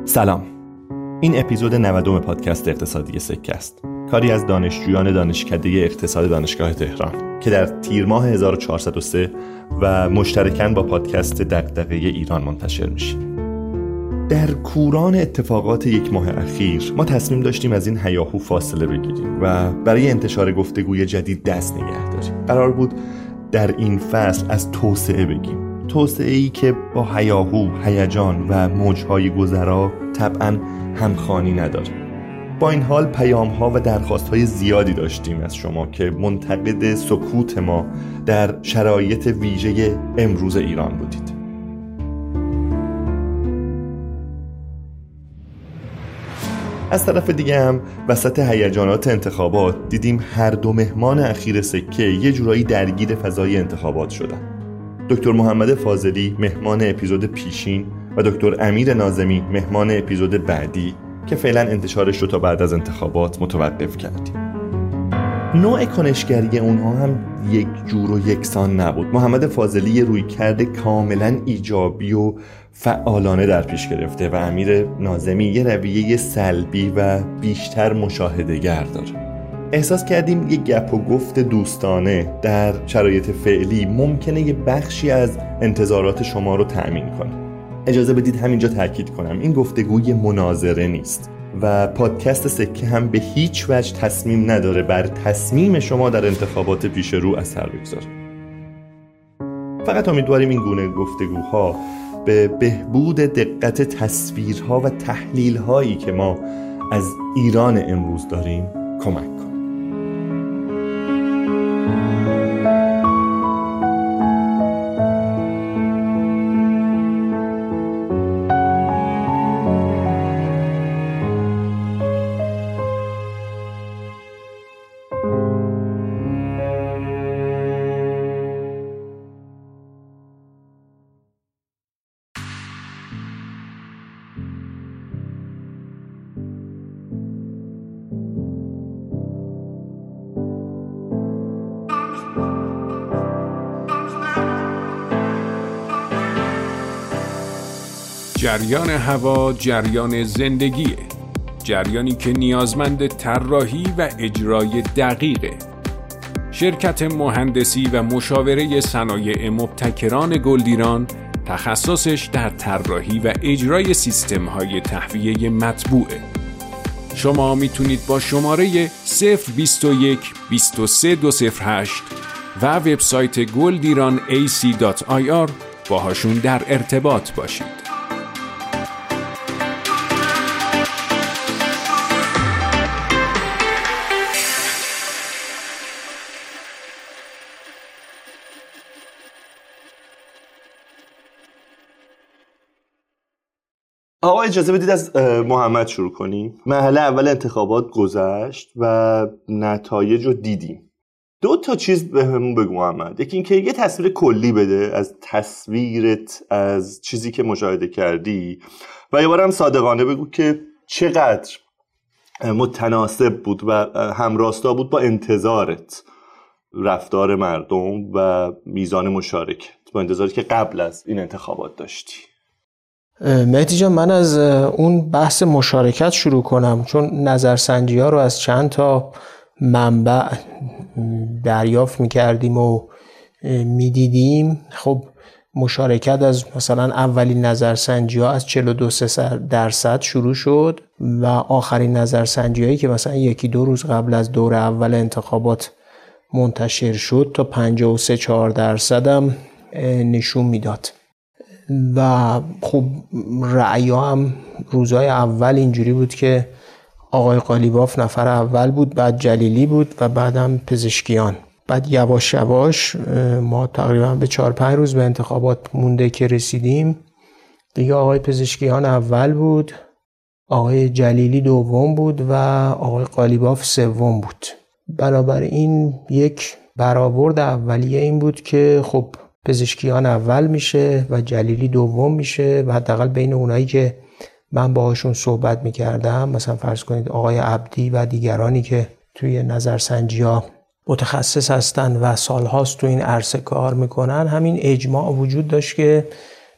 سلام، این اپیزود 90 پادکست اقتصادی سکه است. کاری از دانشجویان دانشکده اقتصاد دانشگاه تهران که در تیر ماه 1403 و مشترکاً با پادکست دغدغه ایران منتشر میشه. در کوران اتفاقات یک ماه اخیر ما تصمیم داشتیم از این هیاهو فاصله بگیریم و برای انتشار گفتگوی جدید دست نگه داریم. قرار بود در این فصل از توسعه بگیم، توسعه‌ای که با هیاهو، هیجان و موج‌های گذرا طبعاً همخوانی نداره. با این حال پیام‌ها و درخواست‌های زیادی داشتیم از شما که منتقد سکوت ما در شرایط ویژه امروز ایران بودید. از طرف دیگه هم وسط هیجانات انتخابات دیدیم هر دو مهمان اخیر سکه یه جورایی درگیر فضای انتخابات شدن. دکتر محمد فاضلی مهمان اپیزود پیشین و دکتر امیر ناظمی مهمان اپیزود بعدی که فعلا انتشارش رو تا بعد از انتخابات متوقف کردیم. نوع کنشگری اونها هم یک جور و یکسان نبود. محمد فاضلی رویکرد کاملا ایجابی و فعالانه در پیش گرفته و امیر ناظمی یه رویه سلبی و بیشتر مشاهده‌گر داره. احساس کردیم یه گپ و گفت دوستانه در شرایط فعلی ممکنه یه بخشی از انتظارات شما رو تأمین کنه. اجازه بدید همینجا تاکید کنم این گفتگوی مناظره نیست و پادکست سکه هم به هیچ وجه تصمیم نداره بر تصمیم شما در انتخابات پیش رو اثر بگذاره. فقط امیدواریم این گونه گفتگوها به بهبود دقت تصویرها و تحلیل‌هایی که ما از ایران امروز داریم کمک کنه. جریان هوا جریان زندگیه، جریانی که نیازمند طراحی و اجرای دقیقه. شرکت مهندسی و مشاوره صنایع مبتکران گلدیران تخصصش در طراحی و اجرای سیستم‌های تهویه مطبوعه. شما میتونید با شماره 021 23 208 و وبسایت گلدیران ac.ir باهاشون در ارتباط باشید. آقا اجازه بدید از محمد شروع کنیم. مرحله اول انتخابات گذشت و نتایج رو دیدیم. 2 چیز بهمون بگو محمد. یکی اینکه یه تصویر کلی بده از تصویرت از چیزی که مشاهده کردی و یه بارم صادقانه بگو که چقدر متناسب بود و همراستا بود با انتظارت رفتار مردم و میزان مشارکت با انتظاری که قبل از این انتخابات داشتی. مهدی جان، من از اون بحث مشارکت شروع کنم، چون نظرسنجی ها رو از چند تا منبع دریافت میکردیم و میدیدیم. خب مشارکت از مثلا اولین نظرسنجی ها از 42% شروع شد و آخرین نظرسنجی هایی که مثلا 1-2 روز قبل از دور اول انتخابات منتشر شد تا 53-4% هم نشون میداد. و خب رأی هم روزهای اول اینجوری بود که آقای قالیباف نفر اول بود، بعد جلیلی بود و بعدم پزشکیان. بعد یواش یواش ما تقریبا به 4-5 روز به انتخابات مونده که رسیدیم دیگه آقای پزشکیان اول بود، آقای جلیلی دوم بود و آقای قالیباف سوم بود. بنابراین یک برآورد اولیه این بود که خب پزشکیان اول میشه و جلیلی دوم میشه و حداقل بین اونایی که من باهاشون صحبت میکردم، مثلا فرض کنید آقای عبدی و دیگرانی که توی نظرسنجی‌ها متخصص هستن و سالهاست تو این عرصه کار میکنن، همین اجماع وجود داشت که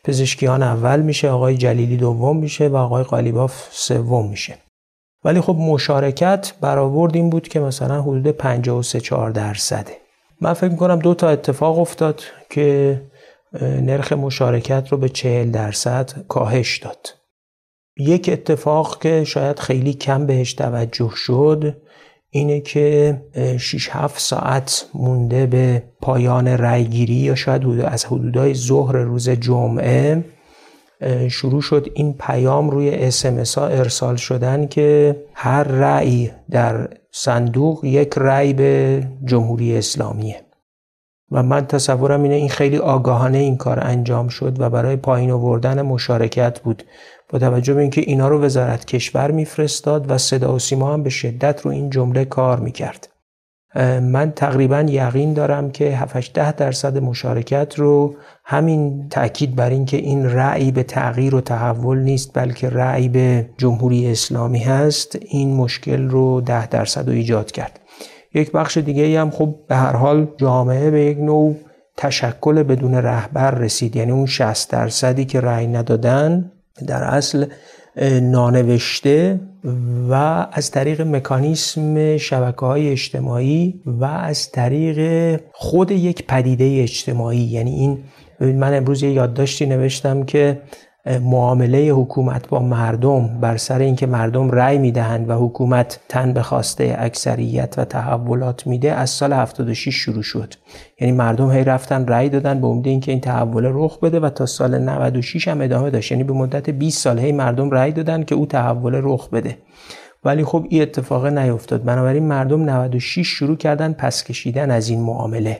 پزشکیان اول میشه، آقای جلیلی دوم میشه و آقای قالیباف سوم میشه. ولی خب مشارکت برآورد این بود که مثلا حدود 53-4%. من فکر میکنم 2 تا اتفاق افتاد که نرخ مشارکت رو به 40% کاهش داد. یک اتفاق که شاید خیلی کم بهش توجه شد اینه که 6-7 ساعت مونده به پایان رأیگیری یا شاید از حدودای ظهر روز جمعه شروع شد این پیام روی SMS ها ارسال شدن که هر رأی در صندوق یک رأی به جمهوری اسلامیه و من تصورم اینه این خیلی آگاهانه این کار انجام شد و برای پایین آوردن مشارکت بود، با توجه به اینکه اینا رو وزارت کشور میفرستاد و صدا و سیما هم به شدت رو این جمله کار میکرد. من تقریبا یقین دارم که 7-8% مشارکت رو همین تأکید بر این که این رأی به تغییر و تحول نیست بلکه رأی به جمهوری اسلامی هست، این مشکل رو 10% رو ایجاد کرد. یک بخش دیگه هم خب به هر حال جامعه به یک نوع تشکل بدون رهبر رسید، یعنی اون 60% که رأی ندادن در اصل نانوشته و از طریق مکانیسم شبکه‌های اجتماعی و از طریق خود یک پدیده اجتماعی. یعنی این من امروز یه یادداشتی نوشتم که معامله حکومت با مردم بر سر اینکه مردم رأی میدهند و حکومت تن به خواسته اکثریت و تحولات میده از سال 76 شروع شد. یعنی مردم هی رفتن رأی دادن به امید اینکه این تحول رخ بده و تا سال 96 هم ادامه داشت. یعنی به مدت 20 سال هی مردم رأی دادن که او تحول رخ بده. ولی خب این اتفاق نیفتاد. بنابراین مردم 96 شروع کردن پس کشیدن از این معامله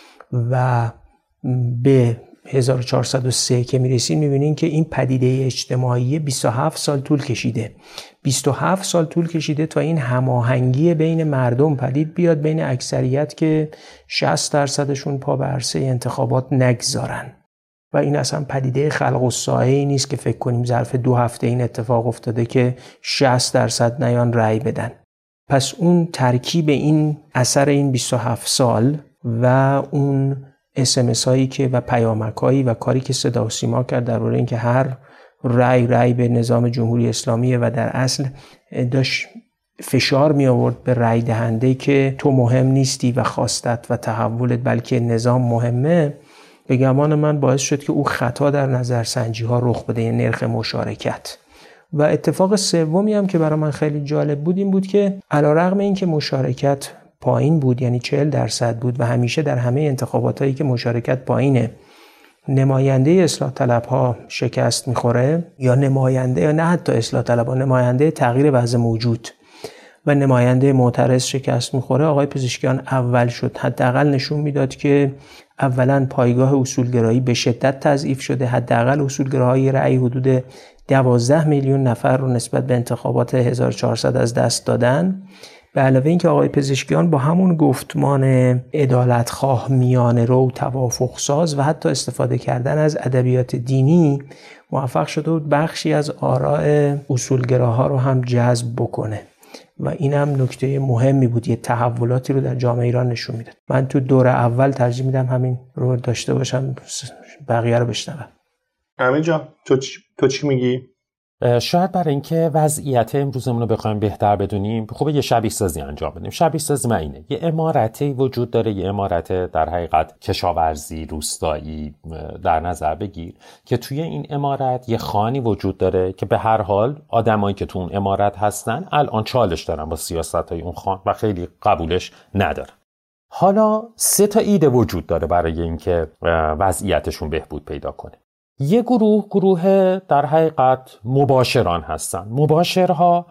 و به 1403 که میرسیم میبینین که این پدیده اجتماعی 27 سال طول کشیده. 27 سال طول کشیده تا این هماهنگی بین مردم پدید بیاد، بین اکثریت که 60%شون پا به عرصه انتخابات نگذارن. و این اصلا پدیده خلق الساعه‌ای نیست که فکر کنیم ظرف 2 هفته این اتفاق افتاده که 60% نیان رأی بدن. پس اون ترکیب این اثر این 27 سال و اون SMS هایی که و پیامک هایی و کاری که صدا و سیما کرد درباره اینکه هر رأی به نظام جمهوری اسلامی و در اصل داشت فشار می آورد به رأی دهنده که تو مهم نیستی و خواستت و تحولت بلکه نظام مهمه، به گمان من باعث شد که او خطا در نظرسنجی ها رخ بده، یعنی نرخ مشارکت. و اتفاق سومی هم که برای من خیلی جالب بود این بود که علیرغم اینکه مشارکت پایین بود، یعنی 40% بود و همیشه در همه انتخابات هایی که مشارکت پایینه نماینده اصلاح طلب ها شکست میخوره یا نماینده یا نه حتی اصلاح طلب ها، نماینده تغییر وضع موجود و نماینده معترض شکست میخوره، آقای پزشکیان اول شد. حداقل نشون میداد که اولا پایگاه اصولگرایی به شدت تضعیف شده، حداقل اصولگراهای رأی حدود 12 میلیون نفر رو نسبت به انتخابات 1400 از دست دادن. به علاوه اینکه آقای پزشکیان با همون گفتمان عدالتخواه، میانه رو، توافق ساز و حتی استفاده کردن از ادبیات دینی موفق شده بود بخشی از آراء اصولگراها رو هم جذب بکنه و این هم نکته مهمی بود، یه تحولاتی رو در جامعه ایران نشون میداد. من تو دور اول ترجیح میدم همین رو داشته باشم، بقیه رو بشنوم. امین جان تو چی میگی؟ شاید برای اینکه وضعیت امروزمون رو بخوایم بهتر بدونیم خوبه یه شبیه سازی انجام بدیم. شبیه سازی من اینه: یه عمارتی وجود داره، یه عمارت در حقیقت کشاورزی روستایی در نظر بگیر که توی این عمارت یه خانی وجود داره که به هر حال آدمایی که تو اون عمارت هستن الان چالش دارن با سیاست‌های اون خان و خیلی قبولش ندارن. حالا 3 تا ایده وجود داره برای اینکه وضعیتشون بهبود پیدا کنه. یه گروه در حقیقت مباشران هستن. مباشرها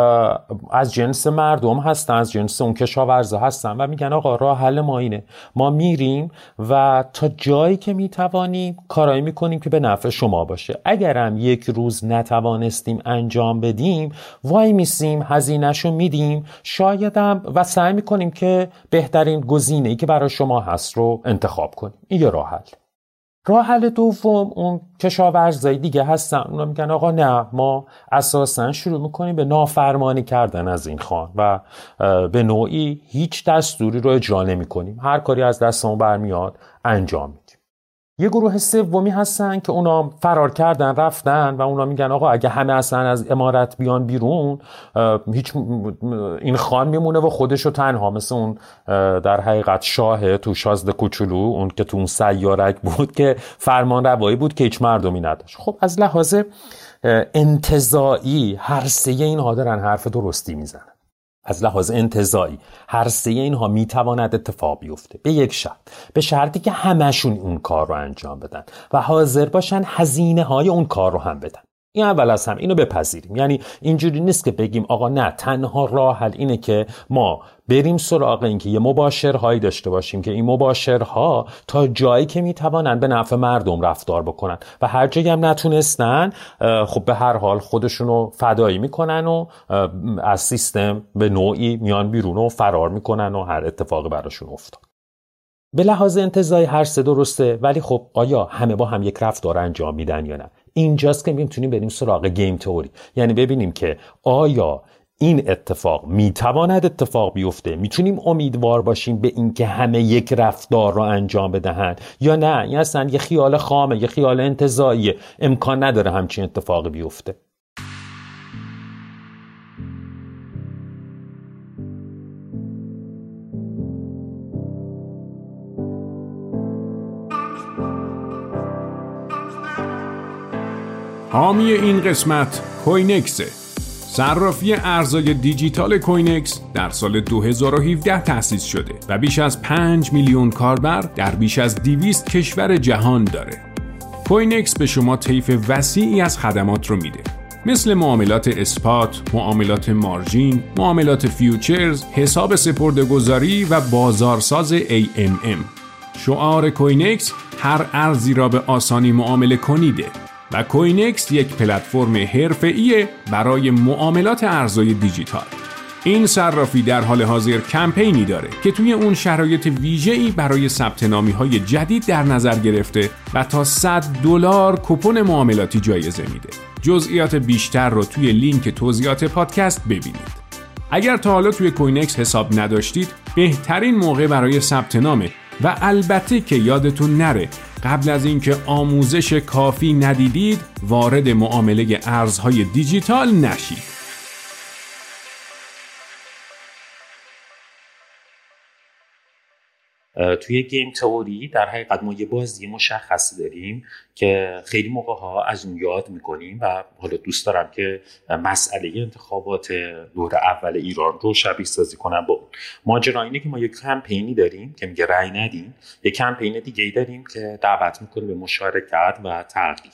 از جنس مردم هستن، از جنس اون کشاورزا هستن و میگن آقا راه حل ما اینه، ما میریم و تا جایی که میتوانیم کارایی میکنیم که به نفع شما باشه. اگرم یک روز نتوانستیم انجام بدیم وای میسیم، هزینه‌شو میدیم شایدم و سعی میکنیم که بهترین گزینه‌ای که برای شما هست رو انتخاب کنیم. این یه راه حل. راه حل دوم اون کشاورزای دیگه هستن، اونا میگن آقا نه، ما اساساً شروع میکنیم به نافرمانی کردن از این خان و به نوعی هیچ دستوری رو اجرا نمی‌کنیم، هر کاری از دستمون برمیاد انجام میدیم. یه گروه سومی هستن که اونا فرار کردن رفتن و اونا میگن آقا اگه همه اصلا از عمارت بیان بیرون، هیچ این خان میمونه و خودشو تنها، مثل اون در حقیقت شاه تو شازده کوچولو، اون که تو اون سیارک بود که فرمان روایی بود که هیچ مردمی نداشت. خب از لحاظ انتزاعی هر سه اینها دارن حرف درستی میزنن. از لحاظ انتزاعی هر سه اینها میتواند اتفاق بیفته به یک شرط، به شرطی که همشون اون کار رو انجام بدن و حاضر باشن هزینه های اون کار رو هم بدن. این اول از هم اینو بپذیریم. یعنی اینجوری نیست که بگیم آقا نه، تنها راه حل اینه که ما بریم سراغ این که یه مباشرهایی داشته باشیم که این مباشرها تا جایی که میتوانن به نفع مردم رفتار بکنن و هر جایی هم نتونستن خب به هر حال خودشونو فدایی میکنن و از سیستم به نوعی میان بیرون و فرار میکنن و هر اتفاقی براشون افتاد. به لحاظ انتزاعی هر سه درسته، ولی خب آیا همه با هم یک رفتار انجام میدن یا نه؟ اینجاست که میتونیم بریم سراغ گیم تئوری، یعنی ببینیم که آیا این اتفاق میتواند اتفاق بیفته، میتونیم امیدوار باشیم به این که همه یک رفتار را انجام بدهند یا نه این اصلا یه خیال خامه، یه خیال انتزاعیه، امکان نداره همچین اتفاقی بیفته. حامی این قسمت کوینکسه. صرافی ارزهای دیجیتال کوینکس در سال 2017 تأسیس شده و بیش از 5 میلیون کاربر در بیش از 200 کشور جهان داره. کوینکس به شما طیف وسیعی از خدمات رو میده، مثل معاملات اسپات، معاملات مارجین، معاملات فیوچرز، حساب سپرده‌گذاری و بازارساز AMM. شعار کوینکس هر ارزی را به آسانی معامله کنیده و کوینکس یک پلتفرم حرفه‌ای برای معاملات ارزهای دیجیتال. این صرافی در حال حاضر کمپینی داره که توی اون شرایط ویژه‌ای برای ثبت نامی‌های جدید در نظر گرفته و تا $100 کوپن معاملاتی جایزه میده. جزئیات بیشتر رو توی لینک توضیحات پادکست ببینید. اگر تا حالا توی کوینکس حساب نداشتید، بهترین موقع برای ثبت نامه و البته که یادتون نره قبل از اینکه آموزش کافی ندیدید وارد معامله ارزهای دیجیتال نشید. توی گیم تئوری در حقیقت ما یه بازی مشخصی داریم که خیلی موقع‌ها از اون یاد می‌کنیم و حالا دوست دارم که مسئله انتخابات دور اول ایران رو شبیه سازی کنم با اون. ماجرا اینه که ما یک کمپینی داریم که میگه رأی ندین، یک کمپین دیگه‌ای داریم که دعوت می‌کنه به مشارکت و تغییر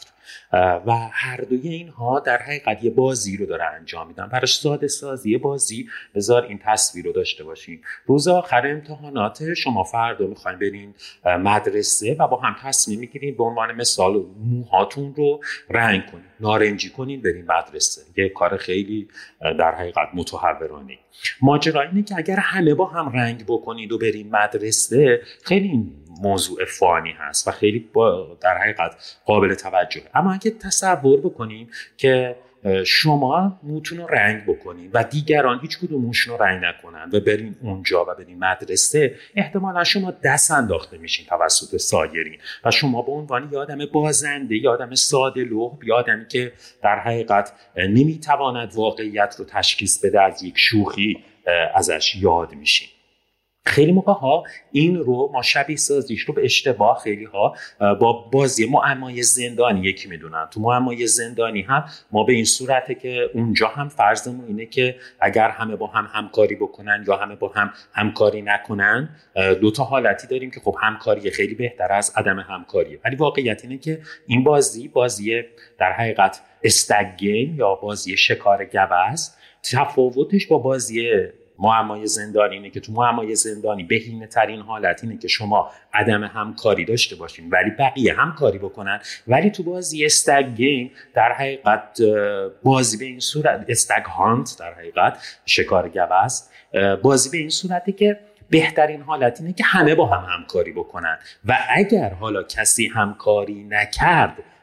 و هر دوی اینها در حقیقت یه بازی رو داره انجام میدن. براش ساده سازی بازی بذار این تصویر رو داشته باشین. روز آخر امتحانات شما فردا میخواین برین مدرسه و با هم تصمیم میگیرین به عنوان مثال موهاتون رو رنگ کنین، نارنجی کنین برین مدرسه. یه کار خیلی در حقیقت متحورانه. ماجرا اینه که اگر همه با هم رنگ بکنید و برین مدرسه خیلی موضوع فانی هست و خیلی در حقیقت قابل توجه. اما اگه تصور بکنیم که شما موتون رو رنگ بکنین و دیگران هیچ کدومشون رو رنگ نکنن و برین اونجا و برین مدرسه، احتمالا شما دست انداخته میشین توسط سایرین و شما به عنوان یه آدم بازنده، یه آدم ساده لوح، یه آدمی که در حقیقت نمیتواند واقعیت رو تشخیص بده از یک شوخی ازش یاد میشین. خیلی موقع ها این رو ما شبیه سازیش رو به اشتباه خیلی ها با بازی معمای زندانی یکی میدونن. تو معمای زندانی هم ما به این صورته که اونجا هم فرضمون اینه که اگر همه با هم همکاری بکنن یا همه با هم همکاری نکنن، دو تا حالتی داریم که خب همکاری خیلی بهتر از عدم همکاریه. ولی واقعیت اینه که این بازی در حقیقت استگ گیم یا بازی شکار گوز، تفاوتش با بازی معمای زندانی اینه که تو معمای زندانی بهینه ترین حالت اینه که شما عدم همکاری داشته باشین ولی بقیه همکاری بکنن. ولی تو بازی استگ گیم در حقیقت بازی به این صورت، استگ هانت در حقیقت شکار گوز، بازی به این صورته که بهترین حالت اینه که همه با هم همکاری بکنن و اگر حالا کسی همکاری نکرد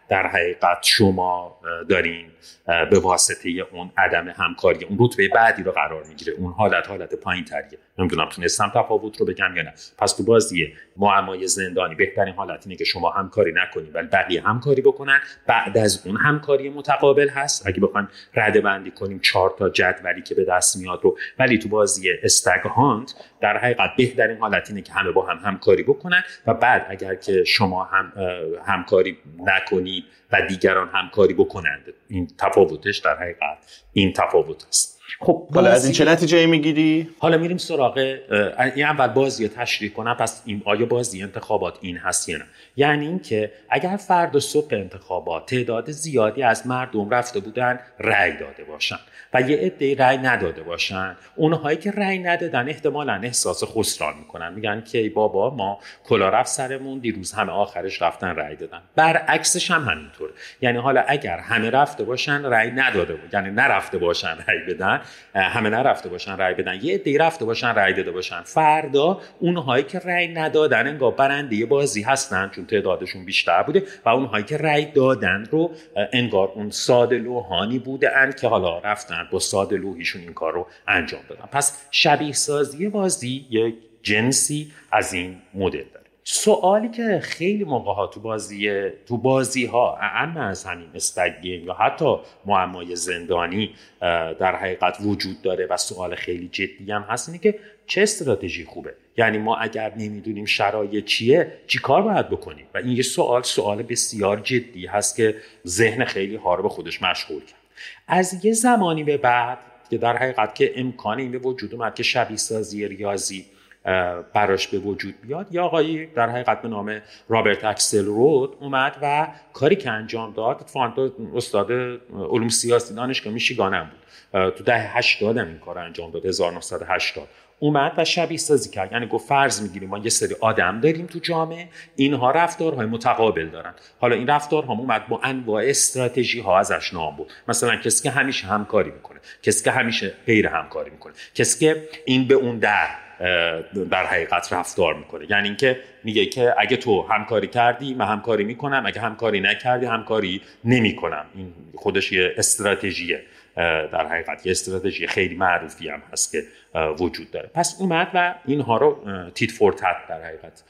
در حقیقت شما دارین به واسطه اون عدم همکاری اون رتبه بعدی رو قرار میگیره، اون حالت پایین تریه. نمیدونم تونستم تفاوت رو بگم یا نه. پس تو بازی معمای زندانی بهترین حالت اینه که شما همکاری نکنید ولی بقیه همکاری بکنن. بعد از اون همکاری متقابل هست. اگه بخوایم رده بندی کنیم 4 تا جدولی که به دست میاد رو، ولی تو بازی استگ هانت در حقیقت بهترین حالت اینه که همه با هم همکاری بکنن و بعد اگر که شما همکاری نکنید و دیگران همکاری بکنند، این تفاوتش در حقیقت این تفاوت است. خب حالا از این چه نتیجه‌ای میگیری؟ حالا میریم سراغ این اول بازی رو تشریح کنم. پس این آیا بازی انتخابات این هست یا نه؟ یعنی این که اگر فردا صبح انتخابات تعداد زیادی از مردم رفته بودن رأی داده باشن و یه عده رأی نداده باشن، اونهایی که رأی ندادن احتمالاً احساس خسران میکنن، میگن که بابا ما کلا رفت سرمون، دیروز همه آخرش رفتن رأی دادن. برعکسش هم همینطور. یعنی حالا اگر همه رفته باشن رأی نداده باشن، یعنی نرفته باشن رأی بدن، همه نرفته باشن رأی بدن، یه عده رفته باشن رأی داده باشن، فردا اونهایی که رأی ندادن انگار برنده بازی هستن چون تعدادشون بیشتر بوده و اونهایی که رأی دادن رو انگار اون ساده لوحانی بودن که حالا رفتن با ساده لوحیشون این کار رو انجام دادن. پس شبیه سازی بازی یک جنسی از این مدل داره. سوالی که خیلی موقع‌ها تو بازی ها اما از همین استگ گیم یا حتی معمای زندانی در حقیقت وجود داره و سوال خیلی جدی هم هست اینه که چه استراتژی خوبه؟ یعنی ما اگر نمیدونیم شرایط چیه چی کار باید بکنیم؟ و این یه سوال بسیار جدی هست که ذهن خیلی ها رو به خودش مشغول کرد. از یه زمانی به بعد که در حقیقت که امکان این به وجود اومد که شبیه سازی ریاضی براش به وجود بیاد، یا آقایی در حقیقت به نام رابرت اکسلرود اومد و کاری که انجام داد، اتفاقاً استاد علوم سیاسی دانشگاه میشیگان هم بود، تو دهه 80 این کار انجام داد، 1980 اومد و شبیه سازی کرد. یعنی گفت فرض میگیریم ما یه سری آدم داریم تو جامعه، اینها رفتارهای متقابل دارن، حالا این رفتارها اومد با انواع استراتژی ها ازش نام بود. مثلا کسی که همیشه همکاری میکنه، کسی که همیشه غیر همکاری میکنه، کسی که این به اون در حقیقت رفتار میکنه. یعنی اینکه میگه که اگه تو همکاری کردی من همکاری میکنم، اگه همکاری نکردی همکاری نمیکنم. این خودش یه استراتژیه، در حقیقت یه استراتژی خیلی معروفی هم هست که وجود داره. پس اومد و اینها رو تیت فور تت در حقیقت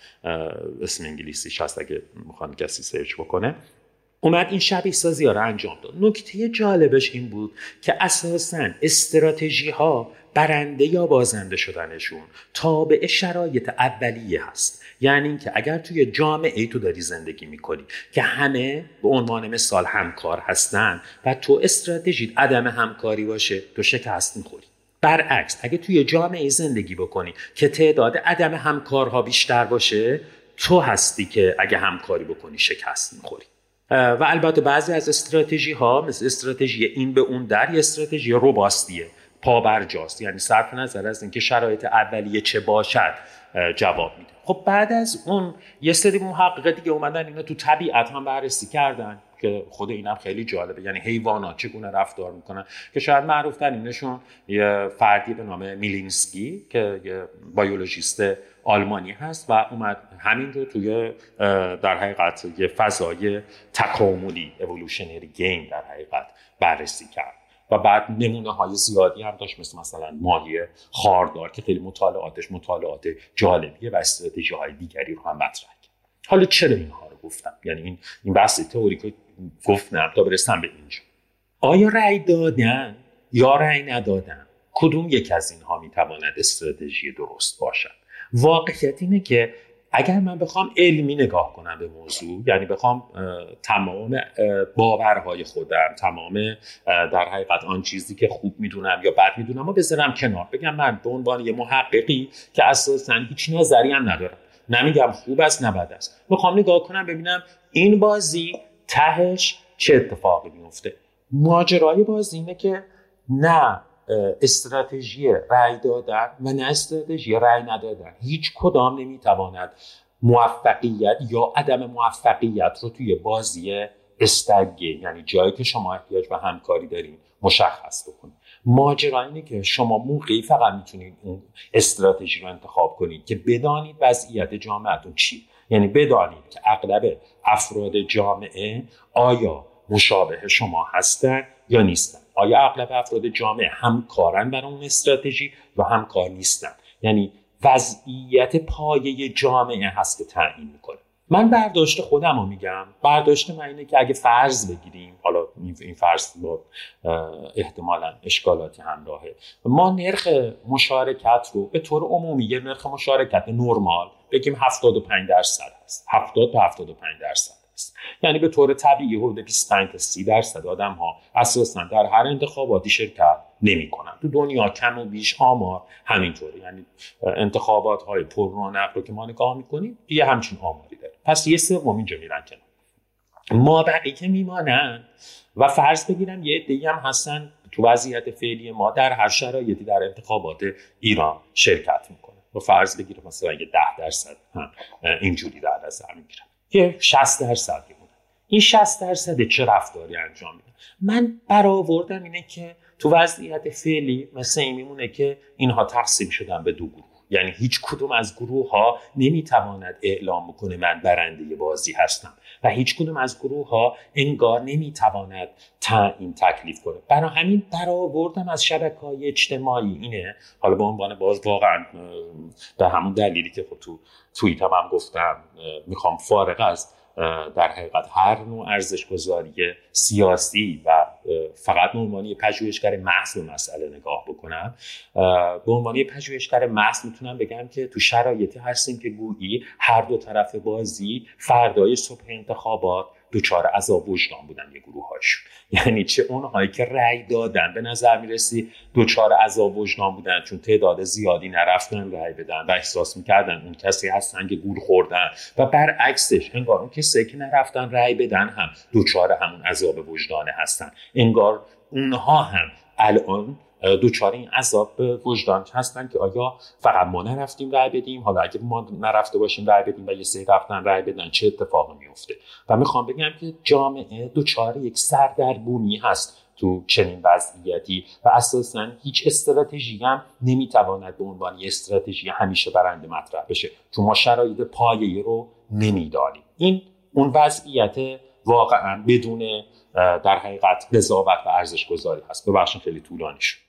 اسم انگلیسیش هست اگه میخوان کسی سرچ بکنه، اومد این شبیه سازی ها رو انجام داد. نکته جالبش این بود که اساساً استراتژی ها برنده یا بازنده شدنشون تابع شرایط اولیه هست. یعنی اینکه اگر توی جامعه تو داری زندگی میکنی که همه به عنوان مثال همکار هستن و تو استراتژیت عدم همکاری باشه، تو شکست میخوری. برعکس اگه توی جامعه زندگی بکنی که تعداد عدم همکارها بیشتر باشه، تو هستی که اگه همکاری بکنی شکست میخوری. و البته بعضی از استراتژی ها مثل استراتژی این به اون در، یه استراتژی روباستیه، پابرجاست، یعنی صرف نظر از اینکه شرایط اولیه چه باشد جواب میده. خب بعد از اون یه سری محقق دیگه اومدن اینا تو طبیعت هم بررسی کردن که خود اینم خیلی جالبه، یعنی حیوانات چگونه رفتار میکنن، که شاید معروف ترینشون یه فردی به نام میلینسکی که یه بیولوژیست آلمانی هست و اومد همین رو توی در حقیقت یه فضای تکاملی evolutionary game در حقیقت بررسی کرد و بعد نمونه های زیادی هم داشت، مثلا ماهی خاردار که خیلی مطالعات جالبیه و استراتژی های دیگری رو هم مطرح کرد. حالا چرا اینها رو گفتم؟ یعنی این بحث تئوریک گفتم تا برسم به اینجا. آیا رأی دادن یا رأی ندادن کدوم یک از اینها میتواند استراتژی درست باشد؟ واقعیت اینه که اگر من بخوام علمی نگاه کنم به موضوع، یعنی بخوام تمام باورهای خودم، تمام در حقیقت آن چیزی که خوب میدونم یا بد میدونم رو بذارم کنار، بگم من به عنوان یه محققی که اساساً هیچ نظری هم ندارم، نمیگم خوب است نه بد است، بخوام نگاه کنم ببینم این بازی تهش چه اتفاقی میفته. ماجرای بازی اینه که نه استراتژی رأی دادن و نه استراتژی رأی ندادن هیچ کدام نمیتواند موفقیت یا عدم موفقیت رو توی بازی استگ، یعنی جایی که شما احتیاج به همکاری دارین، مشخص بکنید. ماجرا اینه که شما موقعی فقط میتونید اون استراتژی رو انتخاب کنید که بدانید وضعیت جامعهتون چی. یعنی بدانید که اغلب افراد جامعه آیا مشابه شما هستن یا نیستن. آیا اغلب افراد جامعه همکارن برای اون استراتژی و همکار نیستن. یعنی وضعیت پایه جامعه هست که تعیین میکنه. من برداشت خودم رو میگم. برداشت من اینه که اگه فرض بگیریم، حالا این فرض با احتمالاً اشکالاتی همراهه، ما نرخ مشارکت رو به طور عمومی یه نرخ مشارکت نرمال بگیم 75% هست. 70 تا 75% هست. یعنی به طور طبیعی حدود 25 تا 30% آدم ها اساساً در هر انتخاباتی شرکت نمی‌کنن. تو دنیا کم و بیش آمار همینطوره. یعنی انتخابات های پر رونق رو که ما نگاه می‌کنیم یه همچین آماری داره. پس یه سوم اینجا میرن کنار. ما بقیه که میمانن و فرض بگیرم یه عده‌ای هم هستن تو وضعیت فعلی ما در هر شرایطی در انتخابات ایران شرکت میکنه. و فرض بگیرم مثلا یه 10% هم اینجوری در نظر میگیرن. یه 60% میمونه. این 60% چه رفتاری انجام میده؟ من برآوردم اینه که تو وضعیت فعلی مثل این میمونه که اینها تقسیم شدن به 2 گروه. یعنی هیچ کدوم از گروه ها نمیتواند اعلام کنه من برنده بازی هستم و هیچ کدوم از گروه ها انگار نمیتواند تعیین تکلیف کنه. برای همین برآوردم از شبکه‌های اجتماعی اینه، حالا به عنوان باز واقعا به همون دلیلی که خب تو توییتم هم گفتم میخوام فارغ از در حقیقت هر نوع ارزش‌گذاری سیاسی و فقط به عنوان پژوهشگر محض به مسئله نگاه بکنم، به عنوان پژوهشگر محض میتونم بگم که تو شرایطی هستیم که گویی هر دو طرف بازی فردای صبح انتخابات دوچار عذاب وجدان بودن یه گروه‌هاشون. یعنی چه اونهایی که رأی دادن به نظر میرسی دوچار عذاب وجدان بودن چون تعداد زیادی نرفتن رأی بدن و احساس میکردن اون کسی هستن که گول خوردن، و برعکسش انگار اون کسی که نرفتن رأی بدن هم دوچار همون عذاب وجدان هستن. انگار اونها هم الان دوچار این عذاب وجدان هستن که آیا فقط ما نرفتیم رأی بدیم، حالا اگه ما نرفته باشیم رأی بدیم و یه سری رفتن رأی بدن چه اتفاقی میفته. و میخوام بگم که جامعه دوچار یک سردرگمی هست تو چنین وضعیتی و اساساً هیچ استراتژی هم نمیتواند به عنوان یه استراتژی همیشه برنده مطرح بشه چون ما شرایط پایه‌ای رو نمیدانیم. این اون وضعیت واقعا بدون در حقیقت قضاوت و ارزش گذاری هست. ببخشید خیلی طولانی شد.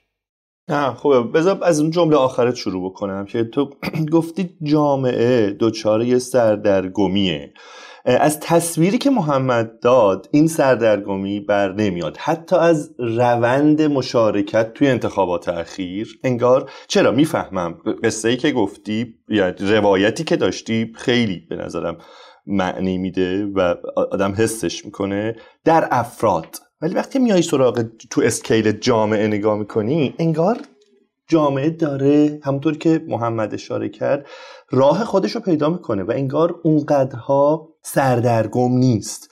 نه خوبه، بذار از اون جمله آخرت شروع بکنم که تو گفتی جامعه دوچاره سردرگمیه. از تصویری که محمد داد این سردرگمی بر نمیاد، حتی از روند مشارکت توی انتخابات اخیر انگار. چرا؟ میفهمم قصه‌ای که گفتی یا روایتی که داشتی خیلی به نظرم معنی میده و آدم حسش میکنه در افراد، ولی وقتی میای سراغ تو اسکیل جامعه نگاه میکنی انگار جامعه داره همونطور که محمد اشاره کرد راه خودش رو پیدا میکنه و انگار اونقدرها سردرگم نیست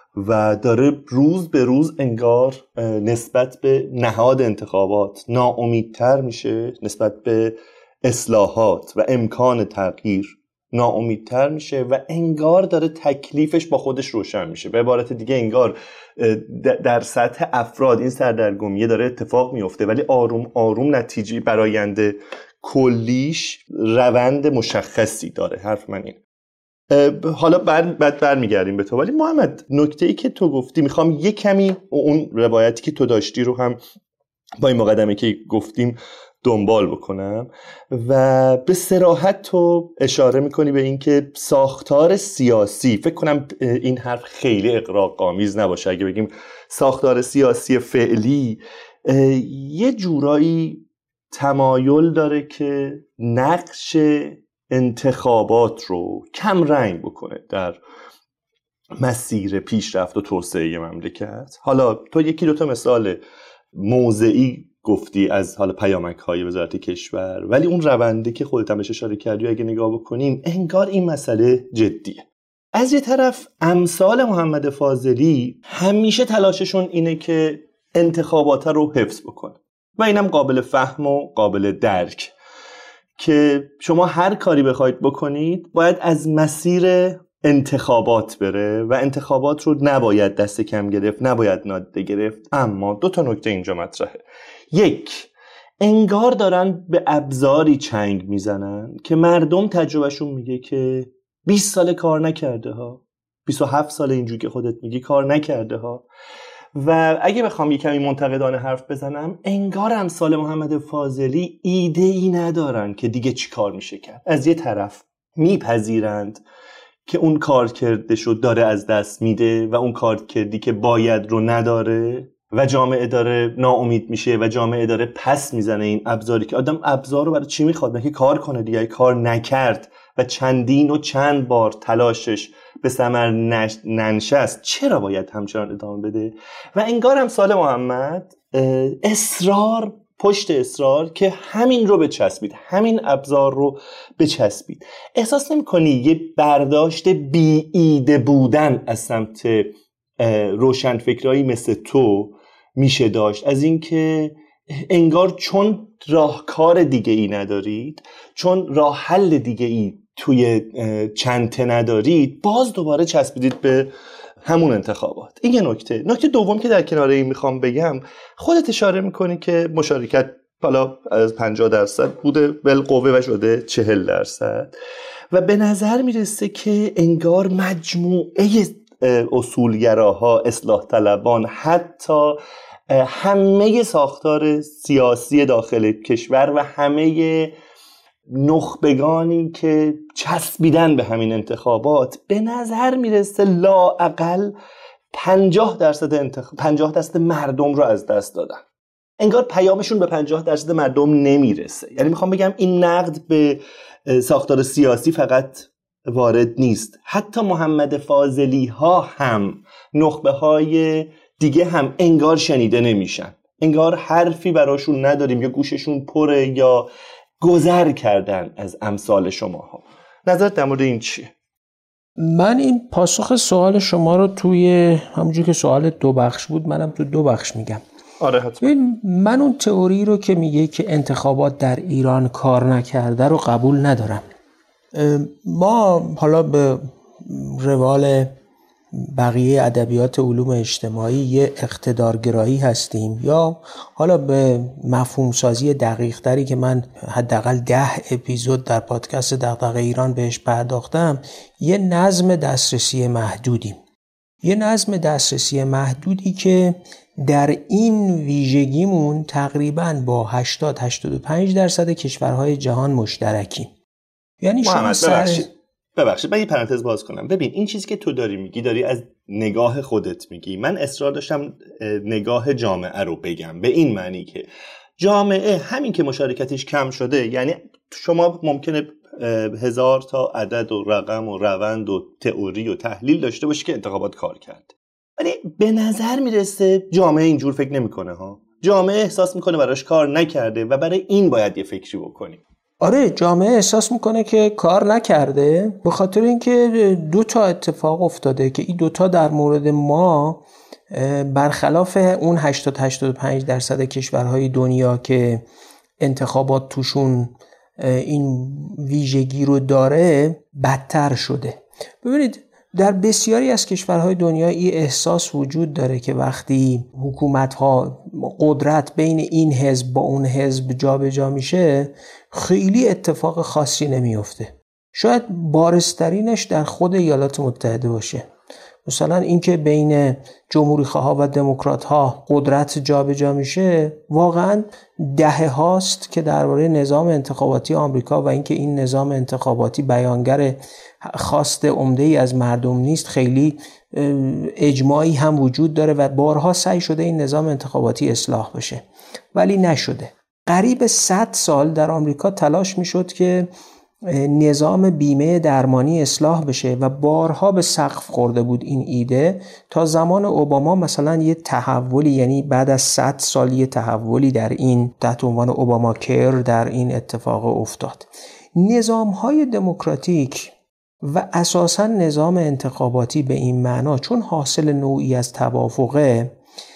و داره روز به روز انگار نسبت به نهاد انتخابات ناامیدتر میشه، نسبت به اصلاحات و امکان تغییر ناامیدتر میشه و انگار داره تکلیفش با خودش روشن میشه. به عبارت دیگه انگار در سطح افراد این سردرگمیه داره اتفاق میفته ولی آروم آروم نتیجه براینده کلیش روند مشخصی داره. حرف من اینه. حالا بعد برمیگردیم به تو، ولی محمد نکته‌ای که تو گفتی میخوام یه کمی اون روایتی که تو داشتی رو هم با این مقدمه که گفتیم دنبال بکنم و به صراحت تو اشاره میکنی به این که ساختار سیاسی، فکر کنم این حرف خیلی اغراق‌آمیز نباشه اگه بگیم ساختار سیاسی فعلی یه جورایی تمایل داره که نقش انتخابات رو کم رنگ بکنه در مسیر پیشرفت و توسعه مملکت. حالا تو یکی دوتا مثال موضعی گفتی از حالا پیامک‌های وزارت کشور، ولی اون رونده که خودت هم اشاره کردی اگه نگاه بکنیم انگار این مسئله جدیه. از یه طرف امثال محمد فاضلی همیشه تلاششون اینه که انتخابات رو حفظ بکنه و اینم قابل فهم و قابل درک که شما هر کاری بخواید بکنید باید از مسیر انتخابات بره و انتخابات رو نباید دست کم گرفت، نباید نادیده گرفت. اما دو تا نکته اینجا مطرحه. یک، انگار دارن به ابزاری چنگ میزنن که مردم تجربهشون میگه که 20 سال کار نکرده ها، 27 سال اینجوری که خودت میگی کار نکرده ها. و اگه بخوام یه کمی منتقدانه حرف بزنم، انگار امثال محمد فاضلی ایده ای ندارن که دیگه چی کار میشه کرد. از یه طرف میپذیرند که اون کارکردشو داره از دست میده و اون کارکردی که باید رو نداره و جامعه داره ناامید میشه و جامعه داره پس میزنه این ابزاری که آدم ابزار رو برای چی میخواد؟ مگه کار کنه دیگه؟ کار نکرد و چندین و چند بار تلاشش به ثمر ننشست، چرا باید همچنان ادامه بده؟ و انگار امثال محمد اصرار پشت اصرار که همین رو بچسبید، همین ابزار رو بچسبید. احساس نمی‌کنی یه برداشت بی ایده بودن از سمت روشنفکرایی مثل تو میشه داشت، از اینکه انگار چون راهکار دیگه ای ندارید، چون راه حل دیگه ای توی چنته ندارید، باز دوباره چسبیدید به همون انتخابات. این یه نکته دوم که در کنار این میخوام بگم، خودت اشاره میکنی که مشارکت حالا از 50% بوده بالقوه و شده 40% و به نظر میرسه که انگار مجموعه اصولگراها، اصلاح طلبان، حتی همه ساختار سیاسی داخل کشور و همه نخبگانی که چسبیدن به همین انتخابات، به نظر میرسه لااقل 50% مردم رو از دست دادن. انگار پیامشون به 50% مردم نمیرسه. یعنی میخوام بگم این نقد به ساختار سیاسی فقط وارد نیست، حتی محمد فاضلی ها هم، نخبه های دیگه هم انگار شنیده نمیشن، انگار حرفی براشون نداریم یا گوششون پره یا گذر کردن از امثال شماها. نظرت در مورد این چیه؟ من این پاسخ سوال شما رو توی همونجور که سوال 2 بخش بود، منم تو 2 بخش میگم. آره حتما. من اون تئوری رو که میگه که انتخابات در ایران کار نکرده رو قبول ندارم. ما حالا به روال بقیه ادبیات علوم اجتماعی یه اقتدارگرایی هستیم، یا حالا به مفهوم سازی دقیق تری که من حداقل 10 اپیزود در پادکست دغدغه ایران بهش پرداختم، یه نظم دسترسی محدودیم. یه نظم دسترسی محدودی که در این ویژگیمون تقریباً با 80-85% کشورهای جهان مشترکیم. یعنی شما ببخشید من یه پرانتز باز کنم. ببین این چیزی که تو داری میگی، داری از نگاه خودت میگی. من اصرار داشتم نگاه جامعه رو بگم، به این معنی که جامعه همین که مشارکتش کم شده، یعنی شما ممکنه 1000 تا عدد و رقم و روند و تئوری و تحلیل داشته باشی که انتخابات کار کرد، ولی به نظر میرسه جامعه اینجور فکر نمیکنه ها. جامعه احساس میکنه براش کار نکرده و برای این باید یه فکری بکنیم. آره، جامعه احساس میکنه که کار نکرده به خاطر اینکه 2 تا اتفاق افتاده که این 2 تا در مورد ما برخلاف اون 80-85% کشورهای دنیا که انتخابات توشون این ویژگی رو داره بدتر شده. ببینید در بسیاری از کشورهای دنیا این احساس وجود داره که وقتی حکومت‌ها قدرت بین این حزب با اون حزب جابجا میشه، خیلی اتفاق خاصی نمیفته. شاید بارزترینش در خود ایالات متحده باشه. مثلا اینکه بین جمهوری‌خواها و دموکرات‌ها قدرت جابجا میشه، واقعاً دهه هاست که درباره نظام انتخاباتی آمریکا و اینکه این نظام انتخاباتی بیانگر خواست عمده‌ای از مردم نیست، خیلی اجماعی هم وجود داره و بارها سعی شده این نظام انتخاباتی اصلاح بشه ولی نشده. قریب 100 سال در آمریکا تلاش میشد که نظام بیمه درمانی اصلاح بشه و بارها به سقف خورده بود این ایده، تا زمان اوباما مثلا یه تحولی، یعنی بعد از 100 سال یه تحولی در این تحت عنوان اوباما کیر در این اتفاق افتاد. نظام‌های دموکراتیک و اساساً نظام انتخاباتی به این معنا چون حاصل نوعی از توافقه،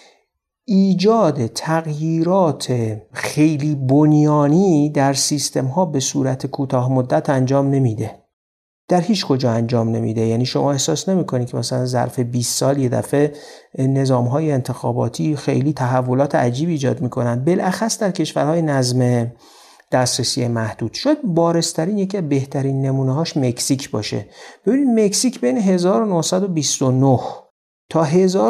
ایجاد تغییرات خیلی بنیانی در سیستم ها به صورت کوتاه مدت انجام نمیده. در هیچ کجا انجام نمیده. یعنی شما احساس نمی کنید که مثلا ظرف 20 سال یه دفعه نظام های انتخاباتی خیلی تحولات عجیب ایجاد میکنن. بالاخص در کشورهای نظم دسترسی محدود. شاید بارزترین یکی از بهترین نمونه‌هاش مکزیک باشه. ببینید مکزیک بین 1929 تا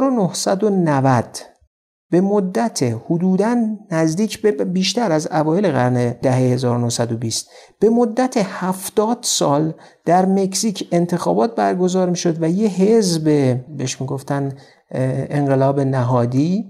1990 به مدت حدوداً نزدیک به بیشتر از اوایل قرن دهه 1920 به مدت 70 سال در مکزیک انتخابات برگزار میشد و یه حزب بهش میگفتن انقلاب نهادی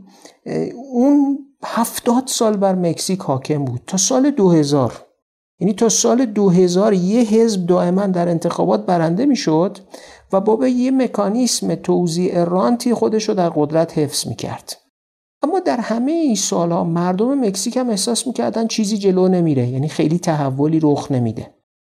اون 70 سال بر مکزیک حاکم بود تا سال 2000. یعنی تا سال 2000 یه حزب دائما در انتخابات برنده میشد و با یه مکانیسم توزیع رانتی خودش رو در قدرت حفظ میکرد. اما در همه این سالها مردم مکزیک هم احساس میکردن چیزی جلو نمیره، یعنی خیلی تحولی رخ نمیده.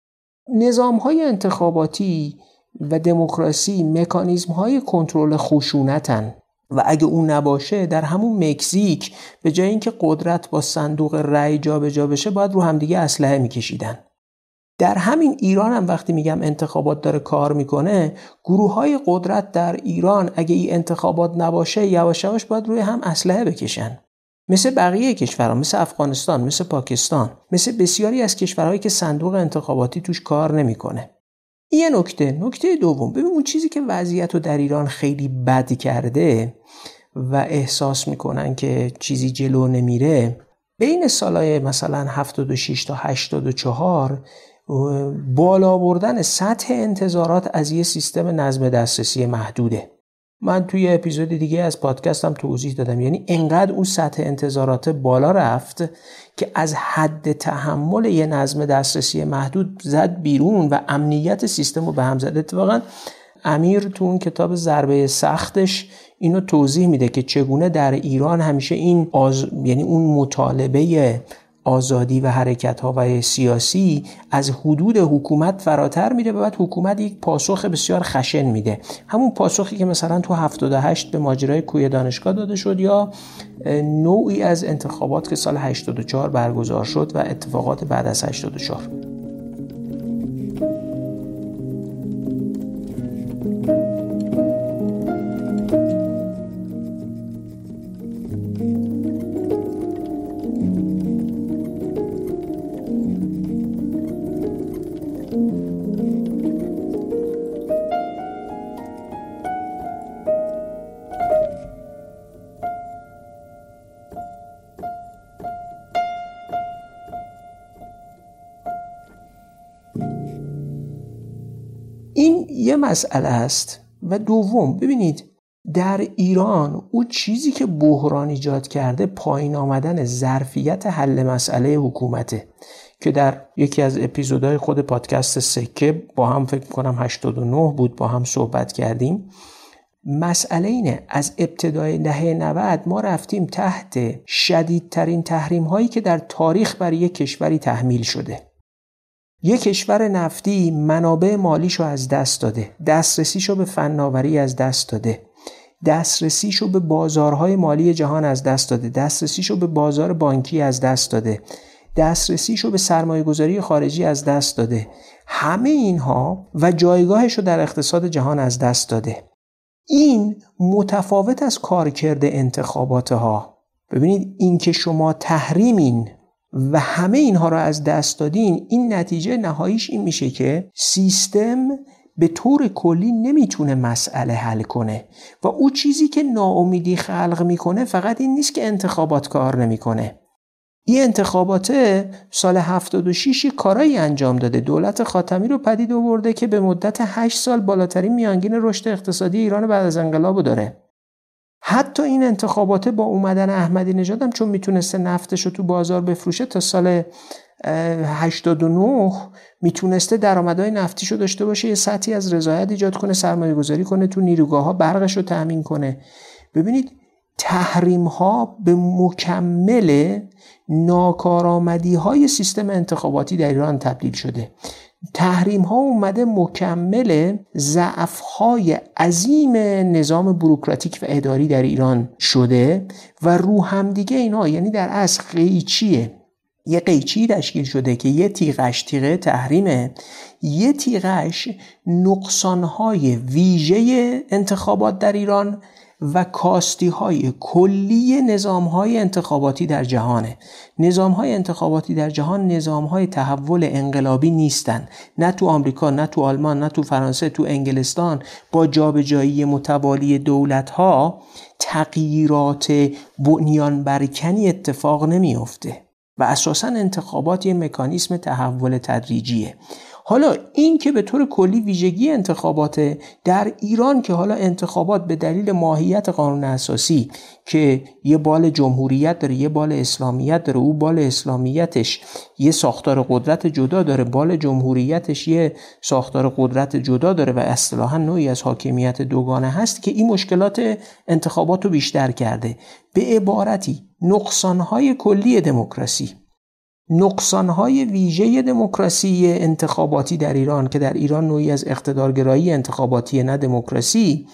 نظامهای انتخاباتی و دموکراسی مکانیزمهای کنترل خشونتن و اگه اون نباشه در همون مکزیک به جای اینکه قدرت با صندوق رأی جابجا بشه باید رو همدیگه اسلحه میکشیدن. در همین ایران هم وقتی میگم انتخابات داره کار میکنه، گروه‌های قدرت در ایران اگه این انتخابات نباشه یواش یواش باید روی هم اسلحه بکشن، مثل بقیه کشورها، مثل افغانستان، مثل پاکستان، مثل بسیاری از کشورهایی که صندوق انتخاباتی توش کار نمیکنه. این نکته دوم، ببین اون چیزی که وضعیت رو در ایران خیلی بد کرده و احساس میکنن که چیزی جلو نمیره، بین سالهای مثلا 76 تا 84 بالا بردن سطح انتظارات از یه سیستم نظم دسترسی محدوده. من توی اپیزود دیگه از پادکستم توضیح دادم، یعنی انقدر اون سطح انتظارات بالا رفت که از حد تحمل یه نظم دسترسی محدود زد بیرون و امنیت سیستم رو به هم زد. اتفاقا امیر تو اون کتاب ضربه سختش اینو توضیح میده که چگونه در ایران همیشه این یعنی اون مطالبه آزادی و حرکت‌ها و سیاسی از حدود حکومت فراتر میره و بعد حکومت یک پاسخ بسیار خشن میده، همون پاسخی که مثلا تو 78 به ماجرای کوی دانشگاه داده شد یا نوعی از انتخابات که سال 84 برگزار شد و اتفاقات بعد از 84. این یه مسئله است. و دوم، ببینید در ایران اون چیزی که بحران ایجاد کرده پایین آمدن ظرفیت حل مسئله حکومته که در یکی از اپیزودهای خود پادکست سکه با هم فکر کنم 89 بود با هم صحبت کردیم. مسئله اینه از ابتدای دهه 90 ما رفتیم تحت شدیدترین تحریم هایی که در تاریخ بر یک کشوری تحمیل شده. یک کشور نفتی منابع مالیشو از دست داده، دسترسیشو به فناوری از دست داده، دسترسیشو به بازارهای مالی جهان از دست داده، دسترسیشو به بازار بانکی از دست داده، دسترسیشو به سرمایه‌گذاری خارجی از دست داده. همه اینها و جایگاهشو در اقتصاد جهان از دست داده. این متفاوت از کارکرد انتخابات ها. ببینید این که شما تحریمین و همه اینها رو از دست دادین، این نتیجه نهاییش این میشه که سیستم به طور کلی نمیتونه مسئله حل کنه و اون چیزی که ناامیدی خلق میکنه فقط این نیست که انتخابات کار نمیکنه. این انتخابات سال 76 کارایی انجام داده. دولت خاتمی رو پدید آورده که به مدت 8 سال بالاترین میانگین رشد اقتصادی ایران بعد از انقلاب داره. حتی این انتخابات با اومدن احمدی نژاد هم چون میتونسته نفتش رو تو بازار بفروشه تا سال 89 میتونسته درآمدهای نفتیش رو داشته باشه، یه سطحی از رضایت ایجاد کنه، سرمایه گذاری کنه تو نیروگاه‌ها، برقش رو تأمین کنه. ببینید تحریم ها به مکمل ناکارآمدی های سیستم انتخاباتی در ایران تبدیل شده. تحریم ها اومده مکمل ضعف های عظیم نظام بوروکراتیک و اداری در ایران شده و رو هم دیگه اینا، یعنی در اصل قیچیه، یه قیچی تشکیل شده که یه تیغش تیغه تحریمه، یه تیغش نقصان های ویژه انتخابات در ایران و کاستی های کلی نظام های انتخاباتی در جهانه. نظام های انتخاباتی در جهان نظام های تحول انقلابی نیستن، نه تو آمریکا، نه تو آلمان، نه تو فرانسه، تو انگلستان با جابجایی متوالی دولت ها تغییرات بنیان برکنی اتفاق نمیفته و اساساً انتخابات یه مکانیسم تحول تدریجیه. حالا این که به طور کلی ویژگی انتخابات در ایران که حالا انتخابات به دلیل ماهیت قانون اساسی که یه بال جمهوریت داره، یه بال اسلامیت داره، او بال اسلامیتش یه ساختار قدرت جدا داره، بال جمهوریتش یه ساختار قدرت جدا داره و اصطلاحاً نوعی از حاکمیت دوگانه هست که این مشکلات انتخابات رو بیشتر کرده. به عبارتی نقصانهای کلی دموکراسی، نقصانهای ویژه دموکراسی انتخاباتی در ایران که در ایران نوعی از اقتدارگرایی انتخاباتی نه دموکراسی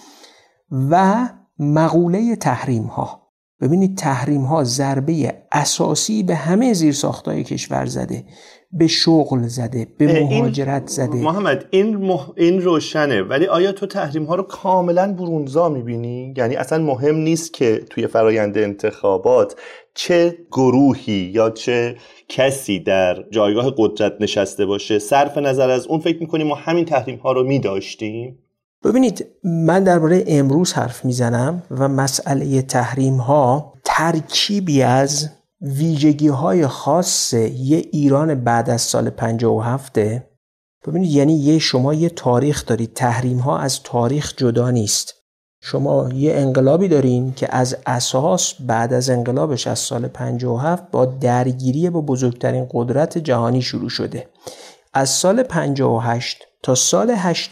و مقوله تحریم ها. ببینید تحریم ها ضربه اساسی به همه زیرساختهای کشور زده، به شغل زده، به مهاجرت زده. محمد این روشنه، ولی آیا تو تحریم ها رو کاملا برونزا میبینی؟ یعنی اصلا مهم نیست که توی فرایند انتخابات چه گروهی یا چه کسی در جایگاه قدرت نشسته باشه، صرف نظر از اون فکر میکنی ما همین تحریم ها رو میداشتیم؟ ببینید من درباره امروز حرف میزنم و مسئله تحریم ها ترکیبی از ویژگی های خاص یه ایران بعد از سال 57. ببینید یعنی شما یه تاریخ دارید، تحریم ها از تاریخ جدا نیست. شما یه انقلابی دارین که از اساس بعد از انقلابش از سال 57 با درگیری با بزرگترین قدرت جهانی شروع شده. از سال 58 تا سال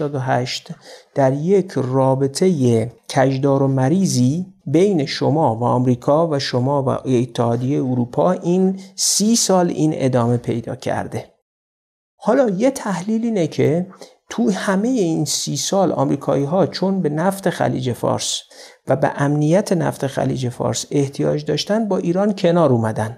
88 در یک رابطه کجدار و مریضی بین شما و آمریکا و شما و اتحادیه اروپا این 30 سال این ادامه پیدا کرده. حالا یه تحلیل اینه که تو همه این 30 سال آمریکایی ها چون به نفت خلیج فارس و به امنیت نفت خلیج فارس احتیاج داشتن با ایران کنار اومدن،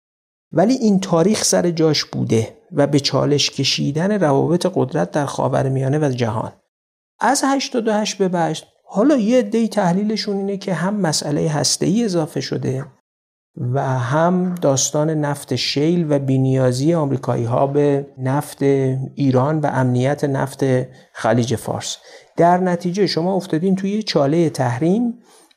ولی این تاریخ سر جاش بوده و به چالش کشیدن روابط قدرت در خاورمیانه و جهان. از 88 به بعد حالا یه عده تحلیلشون اینه که هم مسئله هسته‌ای اضافه شده و هم داستان نفت شیل و بی‌نیازی آمریکایی ها به نفت ایران و امنیت نفت خلیج فارس. در نتیجه شما افتادین توی چاله تحریم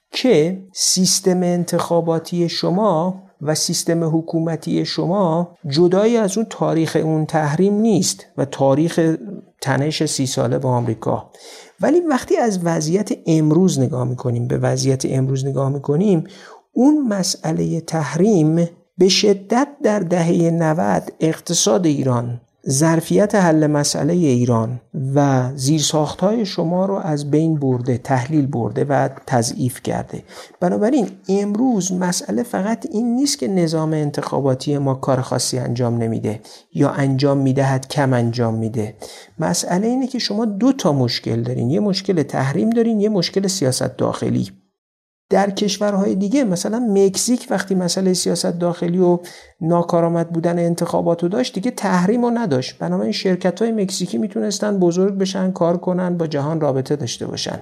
که سیستم انتخاباتی شما و سیستم حکومتی شما جدایی از اون تاریخ اون تحریم نیست و تاریخ تنش 30 ساله با آمریکا. ولی وقتی از وضعیت امروز نگاه میکنیم، به وضعیت امروز نگاه میکنیم، اون مسئله تحریم به شدت در دهه 90 اقتصاد ایران، ظرفیت حل مسئله ایران و زیرساختهای شما رو از بین برده، تحلیل برده و تضعیف کرده. بنابراین امروز مسئله فقط این نیست که نظام انتخاباتی ما کار خاصی انجام نمیده یا انجام میدهد کم انجام میده. مسئله اینه که شما 2 تا مشکل دارین، یه مشکل تحریم دارین، یه مشکل سیاست داخلی. در کشورهای دیگه مثلا مکزیک وقتی مسئله سیاست داخلی و ناکارآمد بودن انتخاباتو داشت دیگه تحریم رو نداشت، بنابراین شرکت‌های مکزیکی میتونستن بزرگ بشن، کار کنن، با جهان رابطه داشته باشن.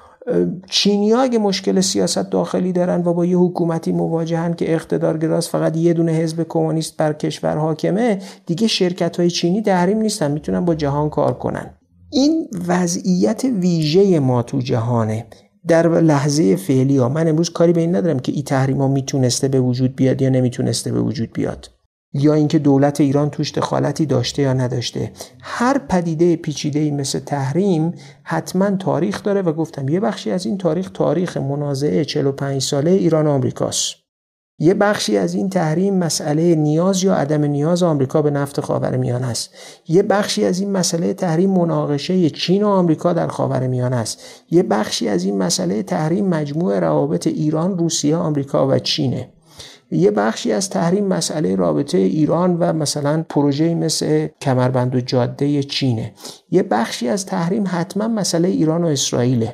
چینی‌ها اگه مشکل سیاست داخلی دارن و با یه حکومتی مواجهن که اقتدارگراست، فقط یه دونه حزب کمونیست بر کشور حاکمه، دیگه شرکت‌های چینی تحریم نیستن، میتونن با جهان کار کنن. این وضعیت ویژه ما تو جهانه. در لحظه فعلی من امروز کاری به این ندارم که این تحریم ها میتونسته به وجود بیاد یا نمیتونسته به وجود بیاد، یا اینکه دولت ایران توش دخالتی داشته یا نداشته. هر پدیده پیچیده‌ای مثل تحریم حتما تاریخ داره و گفتم یه بخشی از این تاریخ منازعه 45 ساله ایران و آمریکاست. یه بخشی از این تحریم مسئله نیاز یا عدم نیاز آمریکا به نفت خاورمیانه است. یه بخشی از این مسئله تحریم مناقشه چین و آمریکا در خاورمیانه است. یه بخشی از این مسئله تحریم مجموع روابط ایران، روسیه، آمریکا و چینه. یه بخشی از تحریم مسئله رابطه ایران و مثلا پروژه‌ای مثل کمربند و جاده چینه. یه بخشی از تحریم حتما مسئله ایران و اسرائیله.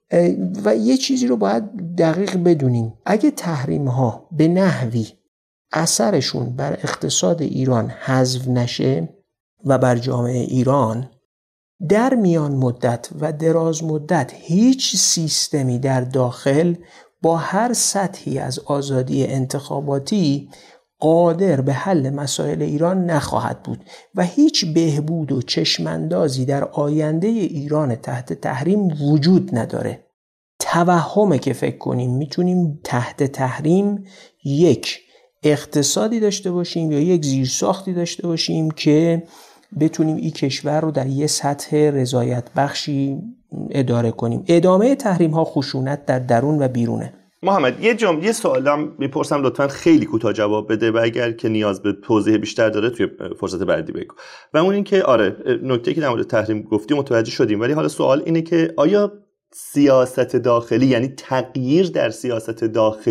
و یه چیزی رو باید دقیق بدونیم، اگه تحریم ها به نحوی اثرشون بر اقتصاد ایران حذف نشه و بر جامعه ایران، در میان مدت و دراز مدت هیچ سیستمی در داخل با هر سطحی از آزادی انتخاباتی قادر به حل مسائل ایران نخواهد بود و هیچ بهبود و چشماندازی در آینده ایران تحت تحریم وجود نداره. توهمه که فکر کنیم میتونیم تحت تحریم یک اقتصادی داشته باشیم یا یک زیرساختی داشته باشیم که بتونیم این کشور رو در یه سطح رضایت بخشی اداره کنیم. ادامه تحریم ها خشونت در درون و بیرونه. محمد یه سوالم میپرسم، لطفاً خیلی کوتاه جواب بده و اگر که نیاز به توضیح بیشتر داره توی فرصت بعدی بگو. و اون این که آره نکته که در مورد تحریم گفتی متوجه شدیم، ولی حالا سوال اینه که آیا سیاست داخلی، یعنی تغییر در سیاست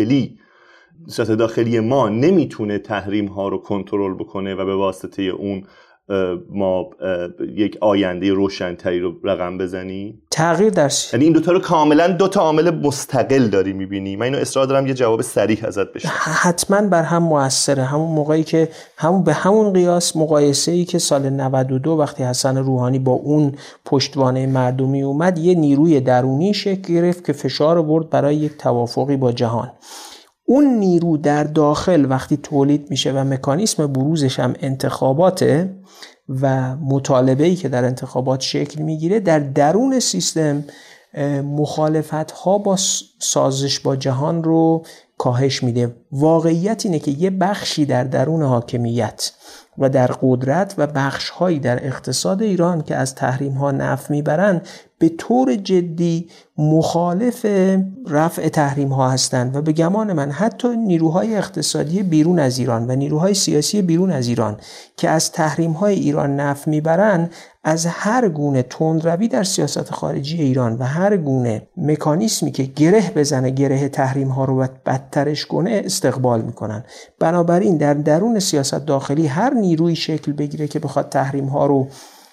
داخلی ما نمیتونه تحریم ها رو کنترل بکنه و به واسطه اون ما یک آینده روشن‌تری رو رقم بزنی؟ تغییر در یعنی این دوتا رو کاملا دوتا عامل مستقل داری میبینی؟ من اینو اصرار دارم یه جواب صریح ازت بشه. حتما بر هم مؤثره. همون موقعی که به همون قیاس مقایسه‌ای که سال 92 وقتی حسن روحانی با اون پشتوانه مردمی اومد، یه نیروی درونی شکل گرفت که فشار آورد برای یک توافقی با جهان. اون نیرو در داخل وقتی تولید میشه و مکانیسم بروزش هم انتخاباته و مطالبه‌ای که در انتخابات شکل میگیره، در درون سیستم مخالفت‌ها با سازش با جهان رو کاهش میده. واقعیت اینه که یه بخشی در درون حاکمیت و در قدرت و بخش‌هایی در اقتصاد ایران که از تحریم‌ها نفع میبرن به طور جدی مخالف رفع تحریم‌ها هستند و به گمان من حتی نیروهای اقتصادی بیرون از ایران و نیروهای سیاسی بیرون از ایران که از تحریم‌های ایران نفع میبرن از هر گونه تندروی در سیاست خارجی ایران و هر گونه مکانیسمی که گره بزنه گره تحریم‌ها رو و بدترش کنه استقبال میکنن. بنابراین در درون سیاست داخلی هر نیروی شکل بگیره که بخواد تحریم‌ها رو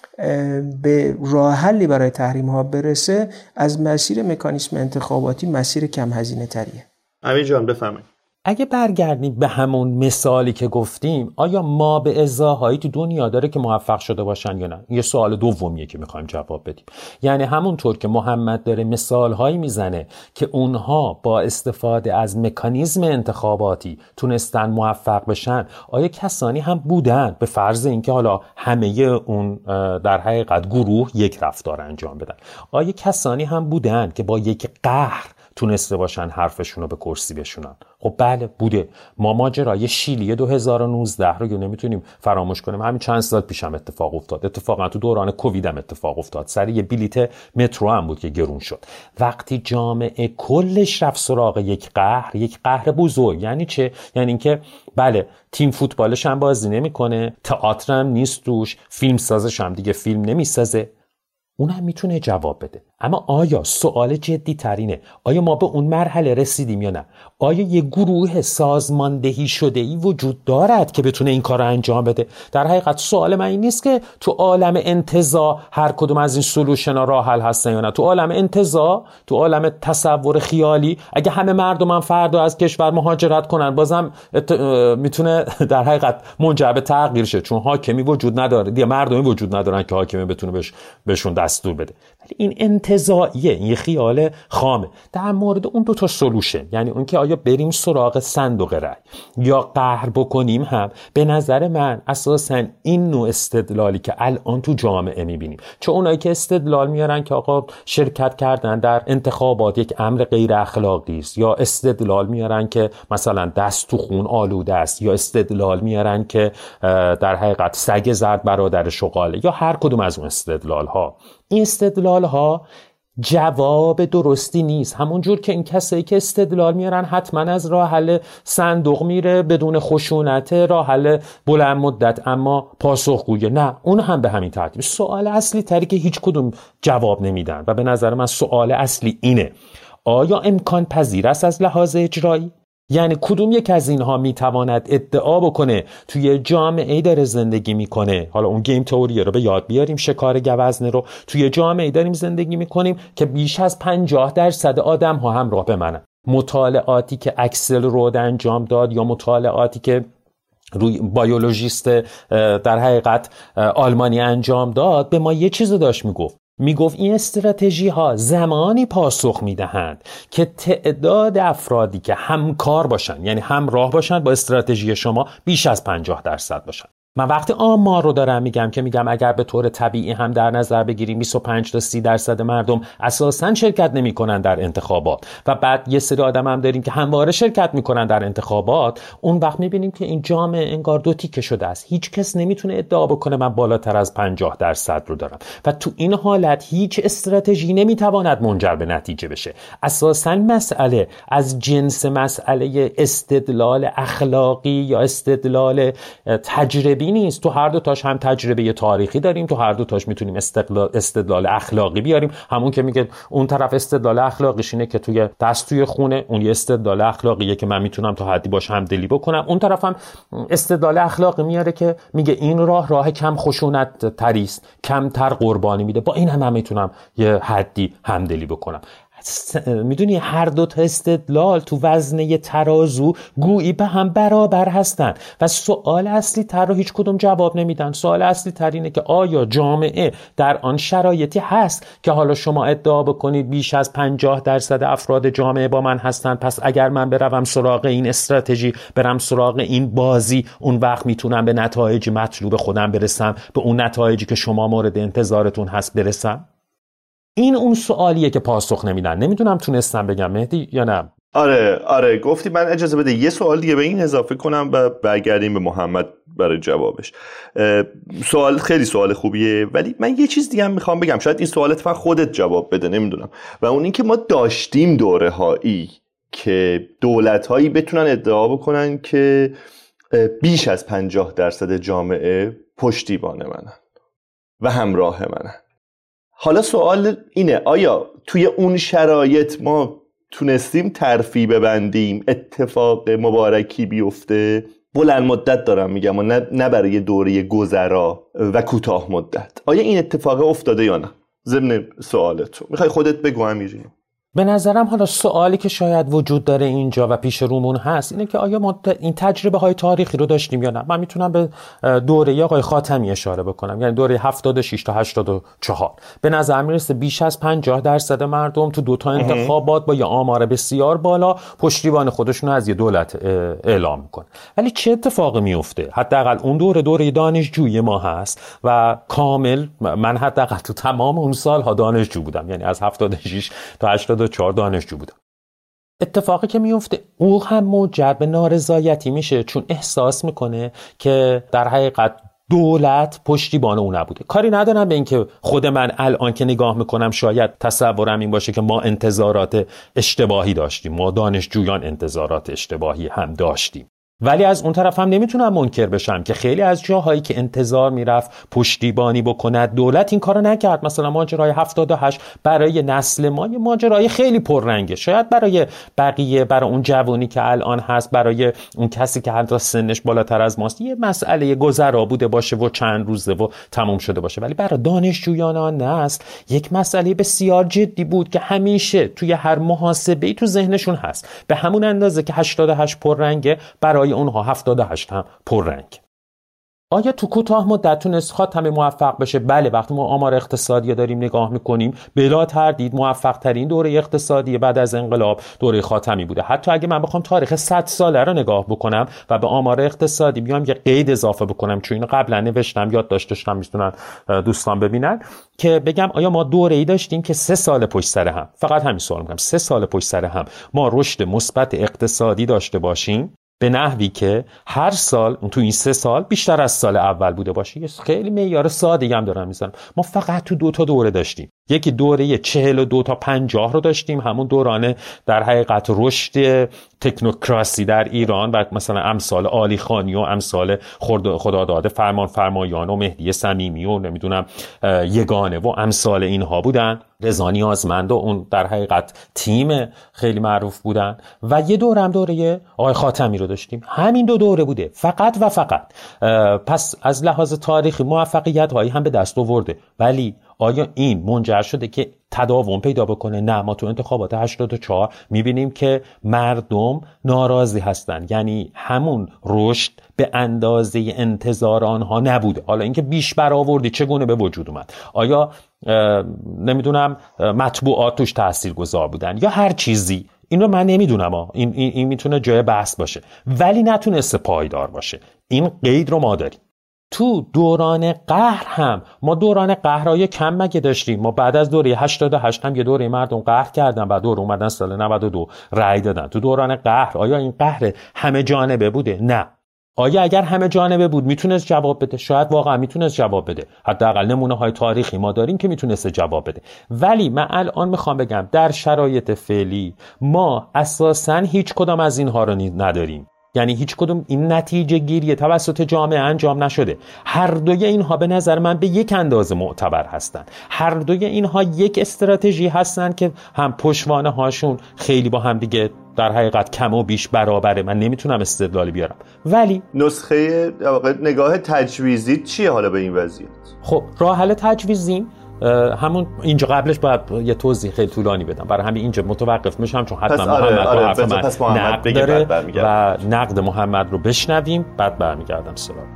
به راه حلی برای تحریم‌ها برسه، از مسیر مکانیسم انتخاباتی مسیر کم هزینه تریه. امیر جان بفرمایید. اگه برگردیم به همون مثالی که گفتیم، آیا ما به ازاهایی تو دنیا داره که موفق شده باشن یا نه؟ یه سوال دومیه که میخوایم جواب بدیم. یعنی همونطور که محمد داره مثالهایی میزنه که اونها با استفاده از مکانیزم انتخاباتی تونستن موفق بشن، آیا کسانی هم بودن به فرض اینکه حالا همه اون در حقیقت گروه یک رفتار انجام بدن، آیا کسانی هم بودن که با یک قهر تونسته باشن حرفشون رو به کرسی بشونن؟ خب بله بوده. ما ماجرای شیلی 2019 رو نمیتونیم فراموش کنیم. همین چند سال پیشم اتفاق افتاد. اتفاقا تو دوران کووید هم اتفاق افتاد. سر یه بلیت مترو هم بود که گرون شد. وقتی جامعه کلش رفت سراغ یک قهر بزرگ. یعنی چه؟ یعنی اینکه بله تیم فوتبالش هم بازی نمیکنه، تئاتر هم نیست روش، فیلم سازش هم دیگه فیلم نمیسازه. اون هم میتونه جواب بده. اما آیا سوال جدی ترینه، آیا ما به اون مرحله رسیدیم یا نه؟ آیا یه گروه سازماندهی شده ای وجود دارد که بتونه این کار رو انجام بده؟ در حقیقت سوال من این نیست که تو عالم انتزاع هر کدوم از این سولوشن ها راه حل هستن یا نه. تو عالم انتزاع، تو عالم تصور خیالی، اگه همه مردم هم فردا از کشور مهاجرت کنن بازم میتونه در حقیقت منجر به تغییر شه، چون حاکمی وجود نداره دیگه، مردمی وجود ندارن که حاکمی بتونه بهشون دستور بده. ولی این انتزاعیه، این یه خیال خامه. در مورد اون دو تا سولوشن، یعنی اون که آیا بریم سراغ صندوق رای یا قهر بکنیم، هم به نظر من اساساً این نوع استدلالی که الان تو جامعه میبینیم، چون اونایی که استدلال میارن که آقا شرکت کردن در انتخابات یک امر غیر اخلاقی است، یا استدلال میارن که مثلا دست تو خون آلوده است، یا استدلال میارن که در حقیقت سگ زرد برادر شغاله، یا هر کدوم از اون استدلال ها، این استدلال ها جواب درستی نیست. همون جور که این کسایی که استدلال میارن حتما از راه حل صندوق میره بدون خشونت، راه حل بلند مدت اما پاسخگوی، نه اون هم به همین ترتیب. سوال اصلی تری که هیچ کدوم جواب نمیدن و به نظر من سوال اصلی اینه: آیا امکان پذیر است از لحاظ اجرایی؟ یعنی کدوم یک از اینها میتواند ادعا بکنه توی جامعه داره زندگی میکنه، حالا اون گیم تئوری رو به یاد بیاریم، شکار گوزنه رو، توی جامعه داریم زندگی میکنیم که بیش از 50% آدم ها همراه به منن. مطالعاتی که اکسل رود انجام داد یا مطالعاتی که روی بیولوژیست در حقیقت آلمانی انجام داد، به ما یه چیزو داشت میگفت این استراتژی ها زمانی پاسخ میدهند که تعداد افرادی که همکار باشن، یعنی همراه باشن با استراتژی شما، بیش از 50% باشن. من وقتی آمار رو دارم میگم اگر به طور طبیعی هم در نظر بگیریم 25 تا 30% مردم اساساً شرکت نمی‌کنن در انتخابات و بعد یه سری آدم هم داریم که همواره شرکت می‌کنن در انتخابات، اون وقت می‌بینیم که این جامعه انگار دو تیکه شده است. هیچ کس نمیتونه ادعا بکنه من بالاتر از 50% رو دارم و تو این حالت هیچ استراتژی نمیتواند منجر به نتیجه بشه. اساساً مسئله از جنس مسئله استدلال اخلاقی یا استدلال تجربی نیست. تو هر دو تاش هم تجربه تاریخی داریم، تو هر دو تاش میتونیم استدلال اخلاقی بیاریم. همون که میگه اون طرف استدلال اخلاقیش اینه که توی خونه، اون یه استدلال اخلاقیه که من میتونم تا حدی باش همدلی بکنم. اون طرف هم استدلال اخلاقی میاره که میگه این راه کم خشونت تری است، کمتر قربانی میده، با این هم میتونم یه حدی همدلی بکنم. میدونی هر دو تا استدلال تو وزنه ترازو گویی به هم برابر هستن و سوال اصلی تر رو هیچ کدوم جواب نمیدن. سوال اصلی تر اینه که آیا جامعه در آن شرایطی هست که حالا شما ادعا بکنید بیش از 50% افراد جامعه با من هستن، پس اگر من بروم سراغ این استراتژی، برم سراغ این بازی، اون وقت میتونم به نتایج مطلوب خودم برسم، به اون نتایجی که شما مورد انتظارتون هست برسم؟ این اون سوالیه که پاسخ نمیدن. نمیدونم تونستم بگم مهدی یا نه. آره گفتی. من اجازه بده یه سوال دیگه به این اضافه کنم و برگردیم به محمد برای جوابش. خیلی سوال خوبیه، ولی من یه چیز دیگه هم میخوام بگم، شاید این سوالت فقط خودت جواب بده، نمیدونم، و اون این که ما داشتیم دوره هایی که دولت هایی بتونن ادعا بکنن که بیش از 50% جامعه پشتیبان منن و همراه منن. حالا سوال اینه، آیا توی اون شرایط ما تونستیم ترفیع ببندیم، اتفاق مبارکی بیفته؟ بلند مدت دارم میگم و نه برای دوره گذرا و کوتاه مدت. آیا این اتفاق افتاده یا نه؟ ضمن سوالتو میخوای خودت بگو امیری. به نظرم حالا سوالی که شاید وجود داره اینجا و پیش رومون هست اینه که آیا ما این تجربه های تاریخی رو داشتیم یا نه. من میتونم به دوره آقای خاتمی اشاره بکنم، یعنی دوره 76 تا 84. به نظر میرسه بیش از 50% مردم تو دوتا انتخابات با یه آمار بسیار بالا پشتیبان خودشون از یه دولت اعلام میکنه. ولی چه اتفاقی میفته؟ حداقل اون دوره دانشجویی ما هست و کامل من حداقل تو تمام اون سالها دانشجو بودم، یعنی از 76 تا 84 دانشجو بودم. اتفاقی که میفته او هم موجب به نارضایتی میشه، چون احساس میکنه که در حقیقت دولت پشتیبان او نبوده. کاری ندارم به این که خود من الان که نگاه میکنم شاید تصورم این باشه که ما انتظارات اشتباهی داشتیم، ما دانشجویان انتظارات اشتباهی هم داشتیم، ولی از اون طرف هم نمیتونم منکر بشم که خیلی از جاهایی که انتظار میرفت پشتیبانی بکند دولت این کارو نکرد. مثلا ماجرای 78 برای نسل ما یه ماجرای خیلی پررنگه، شاید برای بقیه، برای اون جوانی که الان هست، برای اون کسی که حتی سنش بالاتر از ماست یه مسئله گذرا بوده باشه و چند روزه و تموم شده باشه، ولی برای دانشجویان آن نسل یک مسئله بسیار جدی بود که همیشه توی هر محاسبه‌ای تو ذهنشون هست. به همون اندازه که 88 پررنگه برای اونها 78 هم پررنگ. آیا تو کوتاه مدت تونست خاتمی موفق بشه؟ بله، وقتی ما آمار اقتصادی داریم نگاه میکنیم بلا تردید موفق ترین دوره اقتصادی بعد از انقلاب دوره خاتمی بوده. حتی اگه من بخوام تاریخ 100 ساله رو نگاه بکنم و به آمار اقتصادی بیام یه قید اضافه بکنم، چون اینو قبلا نوشتم یادداشت داشتم، میتونن دوستان ببینن، که بگم آیا ما دوره‌ای داشتیم که 3 سال پشت سر هم، فقط همین سوال میکنم، 3 سال پشت سر هم ما رشد مثبت اقتصادی داشته باشیم به نحوی که هر سال تو این 3 سال بیشتر از سال اول بوده باشه. یه خیلی معیار ساده هم دارم میزنم. ما فقط تو 2 تا دوره داشتیم. یکی دوره 42 تا 50 رو داشتیم، همون دوران در حقیقت رشد تکنوکراسی در ایران و مثلا امثال علی خانی و امثال خداداد فرمایان و مهدی صمیمی و نمیدونم یگانه و امثال اینها بودن، رضا نیازمند و اون در حقیقت تیم خیلی معروف بودن. و یه دوره آقای خاتمی رو داشتیم. همین 2 دوره بوده فقط و فقط. پس از لحاظ تاریخی موفقیت هایی هم به دست آورده، ولی آیا این منجر شده که تداوم پیدا بکنه. نه، ما تو انتخابات 84 میبینیم که مردم ناراضی هستن، یعنی همون رشد به اندازه انتظار آنها نبوده. حالا اینکه بیش برآوردی چگونه به وجود اومد، آیا نمیدونم مطبوعات توش تاثیرگذار بودن یا هر چیزی، این رو من نمیدونم. این میتونه جای بحث باشه، ولی نتونسته پایدار باشه. این قید رو ما داریم. تو دوران قهر هم ما دوران قهرهای کم مگه داشتیم؟ ما بعد از دوره 88 هم یه دوره مردم قهر کردن، بعد دور اومدن سال 92 رأی دادن. تو دوران قهر آیا این قهر همه جانبه بوده؟ نه. آیا اگر همه جانبه بود میتونست جواب بده؟ شاید واقعا میتونست جواب بده. حداقل نمونه های تاریخی ما داریم که میتونست جواب بده. ولی من الان میخوام بگم در شرایط فعلی ما اساساً هیچ کدام از اینها رو نداریم. یعنی هیچ کدوم این نتیجه گیری توسط جامعه انجام نشده. هر دوی اینها به نظر من به یک اندازه معتبر هستند. هر دوی اینها یک استراتژی هستن که هم پشتوانه هاشون خیلی با هم دیگه در حقیقت کم و بیش برابره. من نمیتونم استدلالی بیارم، ولی نسخه نگاه تجویزی چیه حالا به این وضعیت؟ خب راه حل تجویزی همون اینجا قبلش باید یه توضیح خیلی طولانی بدم، برای همین اینجا متوقف میشم چون حتما محمد رو حرف من نقد داره و نقد محمد رو بشنویم، بعد برمیگردم سراغ.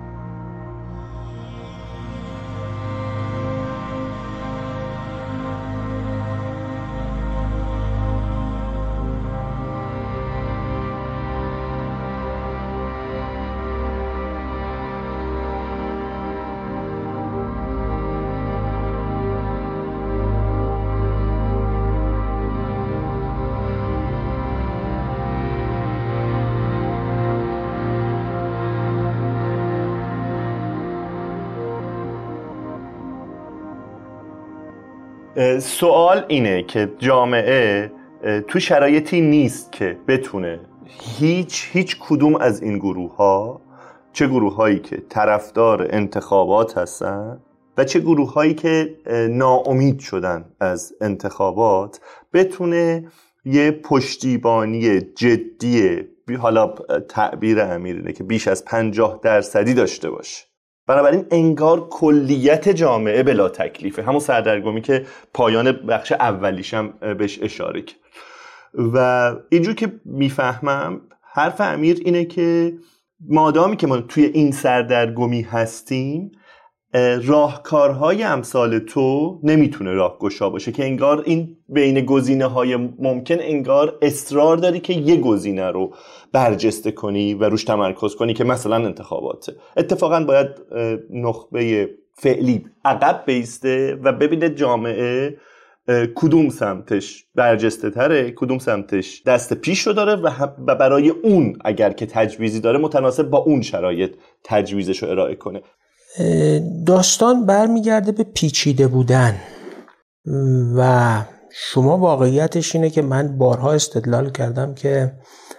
سوال اینه که جامعه تو شرایطی نیست که بتونه هیچ کدوم از این گروه ها، چه گروه هایی که طرفدار انتخابات هستن و چه گروه هایی که ناامید شدن از انتخابات، بتونه یه پشتیبانی جدی، حالا تعبیر امیرینه که بیش از 50% داشته باشه. بنابراین انگار کلیت جامعه بلا تکلیفه، همون سردرگمی که پایان بخش اولیشم بهش اشاره کرد. و اینجور که میفهمم حرف امیر اینه که مادامی که ما توی این سردرگمی هستیم، راهکارهای امثال تو نمیتونه راهگشا باشه، که انگار این بین گزینه‌های ممکن انگار اصرار داری که یه گزینه رو برجسته کنی و روش تمرکز کنی که مثلا انتخاباته. اتفاقا باید نخبه فعلی عقب بیسته و ببینه جامعه کدوم سمتش برجسته تره، کدوم سمتش دست پیش رو داره و برای اون اگر که تجویزی داره متناسب با اون شرایط تجویزش رو ارائه کنه. داستان برمیگرده به پیچیده بودن و شما واقعیتش اینه که من بارها استدلال کردم که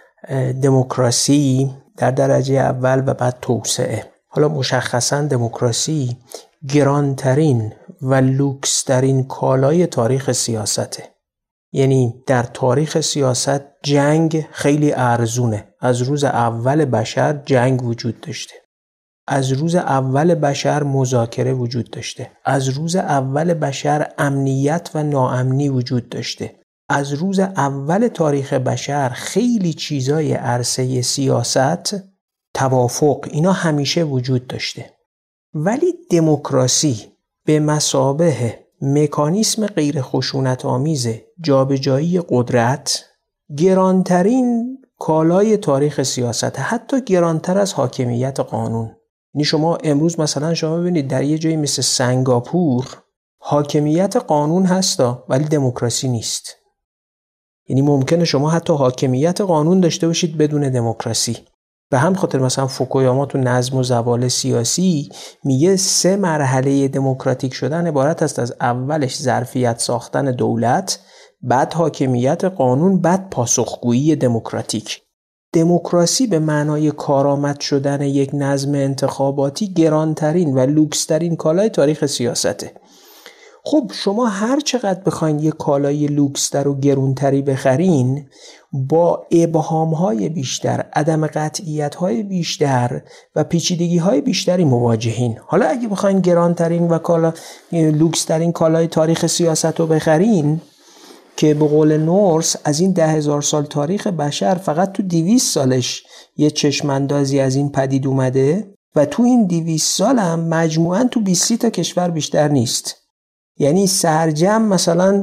دموکراسی در درجه اول و بعد توسعه، حالا مشخصا دموکراسی گرانترین و لوکسترین کالای تاریخ سیاسته. یعنی در تاریخ سیاست جنگ خیلی ارزونه. از روز اول بشر جنگ وجود داشته، از روز اول بشر مذاکره وجود داشته، از روز اول بشر امنیت و ناامنی وجود داشته، از روز اول تاریخ بشر خیلی چیزای عرصه سیاست، توافق، اینا همیشه وجود داشته. ولی دموکراسی به مثابه مکانیسم غیر خشونت آمیز جابجایی قدرت گرانترین کالای تاریخ سیاست، حتی گرانتر از حاکمیت قانون. یعنی شما امروز مثلا شما ببینید در یه جایی مثل سنگاپور حاکمیت قانون هستا ولی دموکراسی نیست. یعنی ممکنه شما حتی حاکمیت قانون داشته باشید بدون دموکراسی. به هم خاطر مثلا فوکویاما تو نظم و زوال سیاسی میگه 3 مرحله دموکراتیک شدن عبارت است از اولش ظرفیت ساختن دولت، بعد حاکمیت قانون، بعد پاسخگویی دموکراتیک. دموکراسی به معنای کارآمد شدن یک نظم انتخاباتی گرانترین و لوکسترین کالای تاریخ سیاسته. خب شما هر چقدر بخواین یک کالای لوکستر و گرونتری بخرین، با ابهام‌های بیشتر، عدم قطعیت‌های بیشتر و پیچیدگی‌های بیشتری مواجهین. حالا اگه بخواین گرانترین و لوکس‌ترین کالای تاریخ سیاست رو بخرین که به قول نورس از این 10,000 سال تاریخ بشر فقط تو 200 سالش یه چشماندازی از این پدید اومده و تو این 200 سال هم مجموعاً تو 20 تا کشور بیشتر نیست. یعنی سرجم مثلا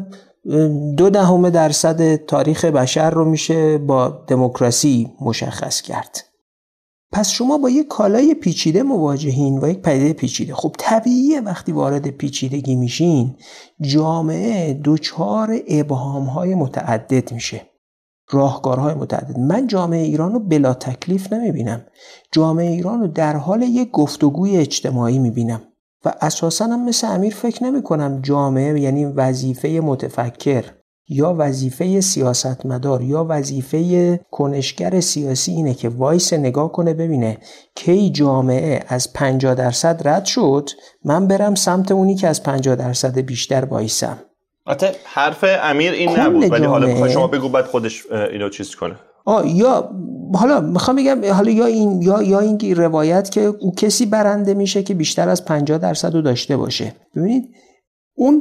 0.2% تاریخ بشر رو میشه با دموکراسی مشخص کرد. پس شما با یک کالای پیچیده مواجهین و یک پدیده پیچیده. خب طبیعیه وقتی وارد پیچیدگی میشین جامعه دچار ابهام‌های متعدد میشه، راهکارهای متعدد. من جامعه ایران رو بلا تکلیف نمیبینم، جامعه ایران رو در حال یک گفتگوی اجتماعی میبینم و اساساً هم مثل امیر فکر نمی کنم جامعه یعنی وظیفه متفکر یا وظیفه سیاستمدار یا وظیفه کنشگر سیاسی اینه که وایس نگاه کنه ببینه کی جامعه از 50% رد شد من برم سمت اونی که از 50% بیشتر وایسم. البته حرف امیر این نبود، ولی حالا میخوای شما بگو بعد خودش اینو چیز کنه. یا حالا میخوام بگم حالا یا این روایت که اون کسی برنده میشه که بیشتر از 50% رو داشته باشه. ببینید اون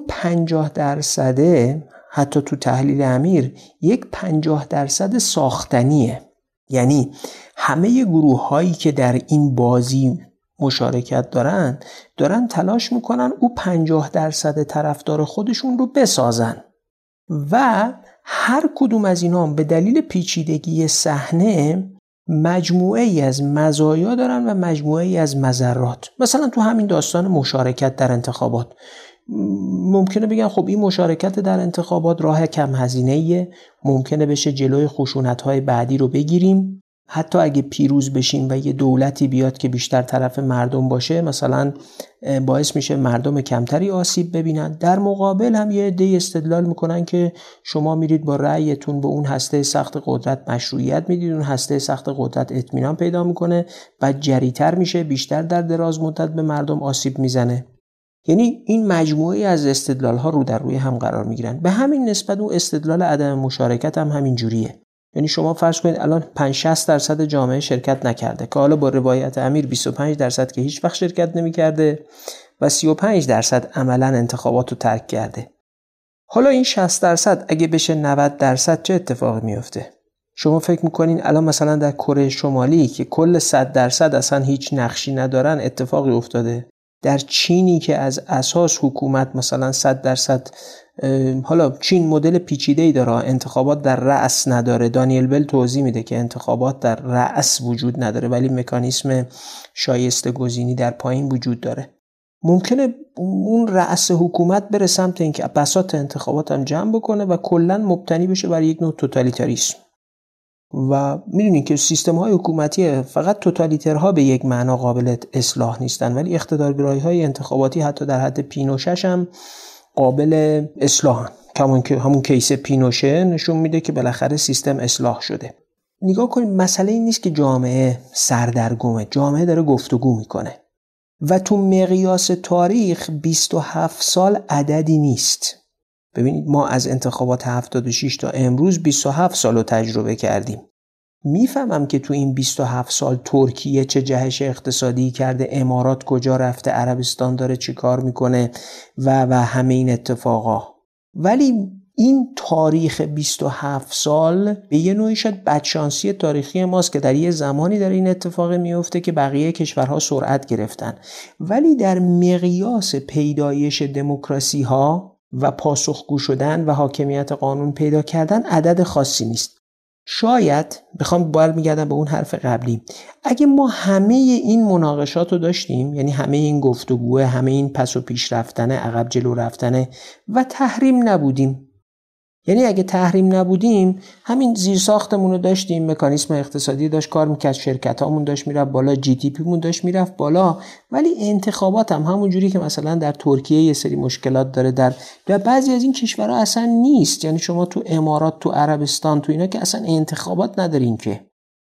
50% حتی تو تحلیل امیر یک 50% ساختنیه، یعنی همه گروه هایی که در این بازی مشارکت دارن تلاش میکنن او 50% طرفدار خودشون رو بسازن و هر کدوم از اینا به دلیل پیچیدگی صحنه مجموعه ای از مزایا دارن و مجموعه ای از مضرات. مثلا تو همین داستان مشارکت در انتخابات ممکنه بگن خب این مشارکت در انتخابات راه کم هزینه‌ایه، ممکنه بشه جلوی خشونت‌های بعدی رو بگیریم، حتی اگه پیروز بشیم و یه دولتی بیاد که بیشتر طرف مردم باشه مثلا باعث میشه مردم کمتری آسیب ببینن. در مقابل هم یه عده‌ای استدلال میکنن که شما میرید با رأیتون به اون هسته سخت قدرت مشروعیت میدید، اون هسته سخت قدرت اطمینان پیدا میکنه، بعد جری‌تر میشه، بیشتر در دراز مدت به مردم آسیب میزنه. یعنی این مجموعه از استدلال ها رو در روی هم قرار میگیرن. به همین نسبت اون استدلال عدم مشارکت هم همین جوریه. یعنی شما فرض کنید الان 5-60% جامعه شرکت نکرده که حالا با روایت امیر 25% که هیچ وقت شرکت نمی‌کرده و 35% عملاً انتخابات رو ترک کرده. حالا این 60% اگه بشه 90% چه اتفاقی میفته؟ شما فکر میکنین الان مثلا در کره شمالی که کل 100% اصلا هیچ نقشی ندارن اتفاقی افتاده؟ در چینی که از اساس حکومت مثلا 100%، حالا چین مدل پیچیده‌ای داره، انتخابات در رأس نداره. دانیل بل توضیح میده که انتخابات در رأس وجود نداره ولی مکانیسم شایسته گزینی در پایین وجود داره. ممکنه اون رأس حکومت بره سمت اینکه بساط انتخابات هم جمع بکنه و کلاً مبتنی بشه بر یک نوع توتالیتاریسم. و میدونین که سیستم های حکومتی فقط توتالیترها به یک معنا قابل اصلاح نیستن، ولی اقتدارگرایی های انتخاباتی حتی در حد پینوشش هم قابل اصلاحن. همون کیس پینوشه نشون میده که بالاخره سیستم اصلاح شده. نگاه کنید مسئله این نیست که جامعه سردرگمه، جامعه داره گفتگو میکنه و تو مقیاس تاریخ 27 سال عددی نیست. ببینید ما از انتخابات 76 تا امروز 27 سال رو تجربه کردیم. میفهمم که تو این 27 سال ترکیه چه جهش اقتصادی کرده، امارات کجا رفته، عربستان داره چی کار میکنه و همه این اتفاقا، ولی این تاریخ 27 سال به یه نوعی شاید بدشانسی تاریخی ماست که در یه زمانی در این اتفاق میفته که بقیه کشورها سرعت گرفتن، ولی در مقیاس پیدایش دموکراسی ها و پاسخگو شدن و حاکمیت قانون پیدا کردن عدد خاصی نیست. شاید بخوام برمیگردم به اون حرف قبلی، اگه ما همه این مناقشات رو داشتیم، یعنی همه این گفتگوه، همه این پس و پیش رفتنه، عقب جلو رفتنه و تحریم نبودیم، یعنی اگه تحریم نبودیم همین زیرساختمون رو داشتیم، مکانیسم اقتصادی داشت کار میکرد، شرکتامون داشت میرفت بالا، جی دی پی مون داشت میرفت بالا، ولی انتخابات هم همون جوری که مثلا در ترکیه یه سری مشکلات داره، در بعضی از این کشورها اصلا نیست. یعنی شما تو امارات، تو عربستان، تو اینا که اصلا انتخابات ندارین که.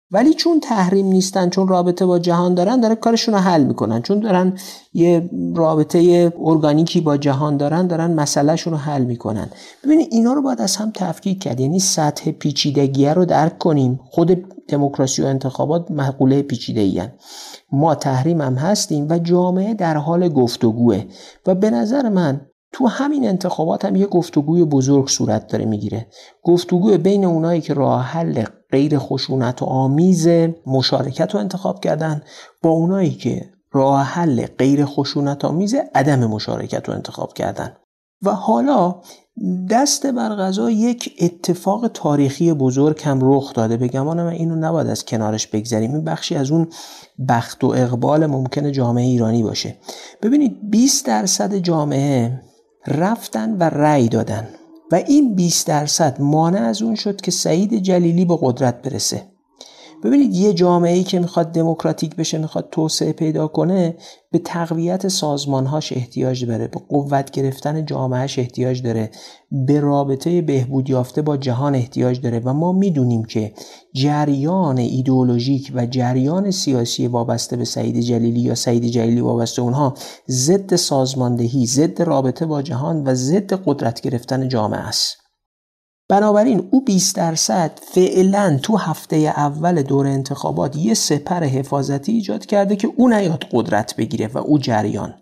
ولی چون تحریم نیستن، چون رابطه با جهان دارن کارشون رو حل میکنن، چون دارن یه رابطه ارگانیکی با جهان دارن مسئلهشون رو حل میکنن. ببینید اینا رو باید از هم تفکیک کرد، یعنی سطح پیچیدگی رو درک کنیم. خود دموکراسی و انتخابات مقوله پیچیده‌ای هستند. ما تحریم هم هستیم و جامعه در حال گفتگوه و به نظر من تو همین انتخابات هم یه گفتگوی بزرگ صورت داره میگیره. گفتگوی بین اونایی که راه حل غیر خشونت و آمیز مشارکت رو انتخاب کردن با اونایی که راه حل غیر خشونت آمیز عدم مشارکت رو انتخاب کردن. و حالا دست بر قضا یک اتفاق تاریخی بزرگ هم رخ داده. به گمان من اینو نباید از کنارش بگذاریم. این بخشی از اون بخت و اقبال ممکنه جامعه ایرانی باشه. ببینید 20% جامعه رفتن و رأی دادن و این 20% مانع از اون شد که سعید جلیلی به قدرت برسه. ببینید یه جامعه‌ای که میخواد دموکراتیک بشه، میخواد توسعه پیدا کنه، به تقویت سازمانهاش احتیاج داره، به قوت گرفتن جامعهش احتیاج داره، به رابطه بهبود یافته با جهان احتیاج داره. و ما میدونیم که جریان ایدئولوژیک و جریان سیاسی وابسته به سعید جلیلی یا سعید جلیلی وابسته اونها ضد سازماندهی، ضد رابطه با جهان و ضد قدرت گرفتن جامعه است. بنابراین او 20% فعلا تو هفته اول دور انتخابات یه سپر حفاظتی ایجاد کرده که او نیاد قدرت بگیره و او جریان.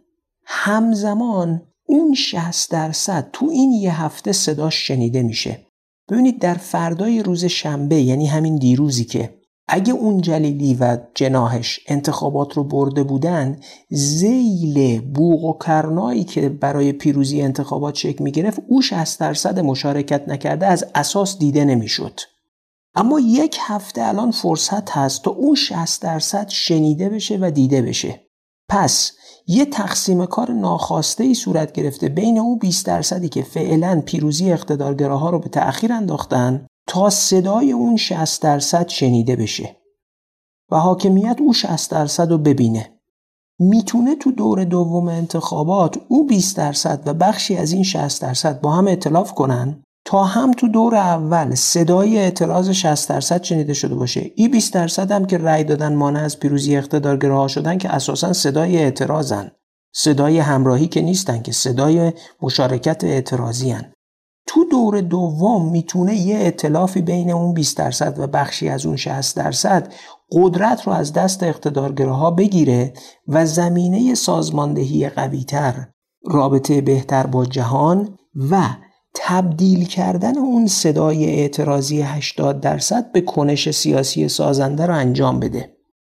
همزمان اون 60% تو این یه هفته صداش شنیده میشه. ببینید در فردای روز شنبه، یعنی همین دیروزی، که اگه اون جلیلی و جناحش انتخابات رو برده بودن، ذیل بوق و کرنایی که برای پیروزی انتخابات شکل می‌گرفت، او 60% مشارکت نکرده از اساس دیده نمی‌شد. اما یک هفته الان فرصت هست تا اون 60% شنیده بشه و دیده بشه. پس یه تقسیم کار ناخواسته ای صورت گرفته بین اون 20% که فعلا پیروزی اقتدارگراها رو به تأخیر انداختن تا صدای اون 60% شنیده بشه و حاکمیت اون 60% رو ببینه. میتونه تو دور دوم انتخابات او 20% و بخشی از این 60% با هم ائتلاف کنن تا هم تو دور اول صدای اعتراض 60% شنیده شده باشه. این 20% هم که رأی دادن مانع از پیروزی اقتدارگراها شدن که اساساً صدای اعتراضن، صدای همراهی که نیستن، که صدای مشارکت اعتراضی هن. تو دور دوم میتونه یه ائتلافی بین اون 20% و بخشی از اون 60% قدرت رو از دست اقتدارگراها بگیره و زمینه سازماندهی قوی‌تر، رابطه بهتر با جهان و تبدیل کردن اون صدای اعتراضی 80% به کنش سیاسی سازنده رو انجام بده.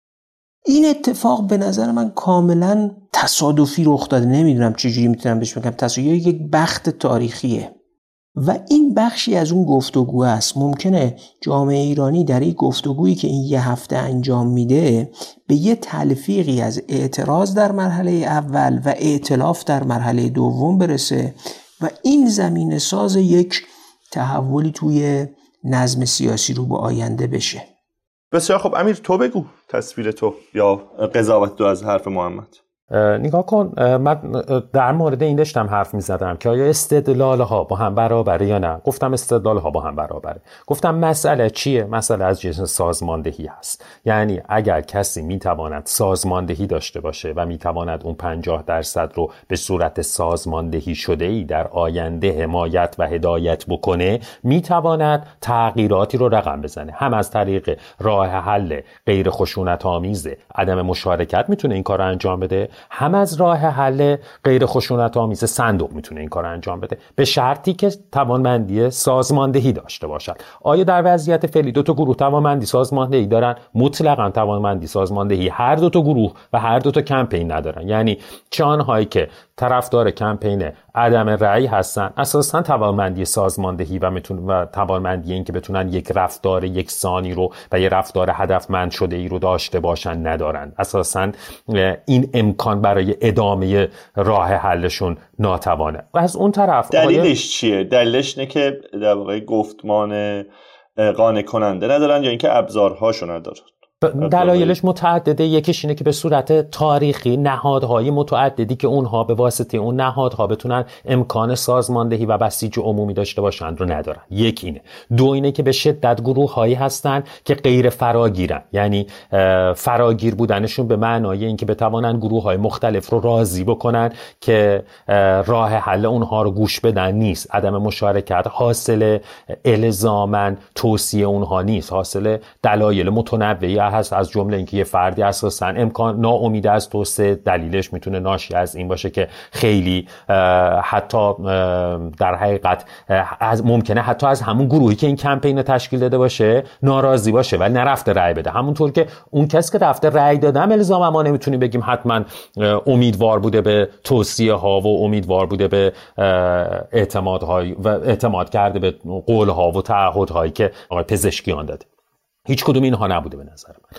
این اتفاق به نظر من کاملا تصادفی رخ داده. نمیدونم چجوری میتونم بهش بگم. تصادفی یک بخت تاریخیه و این بخشی از اون گفتگو است. ممکنه جامعه ایرانی در این گفتگویی که این یه هفته انجام میده به یه تلفیقی از اعتراض در مرحله اول و ائتلاف در مرحله دوم برسه و این زمینه ساز یک تحولی توی نظم سیاسی رو به آینده بشه. بسیار خب امیر، تو بگو تصویر تو یا قضاوت تو از حرف محمد. نگاه کن، من در مورد این داشتم حرف می زدم که آیا استدلال ها با هم برابره یا نه. گفتم استدلال ها با هم برابره. گفتم مسئله چیه؟ مسئله از جنس سازماندهی هست. یعنی اگر کسی می تواند سازماندهی داشته باشه و می تواند اون 50% رو به صورت سازماندهی شده ای در آینده حمایت و هدایت بکنه، می تواند تغییراتی رو رقم بزنه. هم از طریق راه حل غیر خشونت آمیز عدم مشارکت میتونه این کار رو انجام بده، هم از راه حل غیر خشونت آمیز صندوق میتونه این کار رو انجام بده، به شرطی که توانمندی سازماندهی داشته باشد. آیا در وضعیت فعلی دو تا گروه توانمندی سازماندهی دارن؟ مطلقاً توانمندی سازماندهی هر دو تا گروه و هر دو تا کمپین ندارن. یعنی چه آنهایی که طرفدار کمپین عدم رأی هستن اساساً توانمندی سازماندهی و توانمندی این که بتونن یک رفتار یکسانی رو و یک رفتار هدفمند شده ای رو داشته باشن ندارن. اساساً این امکان برای ادامه راه حلشون ناتوانه. و از اون طرف دلیلش چیه؟ دلیلش نه که در واقع گفتمان قانع کننده ندارن یا اینکه ابزارهاشو ندارن؟ دلایلش متعدده. یکیش اینه که به صورت تاریخی نهادهای متعددی که اونها به واسطه اون نهادها بتونن امکان سازماندهی و بسیج عمومی داشته باشند رو ندارن. یک اینه. دو اینه که به شدت گروه‌هایی هستن که غیر فراگیرن، یعنی فراگیر بودنشون به معنای اینکه بتوانن گروه‌های مختلف رو راضی بکنن که راه حل اونها رو گوش بدن نیست. عدم مشارکت حاصل الزاماً توصیه اونها نیست، حاصل دلایل متنوعی هست، از جمله اینکه یه فردی اساساً امکان ناامید از توسعه، دلیلش میتونه ناشی از این باشه که خیلی حتی در حقیقت ممکنه حتی از همون گروهی که این کمپین تشکیل داده باشه ناراضی باشه ولی نرفته رأی بده. همونطور که اون کسی که رفته رأی دادم الزاما ما نمیتونیم بگیم حتما امیدوار بوده به توصیه ها و امیدوار بوده به اعتمادهای و اعتماد کرده به قول ها و تعهدهایی که آقای پزشکیان داده. هیچ کدوم اینها نبوده به نظر من.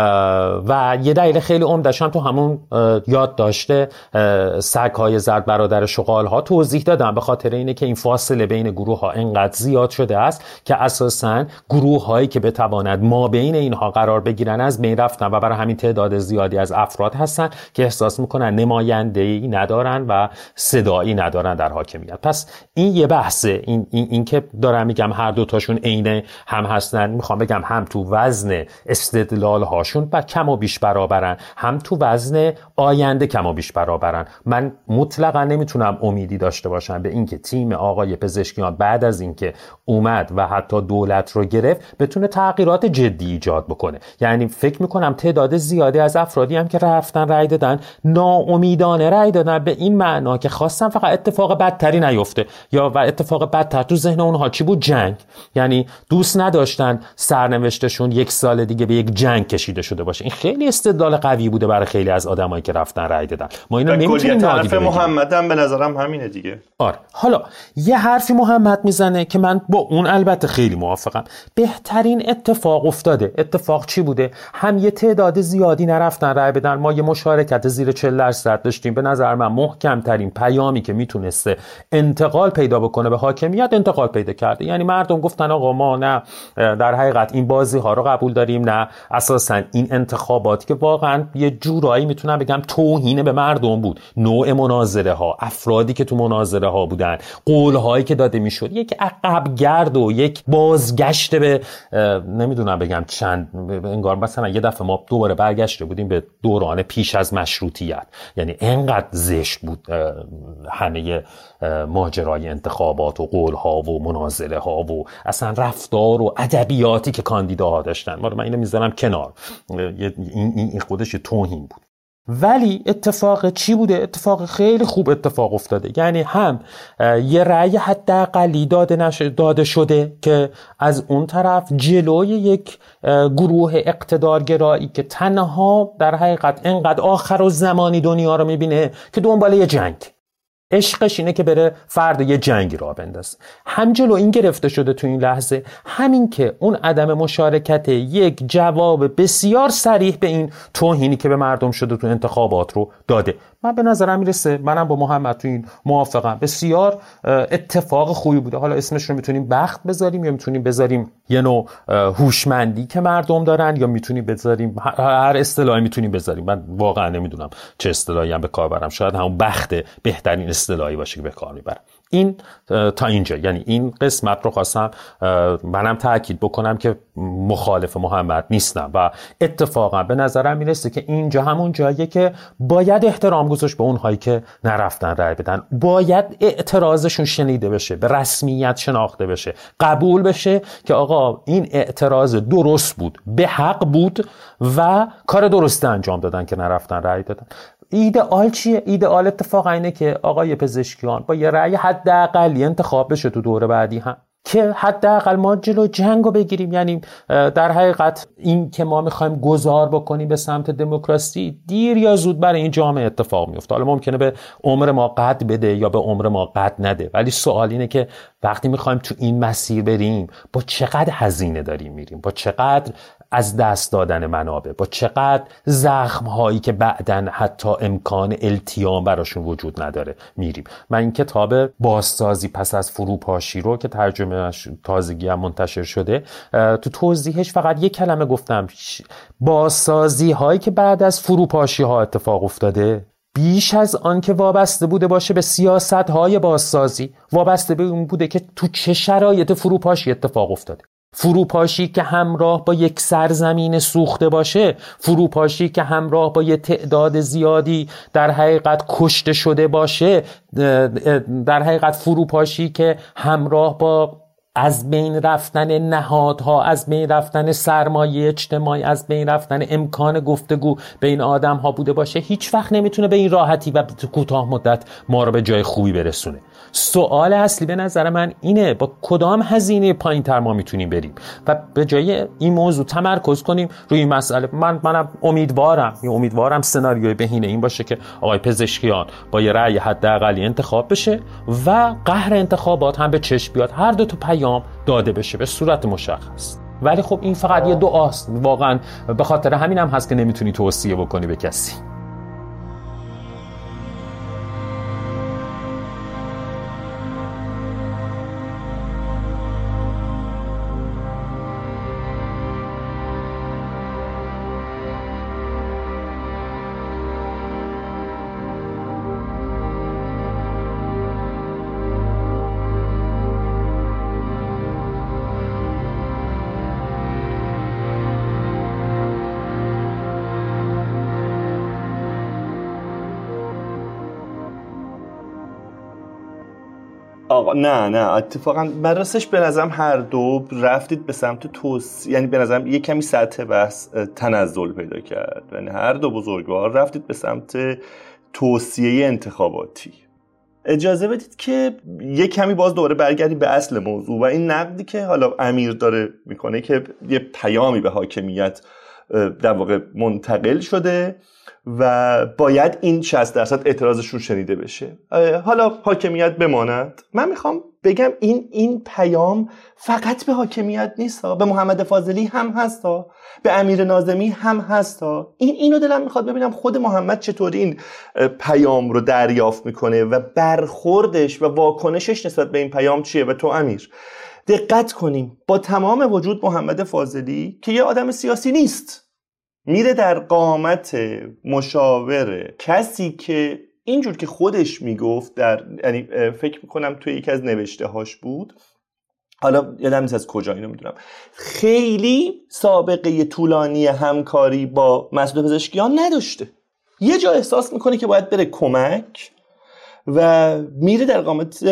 و یه دلیل خیلی عمده‌اش هم تو همون یاد داشته سگ‌های زرد برادر شغال‌ها توضیح دادم، به خاطر اینه که این فاصله بین گروه‌ها انقدر زیاد شده است که اساساً گروه‌هایی که بتواند ما بین اینها قرار بگیرن از بین رفتن و برای همین تعداد زیادی از افراد هستن که احساس میکنن نماینده‌ای ندارن و صدایی ندارن در حاکمیت. پس این یه بحثه. این که دارم میگم هر دو تاشون عین هم هستن، میخوام بگم هم تو وزن استدلال هاشون کم و بیش برابرن، هم تو وزن آینده کم و بیش برابرن. من مطلقا نمیتونم امیدی داشته باشم به اینکه تیم آقای پزشکیان بعد از اینکه اومد و حتی دولت رو گرفت بتونه تغییرات جدی ایجاد بکنه. یعنی فکر میکنم تعداد زیادی از افرادی هم که رفتن رأی دادن ناامیدانه رأی دادن، به این معنا که خواستن فقط اتفاق بدتری نیفته، یا و اتفاق بدتر تو ذهن اونها چی بود؟ جنگ. یعنی دوست نداشتن سرنوشتشون یک سال دیگه به یک جنگ کشیده شده باشه. این خیلی استدلال قوی بوده برای خیلی از آدمایی که رفتن رأی دادن. ما اینو نمیتونیم نادیده بگیریم. محمد هم به نظرم همینه دیگه. آره. حالا یه حرفی محمد میزنه که من با اون البته خیلی موافقم. بهترین اتفاق افتاده. اتفاق چی بوده؟ هم یه تعداد زیادی نرفتن رأی بدن. ما یه مشارکت زیر 40% داشتیم. به نظر من محکم ترین پیامی که میتونسته انتقال پیدا بکنه به حاکمیت انتقال پیدا کرده. یعنی مردم گفتن آقا ما نه در حقیقت این بازی ها رو قبول داریم، نه اساساً این انتخاباتی که واقعا یه جورایی میتونم بگم توهین به مردم بود. نوع مناظره ها، افرادی که تو مناظره ها بودن، قول هایی که داده میشد، یک عقب گرد و یک بازگشت به نمیدونم بگم چند، انگار مثلا یه دفعه ما دوباره برگشته بودیم به دوران پیش از مشروطیت. یعنی انقدر زشت بود همه ماجرای انتخابات و قول ها و مناظره ها و اصلا رفتار و ادبیاتی که کاندیداها داشتن. من اینو میذارم کنار، این خودش توهین بود. ولی اتفاق چی بوده؟ اتفاق خیلی خوب اتفاق افتاده. یعنی هم یه رأی حداقلی داده شده که از اون طرف جلوی یک گروه اقتدارگرایی که تنها در حقیقت انقدر آخر و زمانی دنیا رو میبینه که دنبال یه جنگ، عشقش اینه که بره فرد یه جنگی را بندازه، هم جلو این گرفته شده تو این لحظه، همین که اون عدم مشارکت یک جواب بسیار صریح به این توهینی که به مردم شده تو انتخابات رو داده. من به نظرم میرسه، منم با محمد تو این موافقم، بسیار اتفاق خوبی بوده. حالا اسمش رو میتونیم بخت بذاریم یا میتونیم بذاریم یه نوع هوشمندی که مردم دارن، یا میتونیم بذاریم هر اصطلاحی میتونیم بذاریم. من واقعا نمیدونم چه اصطلاحی هم به کار برم، شاید همون بخت بهترین اصطلاحی باشه که به کار میبرم. این تا اینجا، یعنی این قسمت رو خواستم منم تأکید بکنم که مخالف محمد نیستم و اتفاقا به نظرم میرسه که اینجا همون جاییه که باید احترام گذاشت به اونهایی که نرفتن رأی بدن، باید اعتراضشون شنیده بشه، به رسمیت شناخته بشه، قبول بشه که آقا این اعتراض درست بود، به حق بود و کار درسته انجام دادن که نرفتن رأی دادن. ایدئال چیه؟ ایدئال اتفاقا اینه که آقای پزشکیان با یه رأی حداقلی انتخاب بشه تو دور بعدی هم، که حداقل ما جلو جنگو بگیریم. یعنی در حقیقت این که ما میخوایم گذار بکنیم به سمت دموکراسی دیر یا زود برای این جامعه اتفاق میفته. حالا ممکنه به عمر ما قد بده یا به عمر ما قد نده، ولی سوال اینه که وقتی میخوایم تو این مسیر بریم با چقدر هزینه داریم میریم، با چقدر از دست دادن منابع، با چقدر زخم‌هایی که بعداً حتی امکان التیام براشون وجود نداره میریم. من این کتاب بازسازی پس از فروپاشی رو که ترجمهش تازگی هم منتشر شده، تو توضیحش فقط یک کلمه گفتم: بازسازی هایی که بعد از فروپاشی ها اتفاق افتاده بیش از آن که وابسته بوده باشه به سیاست های بازسازی، وابسته به اون بوده که تو چه شرایط فروپاشی اتفاق افتاده. فروپاشی که همراه با یک سرزمین سوخته باشه، فروپاشی که همراه با یک تعداد زیادی در حقیقت کشته شده باشه، در حقیقت فروپاشی که همراه با از بین رفتن نهادها، از بین رفتن سرمایه اجتماعی، از بین رفتن امکان گفتگو بین آدم ها بوده باشه، هیچ وقت نمیتونه به این راحتی و کوتاه مدت ما رو به جای خوبی برسونه. سوال اصلی به نظر من اینه: با کدام هزینه پایین تر ما میتونیم بریم و به جای این موضوع تمرکز کنیم روی این مسئله. منم امیدوارم سناریوی بهینه این باشه که آقای پزشکیان با یه رأی حداقلی انتخاب بشه و قهر انتخابات هم به چشم بیاد، هر دو تا پیام داده بشه به صورت مشخص. ولی خب این فقط یه دعاست واقعا، به خاطر همین هم هست که نمیتونی توصیه بکنی به کسی. آقا نه اتفاقا براسش به نظرم هر دو رفتید به سمت توصیه، یعنی به نظرم یک کمی سطح بحث تنزل پیدا کرد، یعنی هر دو بزرگوار رفتید به سمت توصیه انتخاباتی. اجازه بدید که یک کمی باز دوباره برگردیم به اصل موضوع و این نقدی که حالا امیر داره میکنه که یه پیامی به حاکمیت در واقع منتقل شده و باید این 60% اعتراضشون شنیده بشه. حالا حاکمیت بماند. من میخوام بگم این پیام فقط به حاکمیت نیست، به محمد فاضلی هم هست، به امیر ناظمی هم هست. اینو دلم میخواد ببینم خود محمد چطوری این پیام رو دریافت میکنه و برخوردش و واکنشش نسبت به این پیام چیه. و تو امیر دقت کنیم، با تمام وجود محمد فاضلی که یه آدم سیاسی نیست، میره در قامت مشاور کسی که اینجور که خودش میگفت یعنی فکر میکنم توی یکی از نوشته هاش بود، حالا یادم نیست از کجا، اینو میدونم، خیلی سابقه طولانی همکاری با مسعود پزشکیان نداشته. یه جا احساس میکنه که باید بره کمک و میره در قامت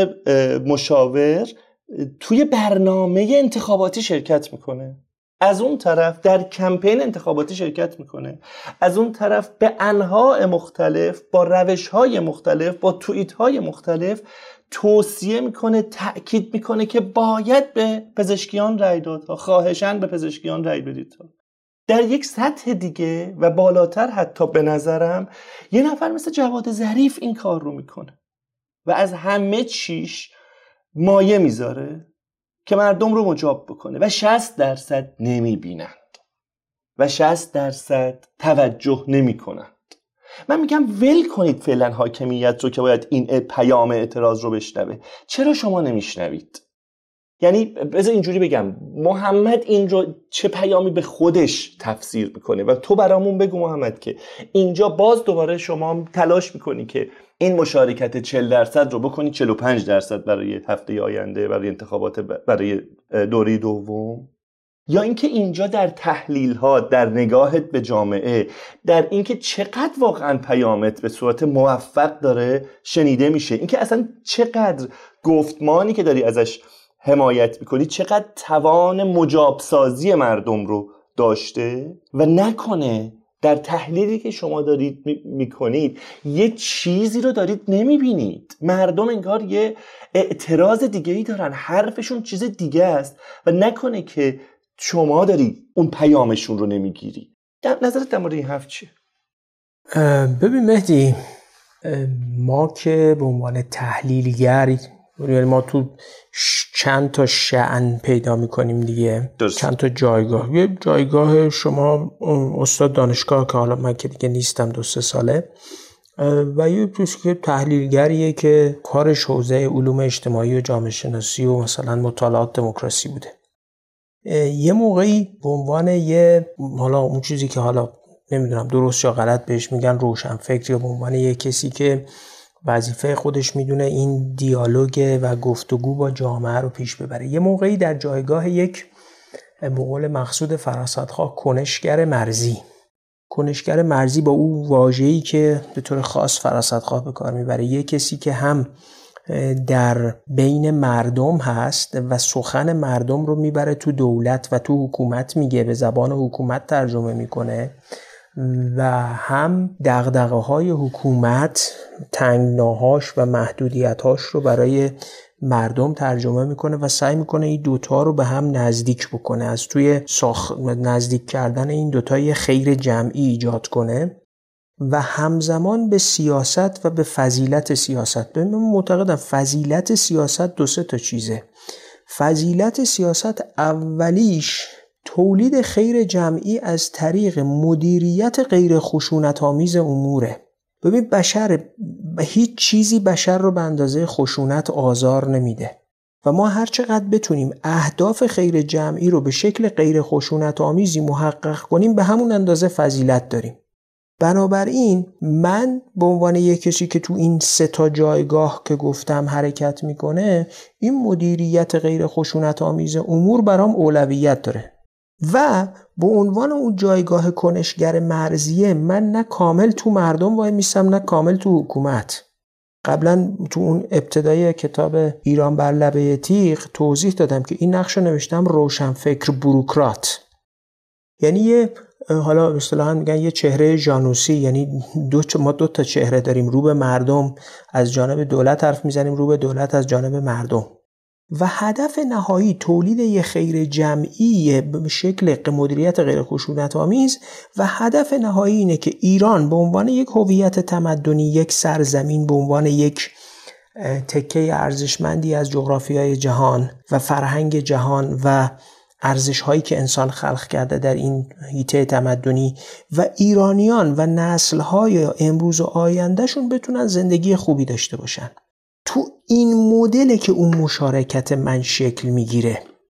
مشاور توی برنامه انتخاباتی شرکت میکنه، از اون طرف در کمپین انتخاباتی شرکت میکنه، از اون طرف به انواع مختلف با روش‌های مختلف با توییت‌های مختلف توصیه میکنه، تأکید میکنه که باید به پزشکیان رأی داد، خواهشاً به پزشکیان رأی بدید. در یک سطح دیگه و بالاتر حتی به نظرم یه نفر مثل جواد ظریف این کار رو میکنه و از همه چیش مایه میذاره که مردم رو مجاب بکنه و 60% نمیبینند و 60% توجه نمی کنند. من میگم ول کنید فعلا حاکمیت رو که باید این پیام اعتراض رو بشنوه. چرا شما نمیشنوید؟ یعنی بذار اینجوری بگم، محمد این رو چه پیامی به خودش تفسیر میکنه و تو برامون بگو محمد که اینجا باز دوباره شما تلاش میکنی که این مشارکت 40% رو بکنی 45% برای هفته آینده، برای انتخابات، برای دوره دوم، یا اینکه اینجا در تحلیل ها، در نگاهت به جامعه، در اینکه چقدر واقعا پیامت به صورت موفق داره شنیده میشه، اینکه اصلا چقدر گفتمانی که داری ازش حمایت میکنی چقدر توان مجابسازی مردم رو داشته و نکنه در تحلیلی که شما دارید میکنید یه چیزی رو دارید نمیبینید. مردم انگار یه اعتراض دیگه ای دارن، حرفشون چیز دیگه است و نکنه که شما داری اون پیامشون رو نمیگیری. نظرت در مورد این حرف چیه؟ ببین مهدی، ما که به عنوان تحلیلگر یعنی ما تو چند تا شأن پیدا میکنیم دیگه. چند تا جایگاه. یه جایگاه شما استاد دانشگاه که حالا من که دیگه نیستم 2-3 ساله، و یه که تحلیلگریه که کارش حوزه علوم اجتماعی و جامعه شناسی و مثلا مطالعات دموکراسی بوده. یه موقعی به عنوان حالا اون چیزی که حالا نمیدونم درست یا غلط بهش میگن روشنفکر، یا به عنوان یه کسی که وظیفه خودش میدونه این دیالوگ و گفتگو با جامعه رو پیش ببره، یه موقعی در جایگاه یک به قول مقصود فراستخواه کنشگر مرزی با اون واژه‌ای که به طور خاص فراستخواه به کار میبره، یه کسی که هم در بین مردم هست و سخن مردم رو میبره تو دولت و تو حکومت میگه، به زبان حکومت ترجمه میکنه، و هم دغدغه‌های حکومت، تنگناهاش و محدودیت‌هاش رو برای مردم ترجمه میکنه و سعی میکنه این دوتا رو به هم نزدیک بکنه، از توی نزدیک کردن این دوتا یه خیر جمعی ایجاد کنه، و همزمان به سیاست و به فضیلت سیاست. من معتقدم فضیلت سیاست 2-3 تا چیزه. فضیلت سیاست اولیش تولید خیر جمعی از طریق مدیریت غیر خشونت‌آمیز اموره. ببین هیچ چیزی بشر رو به اندازه خشونت آزار نمیده و ما هر چقدر بتونیم اهداف خیر جمعی رو به شکل غیر خشونت‌آمیزی محقق کنیم به همون اندازه فضیلت داریم. بنابراین من به عنوان یک کسی که تو این 3 تا جایگاه که گفتم حرکت میکنه، این مدیریت غیر خشونت‌آمیز امور برام اولویت داره و به عنوان اون جایگاه کنشگر مرزیه من نه کامل تو مردم وای میسم نه کامل تو حکومت. قبلا تو اون ابتدای کتاب ایران بر لبه تیغ توضیح دادم که این نقش رو نوشتم روشنفکر بوروکرات، یعنی حالا اصطلاحاً میگن یه چهره ژانوسی، یعنی ما 2 تا چهره داریم، رو به مردم از جانب دولت حرف میزنیم، رو به دولت از جانب مردم، و هدف نهایی تولید یه خیر جمعی به شکل مدیریت غیر خشونت‌آمیز، و هدف نهایی اینه که ایران به عنوان یک هویت تمدنی، یک سرزمین، به عنوان یک تکه ارزشمندی از جغرافیای جهان و فرهنگ جهان و ارزش‌هایی که انسان خلق کرده در این حیطه تمدنی، و ایرانیان و نسل‌های امروز و آیندهشون بتونن زندگی خوبی داشته باشن. تو این مدل که اون مشارکت من شکل میگیره.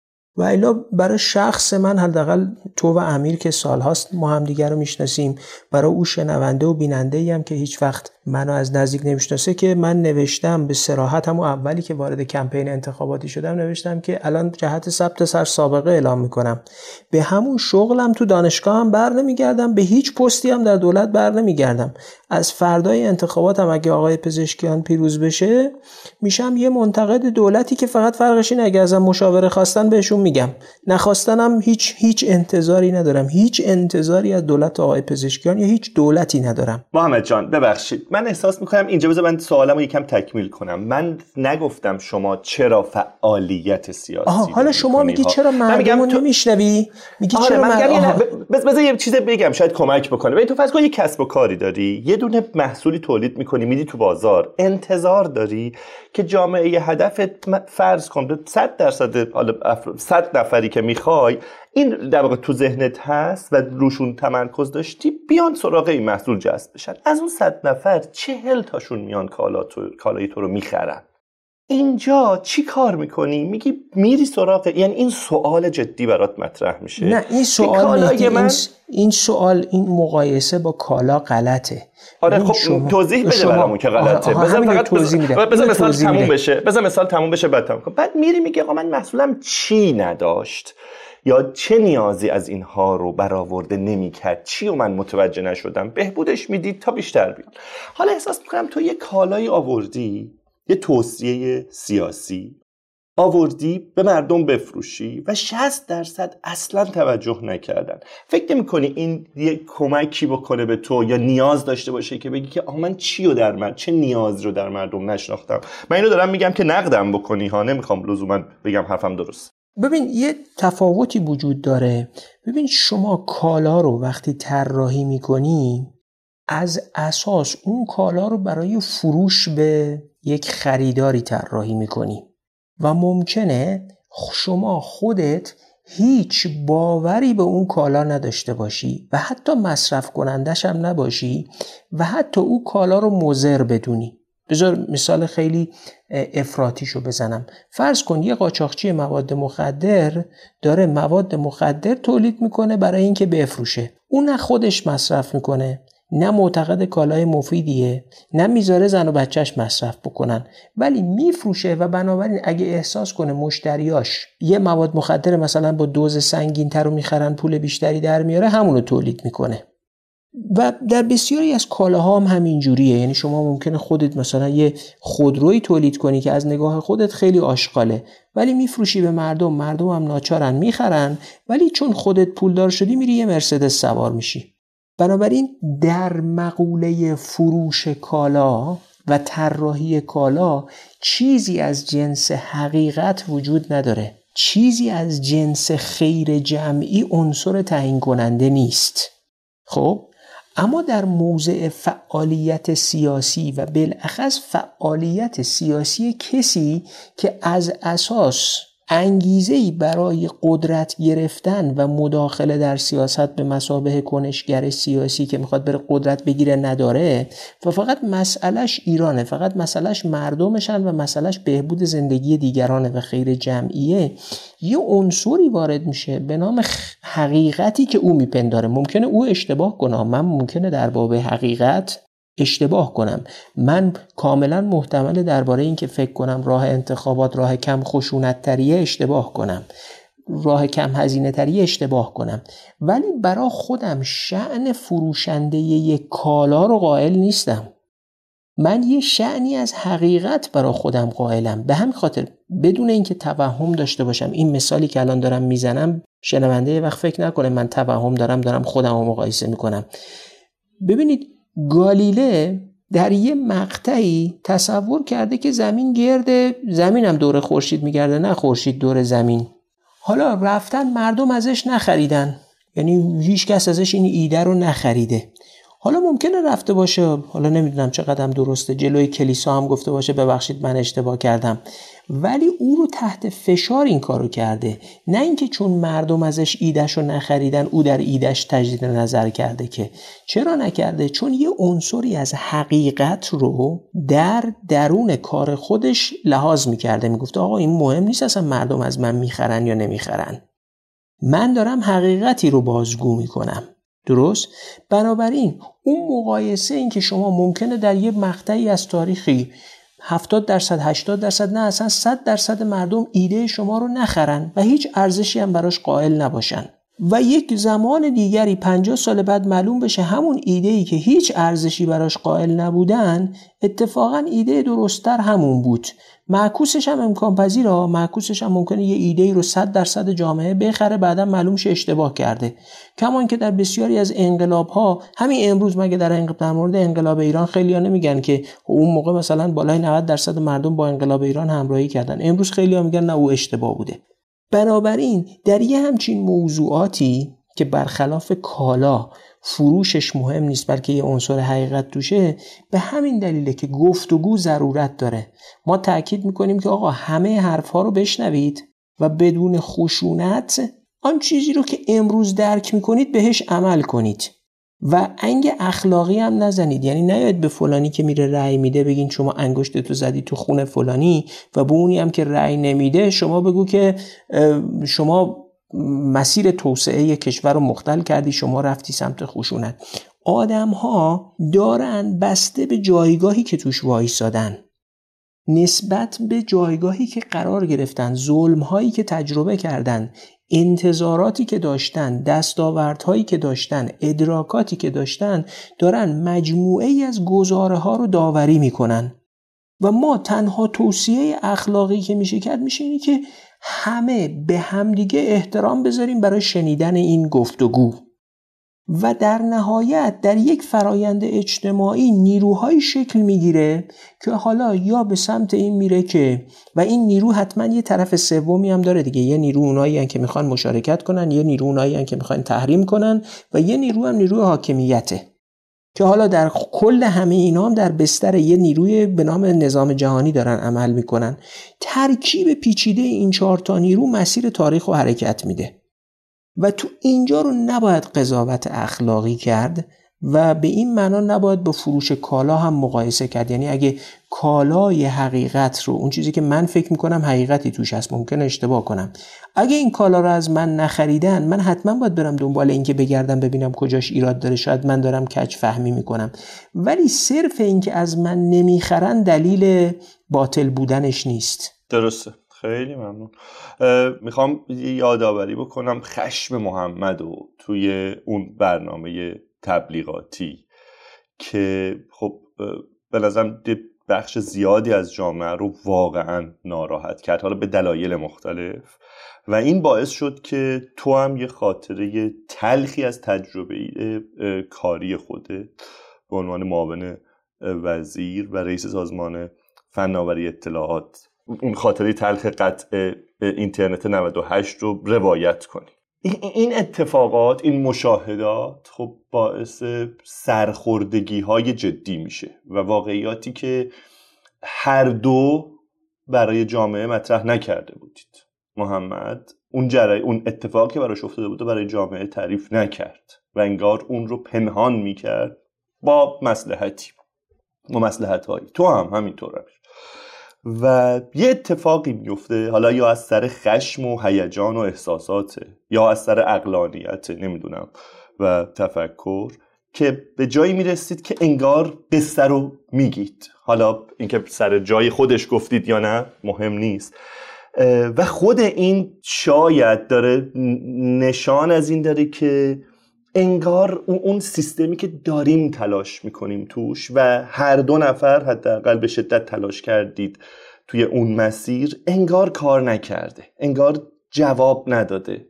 و الا برای شخص من، حداقل تو و امیر که سالهاست ما هم دیگر رو میشناسیم، برای او شنونده و بیننده‌ای هم که هیچ وقت منو از نزدیک نمیشناسه، که من نوشتم به صراحت، همون اولی که وارد کمپین انتخاباتی شدم نوشتم که الان جهت ثبت سرسابقه اعلام میکنم، به همون شغلم تو دانشگاه هم بر نمیگردم، به هیچ پستی هم در دولت بر نمیگردم. از فردای انتخاباتم اگه آقای پزشکیان پیروز بشه میشم یه منتقد دولتی که فقط فرقش اینه اگه ازم مشاوره خواستن بهشون میگم، نخواستنم هیچ انتظاری ندارم، هیچ انتظاری از دولت آقای پزشکیان یا هیچ دولتی ندارم. محمد جان ببخشید، من احساس میکنم اینجا بذار من سوالمو یکم تکمیل کنم. من نگفتم شما چرا فعالیت سیاسی حالا شما میگی چرا مردمو نمیشنوی؟ میگی چرا بذار یه چیز بگم شاید کمک بکنه. ببین تو فرض کن یه کسب و کاری داری، یه دونه محصولی تولید میکنی، میدی تو بازار، انتظار داری که جامعه هدفت فرض کن 100% حالا 100 نفری که میخوای این در واقع تو ذهنت هست و روشون تمرکز داشتی، بیان سراغ این محصول جذب بشن. از اون 100 نفر 40 تاشون میان کالای تو رو میخرن. اینجا چی کار میکنی؟ میگی میری سراغ، یعنی این سوال جدی برات مطرح میشه. نه این سوال این سوال این مقایسه با کالا غلطه. آره خب توضیح بده برامون که غلطه. بذار مثال تموم بشه. مثال تموم بشه بعد تموم کن. بعد میری میگه آقا من محصولم چی نداشت یا چه نیازی از اینها رو برآورده نمی‌کرد، چی و من متوجه نشدم، بهبودش میدید تا بیشتر بیاد. حالا احساس میکنم تو یه کالایی آوردی، یه توصیه سیاسی آوردی به مردم بفروشی و 60% اصلا توجه نکردن. فکر نمی‌کنی این یه کمکی بکنه به تو یا نیاز داشته باشه که بگی که من چه نیاز رو در مردم نشناختم؟ من اینو دارم میگم که نقدم بکنی ها، نمیخوام لزوما بگم حرفم درست. ببین یه تفاوتی وجود داره. ببین شما کالا رو وقتی طراحی میکنی، از اساس اون کالا رو برای فروش به یک خریداری طراحی میکنی و ممکنه شما خودت هیچ باوری به اون کالا نداشته باشی و حتی مصرف کنندش هم نباشی و حتی اون کالا رو مضر بدونی. بذار مثال خیلی افراطیشو بزنم. فرض کن یه قاچاقچی مواد مخدر داره مواد مخدر تولید میکنه برای اینکه بفروشه. اون نه خودش مصرف میکنه، نه معتقد کالای مفیدیه، نه میذاره زن و بچهش مصرف بکنن، ولی میفروشه و بنابراین اگه احساس کنه مشتریاش یه مواد مخدر مثلا با دوز سنگین‌تر رو میخرن پول بیشتری در میاره، همون رو تولید میکنه. و در بسیاری از کالاها هم همین جوریه. یعنی شما ممکنه خودت مثلا یه خودرویی تولید کنی که از نگاه خودت خیلی آشغاله، ولی میفروشی به مردم، مردم هم ناچارن میخرن، ولی چون خودت پولدار شدی میری یه مرسدس سوار میشی. بنابراین در مقوله فروش کالا و طراحی کالا چیزی از جنس حقیقت وجود نداره. چیزی از جنس خیر جمعی عنصر تعیین کننده نیست. خب اما در موضع فعالیت سیاسی و بالاخص فعالیت سیاسی کسی که از اساس انگیزه‌ای برای قدرت گرفتن و مداخله در سیاست به مثابه کنشگر سیاسی که میخواد بره قدرت بگیره نداره و فقط مسئلهش ایرانه، فقط مسئلهش مردمشن و مسئلهش بهبود زندگی دیگرانه و خیر جمعیه، یه عنصری وارد میشه به نام حقیقتی که او میپنداره. ممکنه او اشتباه کنه، من ممکنه در باب حقیقت اشتباه کنم، من کاملا محتمل درباره این که فکر کنم راه انتخابات راه کم خشونت تریه اشتباه کنم، راه کم هزینه تریه اشتباه کنم، ولی برای خودم شأن فروشنده یک کالا رو قائل نیستم. من یه شأنی از حقیقت برای خودم قائلم. به همین خاطر بدون اینکه توهم داشته باشم، این مثالی که الان دارم میزنم شنونده یه وقت فکر نکنه من توهم دارم خودم رو مقایسه میکنم. ببینید گالیله در یه مقطعی تصور کرده که زمین گرده، زمین هم دور خورشید میگرده، نه خورشید دور زمین. حالا رفتن مردم ازش نخریدن، یعنی هیچ کس ازش این ایده رو نخریده. حالا ممکنه رفته باشه، حالا نمیدونم چقدر درسته، جلوی کلیسا هم گفته باشه ببخشید من اشتباه کردم، ولی او رو تحت فشار این کارو کرده، نه اینکه چون مردم ازش ایدهشو نخریدن او در ایدهش تجدید نظر کرده. که چرا نکرده؟ چون یه عنصری از حقیقت رو در درون کار خودش لحاظ میکرده، میگفته آقا این مهم نیست اصلا مردم از من میخرن یا نمیخرن، من دارم حقیقتی رو بازگو میکنم. درست؟ بنابراین اون مقایسه، این که شما ممکنه در یه مقطعی از تاریخی 70%، 80%، نه اصلا 100% مردم ایده شما رو نخرن و هیچ ارزشی هم براش قائل نباشن و یک زمان دیگری 50 سال بعد معلوم بشه همون ایده‌ای که هیچ ارزشی براش قائل نبودن اتفاقا ایده درست‌تر همون بود. معکوسش هم امکان پذیره، معکوسش هم ممکنه یه ایده‌ای رو 100% جامعه بخره بعدا معلوم شه اشتباه کرده. کمان که در بسیاری از انقلاب‌ها، همین امروز مگه در مورد انقلاب ایران خیلی‌ها نمیگن که اون موقع مثلا بالای 90% مردم با انقلاب ایران همراهی کردن، امروز خیلی‌ها میگن نه او اشتباه بوده. بنابراین در یه همچین موضوعاتی که برخلاف کالا فروشش مهم نیست بلکه یه عنصر حقیقت توشه، به همین دلیله که گفتگو ضرورت داره. ما تأکید میکنیم که آقا همه حرفها رو بشنوید و بدون خشونت آن چیزی رو که امروز درک میکنید بهش عمل کنید و انگ اخلاقی هم نزنید. یعنی نیاید به فلانی که میره رأی میده بگین شما انگشتتو زدی تو خون فلانی و به اونی هم که رأی نمیده شما بگو که شما مسیر توسعه کشور رو مختل کردی، شما رفتی سمت خشونت. آدم ها دارن بسته به جایگاهی که توش وایسادن، نسبت به جایگاهی که قرار گرفتن، ظلم هایی که تجربه کردن، انتظاراتی که داشتن، دستاوردهایی که داشتن، ادراکاتی که داشتن، دارن مجموعه ای از گزاره ها رو داوری میکنن و ما تنها توصیه اخلاقی که میشه کرد میشه اینی که همه به همدیگه احترام بذاریم برای شنیدن این گفتگو و در نهایت در یک فرایند اجتماعی نیروهای شکل میگیره که حالا یا به سمت این میره که، و این نیرو حتما یه طرف سومی هم داره دیگه، یه نیرو اونایی هن که میخوان مشارکت کنن، یه نیرو اونایی هن که میخوان تحریم کنن و یه نیرو هم نیروی حاکمیته. که حالا در کل همه اینا هم در بستر یه نیروی به نام نظام جهانی دارن عمل میکنن. ترکیب پیچیده این 4 تا نیرو مسیر تاریخ و حرکت میده و تو اینجا رو نباید قضاوت اخلاقی کرد و به این معنا نباید با فروش کالا هم مقایسه کرد. یعنی اگه کالای حقیقت رو، اون چیزی که من فکر میکنم حقیقتی توش هست، ممکنه اشتباه کنم، اگه این کالا رو از من نخریدن، من حتما باید برم دنبال این که بگردم ببینم کجاش ایراد داره، شاید من دارم کج فهمی میکنم. ولی صرف این که از من نمیخرن دلیل باطل بودنش نیست. درسته. خیلی ممنون. میخوام یادآوری بکنم خشم محمدو توی اون برنامه تبلیغاتی که خب به نظرم بخش زیادی از جامعه رو واقعا ناراحت کرد، حالا به دلایل مختلف، و این باعث شد که تو هم یه خاطره تلخی از تجربه کاری خوده به عنوان معاون وزیر و رئیس سازمان فناوری اطلاعات، اون خاطره تلخ قطع اینترنت 98 رو روایت کنی. این اتفاقات، این مشاهدات خب باعث سرخوردگی های جدی میشه و واقعیاتی که هر دو برای جامعه مطرح نکرده بودید. محمد اون اتفاقی که براش افتاده بود برای جامعه تعریف نکرد و انگار اون رو پنهان میکرد با مصلحت‌هایی. تو هم همینطور روش. و یه اتفاقی میفته، حالا یا از سر خشم و هیجان و احساساته یا از سر عقلانیت، نمیدونم، و تفکر، که به جایی میرسید که انگار قصه رو میگید. حالا اینکه سر جای خودش گفتید یا نه مهم نیست، و خود این شاید داره نشان از این داره که انگار اون سیستمی که داریم تلاش میکنیم توش و هر دو نفر حداقل به شدت تلاش کردید توی اون مسیر، انگار کار نکرده، انگار جواب نداده.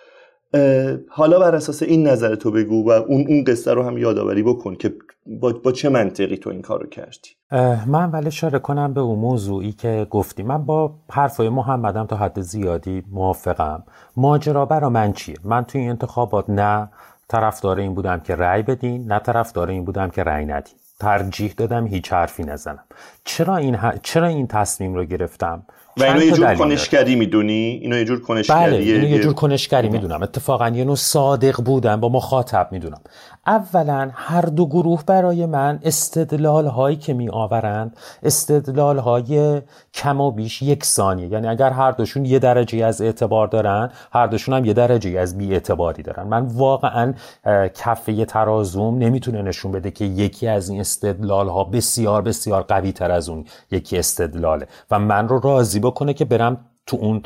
حالا بر اساس این نظر تو بگو و اون قصه رو هم یادآوری بکن که با چه منطقی تو این کار رو کردی. من ولی اشاره کنم به اون موضوعی که گفتی. من با حرفای محمدم تا حد زیادی موافقم. ماجرا برا من چیه؟ من توی این انتخابات نه طرفدار این بودم که رأی بدین، نه طرفدار این بودم که رأی ندین. ترجیح دادم هیچ حرفی نزنم. چرا این تصمیم رو گرفتم؟ و اینو یه جور کنشگری میدونی؟ اینو یه جور کنشگریه؟ بله، اینو یه جور کنشگری میدونم. اتفاقا یه نوع صادق بودن با مخاطب میدونم. اولا هر دو گروه برای من استدلال هایی که می آورند استدلال های کم و بیش یکسانیه. یعنی اگر هر دوشون یه درجه از اعتبار دارن، هر دوشون هم یه درجه از بی اعتباری دارن. من واقعا کفه ترازوم نمیتونه نشون بده که یکی از این استدلال ها بسیار بسیار قوی تر از اون یکی استدلاله و من رو راضی بکنه که برم تو اون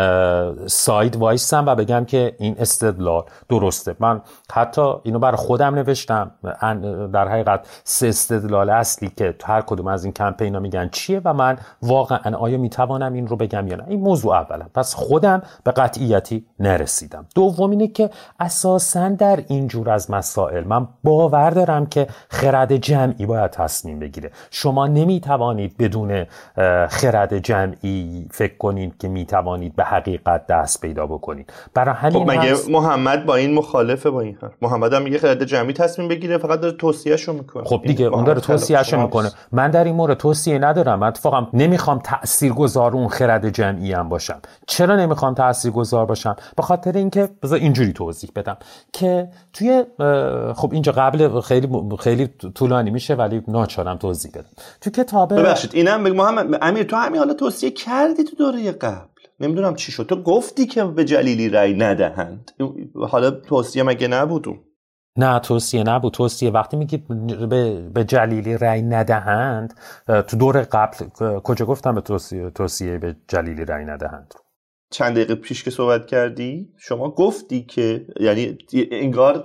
ساید وایسم و بگم که این استدلال درسته. من حتی اینو برای خودم نوشتم، در حقیقت 3 استدلال اصلی که هر کدوم از این کمپینا میگن چیه و من واقعا آیا میتوانم این رو بگم یا نه. این موضوع اولا. پس خودم به قطعیتی نرسیدم. دوم اینه که اساساً در این جور از مسائل من باور دارم که خرد جمعی باید تصمیم بگیره. شما نمیتوانید بدون خرد جمعی فکر کنید که میتوانید به حقیقت دست پیدا بکنید. برای همین خب مگه محمد با این مخالفه؟ با این حرف محمد هم میگه خرد جمعی تصمیم بگیره، فقط داره توصیه‌شو میکنه. خب دیگه اون داره توصیه‌شو میکنه. من در این مورد توصیه ندارم. من اتفاقا نمیخوام تاثیرگذار اون خرد جمعی هم باشم. چرا نمیخوام تاثیرگذار باشم؟ به خاطر اینکه بذار اینجوری توضیح بدم که توی خب اینجا قبل خیلی طولانی میشه ولی ناچارم توضیح بدم. تو کتاب ببخشید اینم بگم محمد امیر، تو همین حالا توصیه کردی تو دوره قبل، نمیدونم چی شد، تو گفتی که به جلیلی رأی ندهند. حالا توصیه مگه نبود؟ نه توصیه نبود. توصیه وقتی میگید به جلیلی رأی ندهند، تو دور قبل کجا گفتم به توصیه به جلیلی رأی ندهند؟ چند دقیقه پیش که صحبت کردی شما گفتی که یعنی انگار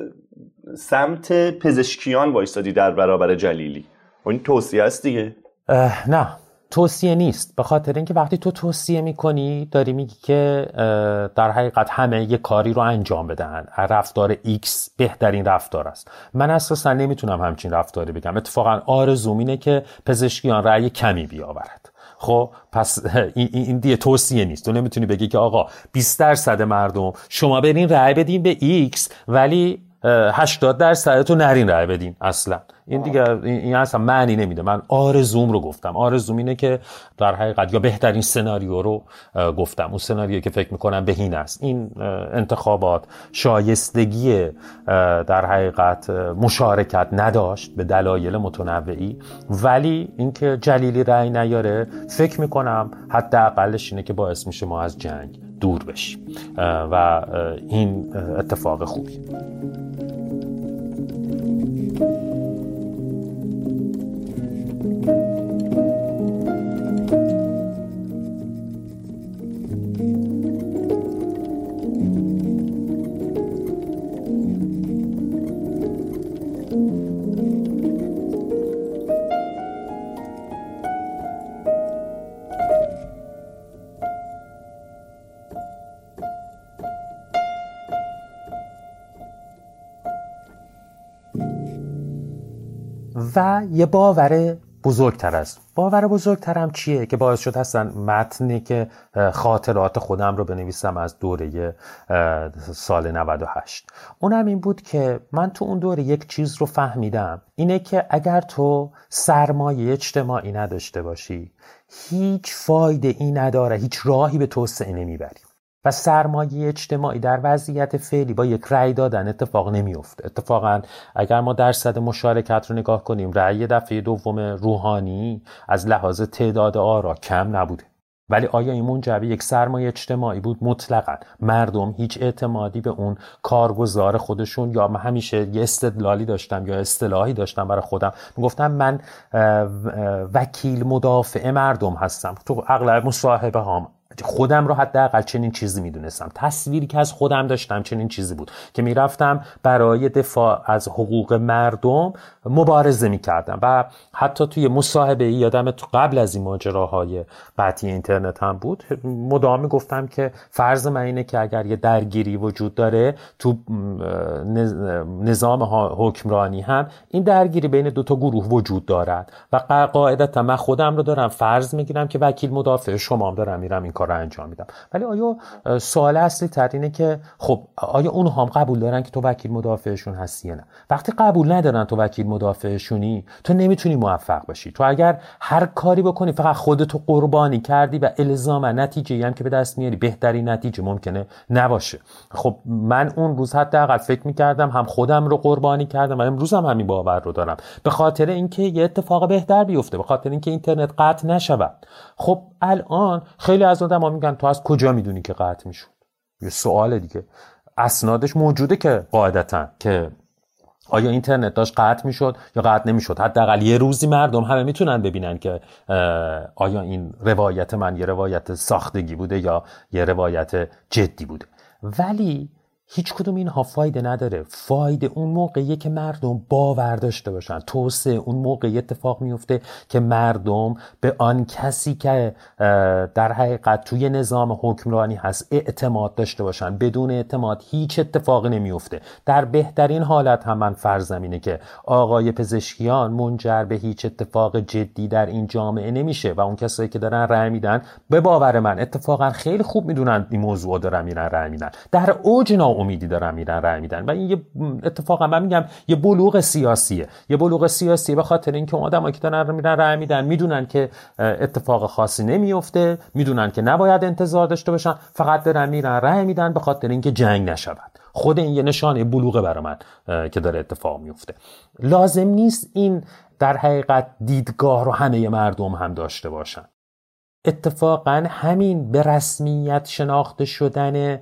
سمت پزشکیان وایستادی در برابر جلیلی. این توصیه است دیگه؟ نه توصیه نیست. به خاطر اینکه وقتی تو توصیه میکنی داری میگی که در حقیقت همه یه کاری رو انجام بدن، رفتار X بهترین رفتار است. من اساسا نمیتونم همچین رفتاری بگم. اتفاقا آرزوم اینه که پزشکیان رأی کمی بیاورد. خب پس این دیگه توصیه نیست. تو نمیتونی بگی که آقا 20% مردم شما برین رأی بدین به X ولی 80% تو نرین رای بدین اصلا. این دیگه این اصلا معنی نمیده. من آرزوم رو گفتم. آرزوم اینه که در حقیقت یا بهترین سناریو رو گفتم، اون سناریویی که فکر میکنم بهینه است. این انتخابات شایستگی در حقیقت مشارکت نداشت به دلایل متنوعی، ولی اینکه جلیلی رای نیاره فکر میکنم حداقلش اینه که باعث میشه ما از جنگ دور بشیم و این اتفاق خوبی. و یه باور بزرگترم چیه که باعث شد هستن متنی که خاطرات خودم رو بنویسم از دوره سال 98. اونم این بود که من تو اون دوره یک چیز رو فهمیدم، اینه که اگر تو سرمایه اجتماعی نداشته باشی هیچ فایده ای نداره، هیچ راهی به توسعه نمیبری. و سرمایه اجتماعی در وضعیت فعلی با یک رأی دادن اتفاق نمیفته. اتفاقا اگر ما درصد مشارکت رو نگاه کنیم، رأی دفعه دوم روحانی از لحاظ تعداد آرا کم نبوده، ولی آیا این منجر به یک سرمایه اجتماعی بود؟ مطلقاً. مردم هیچ اعتمادی به اون کارگزار خودشون، یا من همیشه یه استدلالی داشتم یا اصطلاحی داشتم برای خودم، میگفتم من وکیل مدافع مردم هستم. تو اغلب مصاحبه هام خودم رو حداقل چنین چیزی میدونستم. تصویری که از خودم داشتم چنین چیزی بود که میرفتم برای دفاع از حقوق مردم مبارزه میکردم. و حتی توی مصاحبه یادم تو قبل از این ماجراهای قطعی اینترنت هم بود، مدام میگفتم که فرض من اینه که اگر یه درگیری وجود داره تو نظام حکمرانی هم این درگیری بین دو تا گروه وجود دارد و قاعدتا من خودم رو دارم فرض میگیرم که وکیل مدافع شما هم دارم میرم این کار رو انجام میدم. ولی آیا سوال اصلی تر اینه که خب آیا اونها هم قبول دارن که تو وکیل مدافعشون هستی یا نه؟ وقتی قبول ندارن تو وکیل مدافعشونی، تو نمیتونی موفق بشی. تو اگر هر کاری بکنی فقط خودتو قربانی کردی و الزاما نتیجه‌ای هم که به دست میاری بهترین نتیجه ممکنه نباشه. خب من اون روز حداقل فکر میکردم، هم خودم رو قربانی کردم و امروز هم همین باور رو دارم، به خاطر اینکه یه اتفاق بهتر بیفته، به خاطر اینکه اینترنت قطع نشود. خب الان خیلی از آدم‌ها میگن تو از کجا میدونی که قطع میشد؟ یه سوال دیگه. اسنادش موجوده که قاعدتاً که آیا اینترنت داشت قطع میشد یا قطع نمیشد. حداقل یه روزی مردم همه میتونن ببینن که آیا این روایت من یه روایت ساختگی بوده یا یه روایت جدی بوده. ولی هیچ کدوم اینها فایده نداره. فایده اون موقعیه که مردم باور داشته باشن. توسعه اون موقعی اتفاق میفته که مردم به آن کسی که در حقیقت توی نظام حکمرانی هست اعتماد داشته باشن. بدون اعتماد هیچ اتفاقی نمیفته. در بهترین حالت هم من فرضم اینه که آقای پزشکیان منجر به هیچ اتفاق جدی در این جامعه نمیشه و اون کسایی که دارن رأی میدن به باور من اتفاقا خیلی خوب میدونن این موضوع دارن میرن رأی میدن. در اوج امیدی دارن میرن رأی میدن و این یه اتفاقا من میگم یه بلوغ سیاسیه. یه بلوغ سیاسیه به خاطر اینکه آدمایی که دارن میرن رأی میدن میدونن که اتفاق خاصی نمیفته، میدونن که نباید انتظار داشته باشن، فقط دارن میرن رأی میدن به خاطر اینکه جنگ نشود. خود این یه نشانه بلوغه برای من که داره اتفاق میفته. لازم نیست این در حقیقت دیدگاه رو همه مردم هم داشته باشن. اتفاقا همین به رسمیت شناخته شدن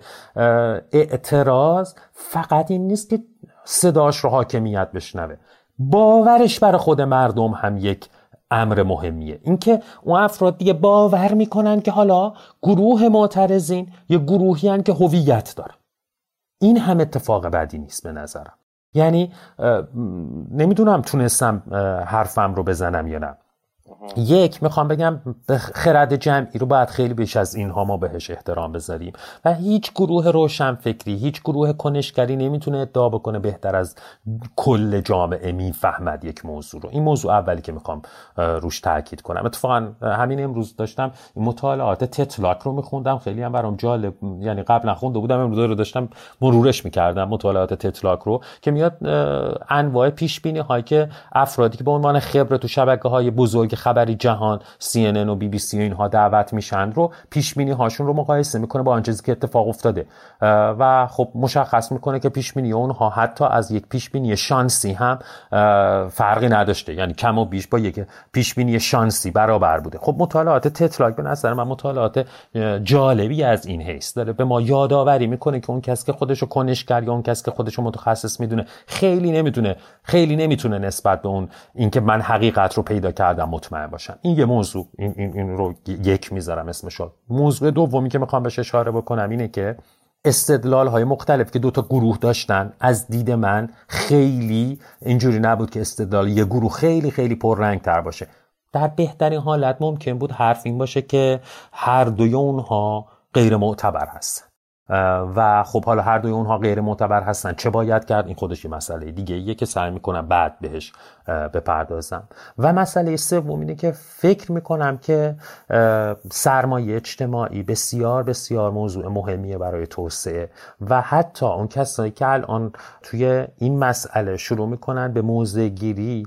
اعتراض فقط این نیست که صداش رو حاکمیت بشنوه، باورش برای خود مردم هم یک امر مهمیه. اینکه اون افراد دیگه باور میکنن که حالا گروه معترضین یه گروهی هن که هویت داره. این هم اتفاق بدی نیست به نظرم. یعنی نمیدونم تونستم حرفم رو بزنم یا نه. یک میخوام بگم خرد جمعی رو باید خیلی بیش از اینها ما بهش احترام بذاریم و هیچ گروه روشنفکری، هیچ گروه کنشگری نمیتونه ادعا بکنه بهتر از کل جامعه میفهمد یک موضوع رو. این موضوع اولی که میخوام روش تاکید کنم. اتفاقا همین امروز داشتم این مطالعات تتلاک رو میخوندم، خیلی هم برام جالب، یعنی قبلا خونده بودم امروز رو داشتم مرورش میکردم مطالعات تتلاک رو که میاد انواع پیش بینی هایی که افرادی که به عنوان خبره تو شبکه‌های بزرگ خبری جهان CNN و BBC و اینها دعوت میشن رو پیش بینی هاشون رو مقایسه میکنه با آن چیزی که اتفاق افتاده و خب مشخص میکنه که پیش بینی اونها حتی از یک پیش بینی شانسی هم فرقی نداشته، یعنی کم و بیش با یک پیش بینی شانسی برابر بوده. خب مطالعات تتلاک به نظر من مطالعات جالبی از این حیث داره، به ما یادآوری میکنه که اون کسی که خودشو کنشگر یا اون کسی که خودشو متخصص میدونه خیلی نمیتونه نسبت به اون اینکه من حقیقت رو پیدا کردم مطمئن باشم. این یه موضوع، این رو یک میذارم اسمشو. موضوع دومی که میخوام بهش اشاره بکنم اینه که استدلال های مختلف که دوتا گروه داشتن از دید من خیلی اینجوری نبود که استدلال یه گروه خیلی پررنگ تر باشه. در بهترین حالت ممکن بود حرف این باشه که هر دوی اونها غیر معتبر هست و خب حالا هر دوی اونها غیر معتبر هستن، چه باید کرد؟ این خودش یه مسئله دیگه ایه که سعی میکنم بعد بهش بپردازم. و مسئله سوم اینه که فکر میکنم که سرمایه اجتماعی بسیار موضوع مهمیه برای توسعه و حتی اون کسایی که الان توی این مسئله شروع میکنن به موضع گیری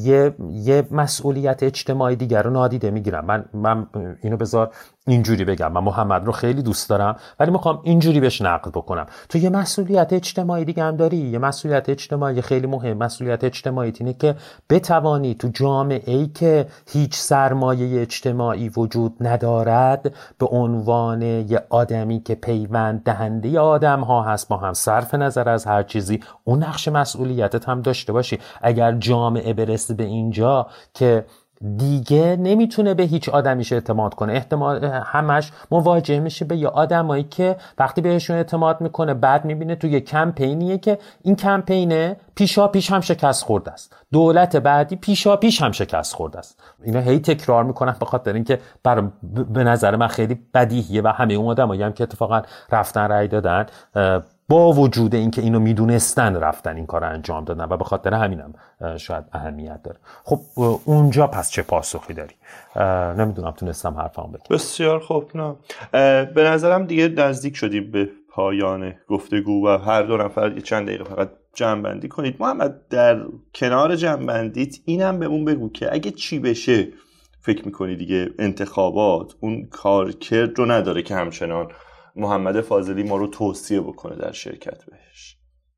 یه مسئولیت اجتماعی دیگر رو نادیده میگیرن. من اینو بذار اینجوری بگم، من محمد رو خیلی دوست دارم ولی میخوام اینجوری بهش نقد بکنم. تو یه مسئولیت اجتماعی دیگه هم داری، یه مسئولیت اجتماعی خیلی مهم. مسئولیت اجتماعی اینه که بتوانی تو جامعه‌ای که هیچ سرمایه اجتماعی وجود ندارد به عنوان یه آدمی که پیوند دهنده آدم ها هست با هم صرف نظر از هر چیزی، اون نقش مسئولیتت هم داشته باشی. اگر جامعه برسه به اینجا که دیگه نمیتونه به هیچ آدمیش اعتماد کنه، احتمال همش مواجه میشه به یه آدمایی که وقتی بهشون اعتماد میکنه بعد میبینه تو یه کمپینیه که این کمپینه پیشا پیش هم شکست خورده است، دولت بعدی پیشا پیش هم شکست خورده است. اینا هی تکرار میکنن به خاطر اینکه به نظر من خیلی بدیهیه و همه اون آدمایی هم که اتفاقا رفتن رأی دادن با وجود اینکه اینو میدونستن رفتن این کارو انجام دادن و به خاطر همینم شاید اهمیت داره. خب اونجا پس چه پاسخی داری؟ نمیدونم تونستم حرفمو بگم. بسیار خوب. نه به نظرم دیگه نزدیک شدیم به پایان گفتگو و هر دو نفر چند دقیقه فقط جمع‌بندی کنید. محمد در کنار جمع‌بندیت اینم بهمون بگو که اگه چی بشه فکر میکنی دیگه انتخابات اون کارکرد رو نداره که همچنان محمد فاضلی ما رو توصیه بکنه در شرکت بهش؟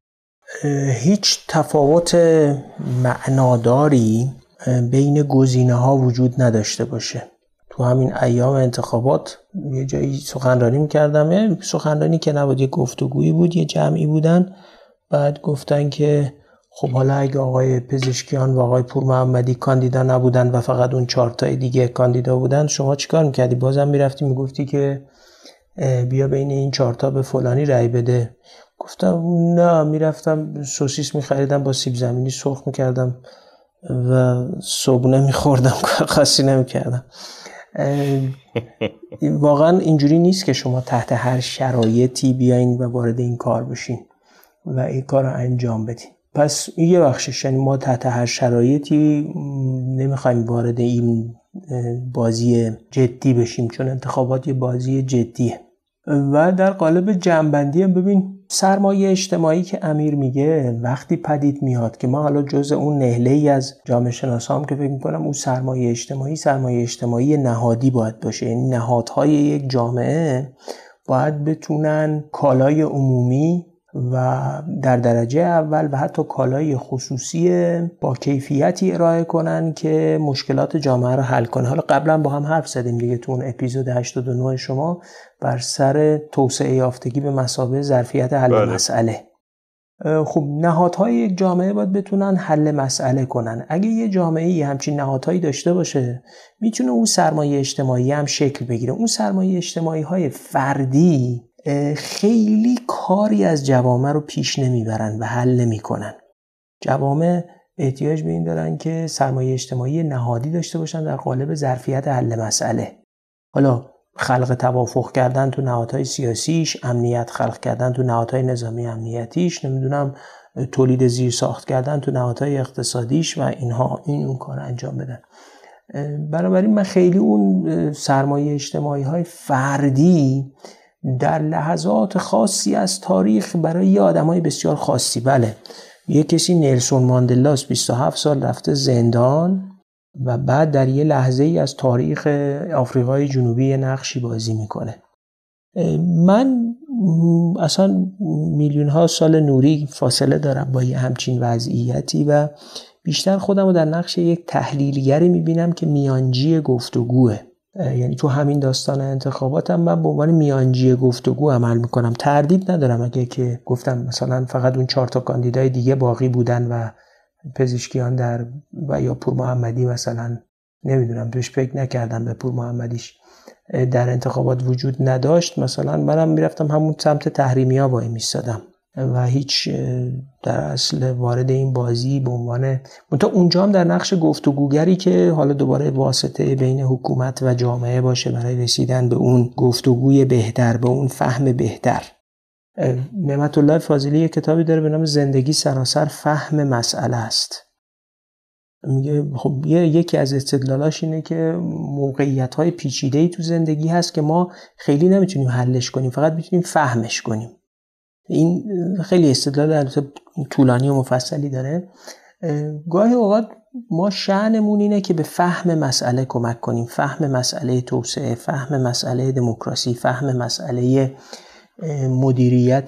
هیچ تفاوت معناداری بین گزینه‌ها وجود نداشته باشه. تو همین ایام انتخابات یه جایی سخنرانی می‌کردم، سخنرانی که نبود، یه گفتگویی بود، یه جمعی بودن، بعد گفتن که خب حالا اگه آقای پزشکیان و آقای پور محمدی کاندیدا نبودن و فقط اون 4 تا دیگه کاندیدا بودن، شما چیکار می‌کردی؟ بازم می‌رفتی میگفتی که بیا بین این 4 تا به فلانی رأی بده؟ گفتم نه، میرفتم سوسیس میخریدم با سیب زمینی سرخ میکردم و صبحونه میخوردم، خاصی نمیکردم. واقعا اینجوری نیست که شما تحت هر شرایطی بیاین و وارد این کار بشین و این کار رو انجام بدین. پس یه بخشش یعنی ما تحت هر شرایطی نمیخوایم وارد این بازی جدی بشیم، چون انتخابات یه بازی جدیه. و در قالب جمع‌بندی هم ببین، سرمایه اجتماعی که امیر میگه وقتی پدید میاد که ما حالا جزء اون نهله‌ای از جامعه شناسام که فکر میکنم اون سرمایه اجتماعی نهادی باید باشه، یعنی نهادهای یک جامعه باید بتونن کالای عمومی و در درجه اول و حتی کالای خصوصی با کیفیتی ارائه کنن که مشکلات جامعه رو حل کنه. حالا قبلا با هم حرف زدیم دیگه تو اون اپیزود 89 شما بر سر توسعه یافتگی به مثابه ظرفیت حل مسئله. خب نهادهای یک جامعه باید بتونن حل مسئله کنن. اگه یه جامعه همچین نهادهایی داشته باشه میتونه اون سرمایه اجتماعی هم شکل بگیره. اون سرمایه اجتماعی های فردی خیلی کاری از جوامع رو پیش نمیبرن و حل نمیکنن. جوامع احتیاج به این دارن که سرمایه اجتماعی نهادی داشته باشن در قالب ظرفیت حل مسئله. حالا خلق توافق کردن تو نهادهای سیاسیش، امنیت خلق کردن تو نهادهای نظامی امنیتیش، نمیدونم تولید زیرساخت کردن تو نهادهای اقتصادیش و اینها اون کار انجام بدن. بنابراین من خیلی اون سرمایه اجتماعی های فردی در لحظات خاصی از تاریخ برای یه آدمای بسیار خاصی، بله یه کسی نلسون ماندلاس 27 سال رفته زندان و بعد در یه لحظه ای از تاریخ آفریقای جنوبی نقشی بازی میکنه. من اصلا میلیون ها سال نوری فاصله دارم با یه همچین وضعیتی و بیشتر خودم رو در نقش یک تحلیلگری میبینم که میانجی گفتگوه. یعنی تو همین داستان انتخاباتم من به عنوان میانجی گفتگو عمل میکنم. تردید ندارم اگه که گفتم مثلا فقط اون 4 تا کاندیدای دیگه باقی بودن و پزشکیان در و یا پور محمدی مثلا نمیدونم بهش فکر نکردم به پور محمدیش در انتخابات وجود نداشت، مثلا منم میرفتم همون سمت تحریمیا وای میستادم و هیچ در اصل وارد این بازی به عنوان منتها اونجا هم در نقش گفتگوگری که حالا دوباره واسطه بین حکومت و جامعه باشه برای رسیدن به اون گفتگوی بهتر، به اون فهم بهتر. نعمت الله فاضلی یک کتابی داره به نام زندگی سراسر فهم مسئله است. میگه خب یکی از استدلالاش اینه که موقعیت‌های پیچیده‌ای تو زندگی هست که ما خیلی نمیتونیم حلش کنیم، فقط میتونیم فهمش کنیم. این خیلی استدلال البته طولانی و مفصلی داره. گاهی اوقات ما شأنمون اینه که به فهم مسئله کمک کنیم، فهم مسئله توسعه، فهم مسئله دموکراسی، فهم مسئله مدیریت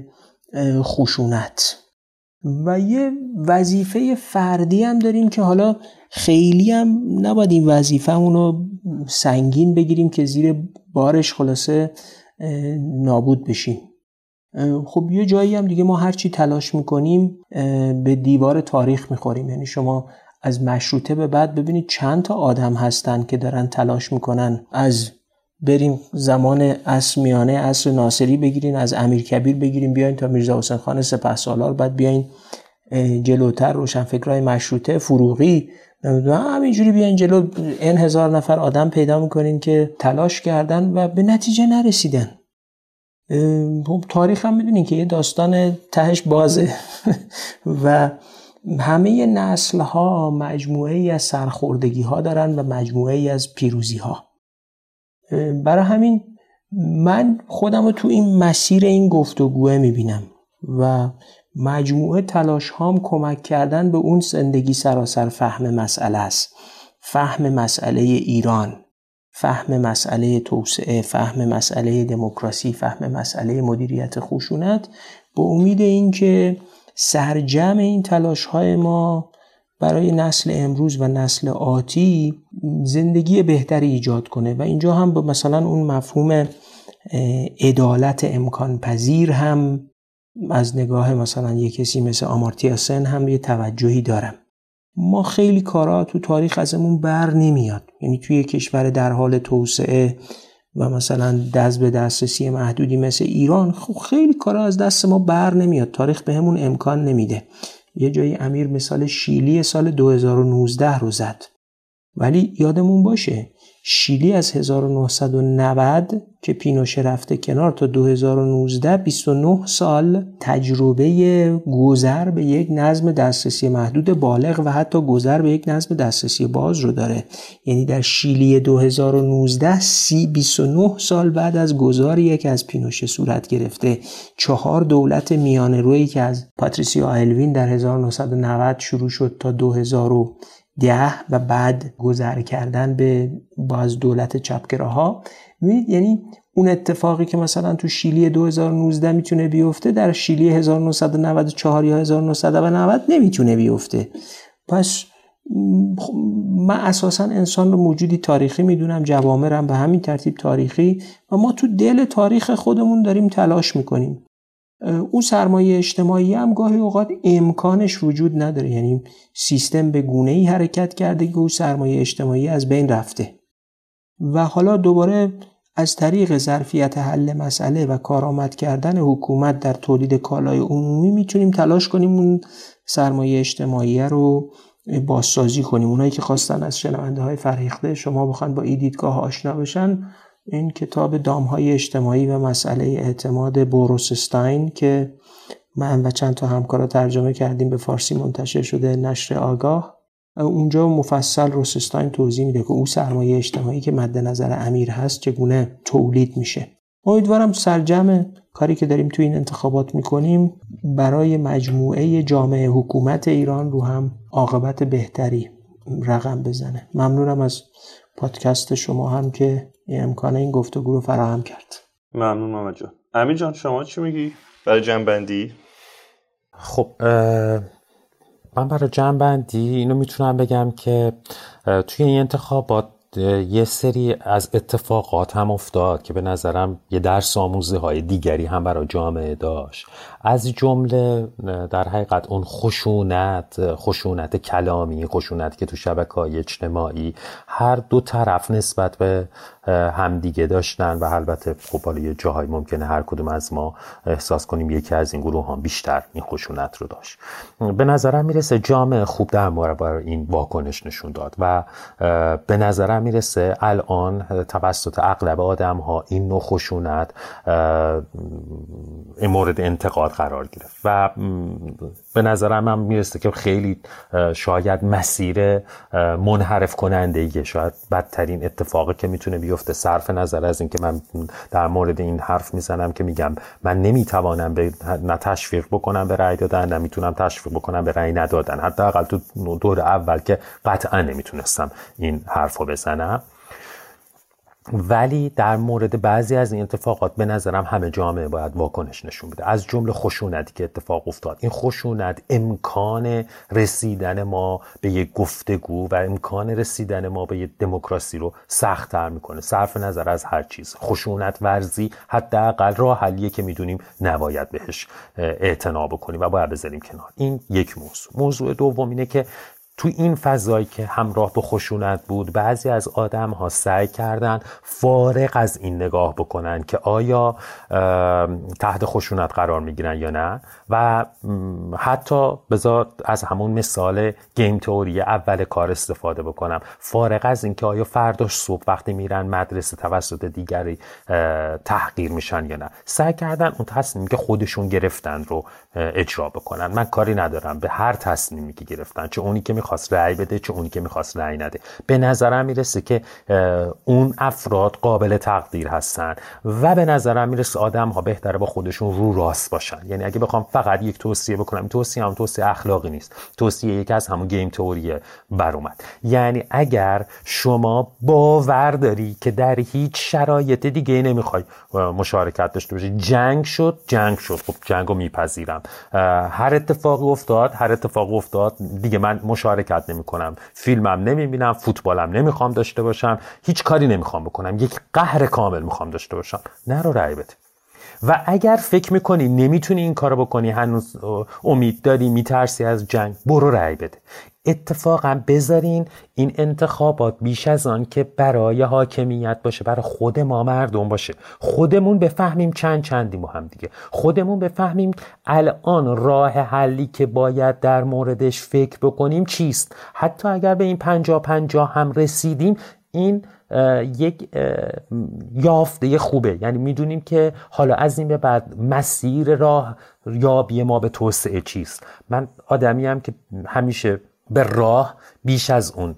خشونت. و یه وظیفه فردی هم داریم که حالا خیلی هم نباید این وظیفه‌مون رو سنگین بگیریم که زیر بارش خلاصه نابود بشیم. خب یه جایی هم دیگه ما هرچی تلاش میکنیم به دیوار تاریخ میخوریم. یعنی شما از مشروطه به بعد ببینید چند تا آدم هستن که دارن تلاش میکنن از بریم زمان عصر میانه عصر ناصری بگیرین، از امیرکبیر بگیرین بیاین تا میرزا حسین خان سپهسالار، بعد بیاین جلوتر روشنفکرای مشروطه، فروغی، همینجوری بیاین جلو این هزار نفر آدم پیدا میکنین که تلاش کردن و به نتیجه نرسیدن. تاریخ هم میدونین که یه داستان تهش بازه و همه نسل ها مجموعه ای از سرخوردگی ها دارن و مجموعه ای از پیروزی ها. برای همین من خودم رو تو این مسیر این گفتگوه میبینم و مجموعه تلاش هام کمک کردن به اون زندگی سراسر فهم مسئله است. فهم مسئله ایران، فهم مسئله توسعه، فهم مسئله دموکراسی، فهم مسئله مدیریت خشونت، به امید این که سرجم این تلاش های ما برای نسل امروز و نسل آتی زندگی بهتری ایجاد کنه. و اینجا هم به مثلا اون مفهوم عدالت امکان پذیر هم از نگاه مثلا یک کسی مثل آمارتیا سن هم یه توجهی دارم. ما خیلی کارا تو تاریخ ازمون بر نمیاد. یعنی توی کشور در حال توسعه و مثلا دست به دسترسی محدودی مثل ایران خیلی کارا از دست ما بر نمیاد. تاریخ بهمون امکان نمیده. یه جایی امیر مثال شیلی سال 2019 رو زد، ولی یادمون باشه شیلی از 1990 که پینوشه رفته کنار تا 2019 29 سال تجربه گذر به یک نظم دسترسی محدود بالغ و حتی گذر به یک نظم دسترسی باز رو داره. یعنی در شیلی 2019 29 سال بعد از گذاریه که از پینوشه صورت گرفته، 4 دولت میانه رویی که از پاتریسیو آلوین در 1990 شروع شد تا 2010 و بعد گذر کردن به باز دولت چپگراها. می‌بینید یعنی اون اتفاقی که مثلا تو شیلی 2019 میتونه بیفته در شیلی 1994 یا 1990 نمیتونه بیفته. پس من اساسا انسان رو موجودی تاریخی میدونم، جوامع هم به همین ترتیب تاریخی، و ما تو دل تاریخ خودمون داریم تلاش میکنیم. اون سرمایه اجتماعی هم گاهی اوقات امکانش وجود نداره. یعنی سیستم به گونه‌ای حرکت کرده که اون سرمایه اجتماعی از بین رفته و حالا دوباره از طریق ظرفیت حل مسئله و کارآمد کردن حکومت در تولید کالای عمومی میتونیم تلاش کنیم اون سرمایه اجتماعی رو بازسازی کنیم. اونایی که خواستن از شنونده های فرهیخته شما بخوان با این دیدگاه آشنا بشن، این کتاب دامهای اجتماعی و مسئله اعتماد بوروسستاین که من و چند تا همکارا ترجمه کردیم به فارسی منتشر شده نشر آگاه، اونجا مفصل روسستاین توضیح میده که اون سرمایه اجتماعی که مد نظر امیر هست چگونه تولید میشه. امیدوارم سرجم کاری که داریم توی این انتخابات میکنیم برای مجموعه جامعه حکومت ایران رو هم عاقبت بهتری رقم بزنه. ممنونم از پادکست شما هم که امکان این گفتگو رو فراهم کرد. ممنون محمد جان. امیر جان شما چی میگی برای جمع‌بندی؟ خب من برای جمع‌بندی اینو میتونم بگم که توی این انتخابات یه سری از اتفاقات هم افتاد که به نظرم یه درس آموزی‌های دیگری هم برای جامعه داشت. از جمله در حقیقت اون خشونت کلامی، خشونتی که تو شبکه‌های اجتماعی هر دو طرف نسبت به همدیگه داشتن و البته خب حالا یه جاهای ممکنه هر کدوم از ما احساس کنیم یکی از این گروه هم بیشتر این خشونت رو داشت. به نظرم میرسه جامعه خوب در مورد این واکنش نشون داد و به نظرم میرسه الان توسط اغلب آدم ها این نوع خشونت مورد انتقاد قرار گرفت و به نظرم هم میرسه که خیلی شاید مسیر منحرف کننده ایه، شاید بدترین اتفاقی که میتونه بیفته، صرف نظر از این که من در مورد این حرف میزنم که میگم من نمیتوانم نه تشویق بکنم به رأی دادن، نه میتونم تشویق بکنم به رأی ندادن، حداقل تو دور اول که قطعا نمیتونستم این حرفو بزنم. ولی در مورد بعضی از این اتفاقات به نظرم همه جامعه باید واکنش نشون بده، از جمله خشونتی که اتفاق افتاد. این خشونت امکان رسیدن ما به یک گفتگو و امکان رسیدن ما به یک دموکراسی رو سخت‌تر میکنه، صرف نظر از هر چیز. خشونت ورزی حداقل راه حلیه که میدونیم نباید بهش اعتنا بکنیم و باید بذاریم کنار. این یک موضوع دوم اینه که تو این فضایی که همراه با خشونت بود بعضی از آدم ها سعی کردن فارغ از این نگاه بکنن که آیا تحت خشونت قرار میگیرن یا نه، و حتی بذار از همون مثال گیم تئوری اول کار استفاده بکنم، فارغ از این که آیا فرداش صبح وقتی میرن مدرسه توسط دیگری تحقیر میشن یا نه، سعی کردن اون تصمیمی که خودشون گرفتن رو اجرا بکنن. من کاری ندارم به هر تصمیمی که گرفتن، چه اونی که میخواست رأی بده چه اونی که میخواست رأی نده. به نظرم میرسه که اون افراد قابل تقدیر هستن و به نظرم میرسه آدم ها بهتره با خودشون رو راست باشن. یعنی اگه بخوام فقط یک توصیه بکنم، توصیه اخلاقی نیست، توصیه یک از همون گیم تئوری بر اومد. یعنی اگر شما باور داری که در هیچ شرایط دیگه نمیخوای مشارکت داشته باشی، جنگ شد خب جنگو میپذیرم، هر اتفاقی افتاد دیگه من مشارکت نمی کنم، فیلمم نمی بینم، فوتبالم نمیخوام داشته باشم، هیچ کاری نمیخوام بکنم، یک قهر کامل میخوام داشته باشم، نرو رأی بده. و اگر فکر میکنی نمیتونی این کارو بکنی، هنوز امید داری، میترسی از جنگ، برو رأی بده. اتفاقا بذارین این انتخابات بیش از آن که برای حاکمیت باشه برای خود ما مردم باشه، خودمون بفهمیم چندیم با هم دیگه، خودمون بفهمیم الان راه حلی که باید در موردش فکر بکنیم چیست. حتی اگر به این 50-50 هم رسیدیم، این یک یافته خوبه، یعنی میدونیم که حالا از این به بعد مسیر راه یابی ما به توسعه چیست. من آدمیم که همیشه به راه بیش از اون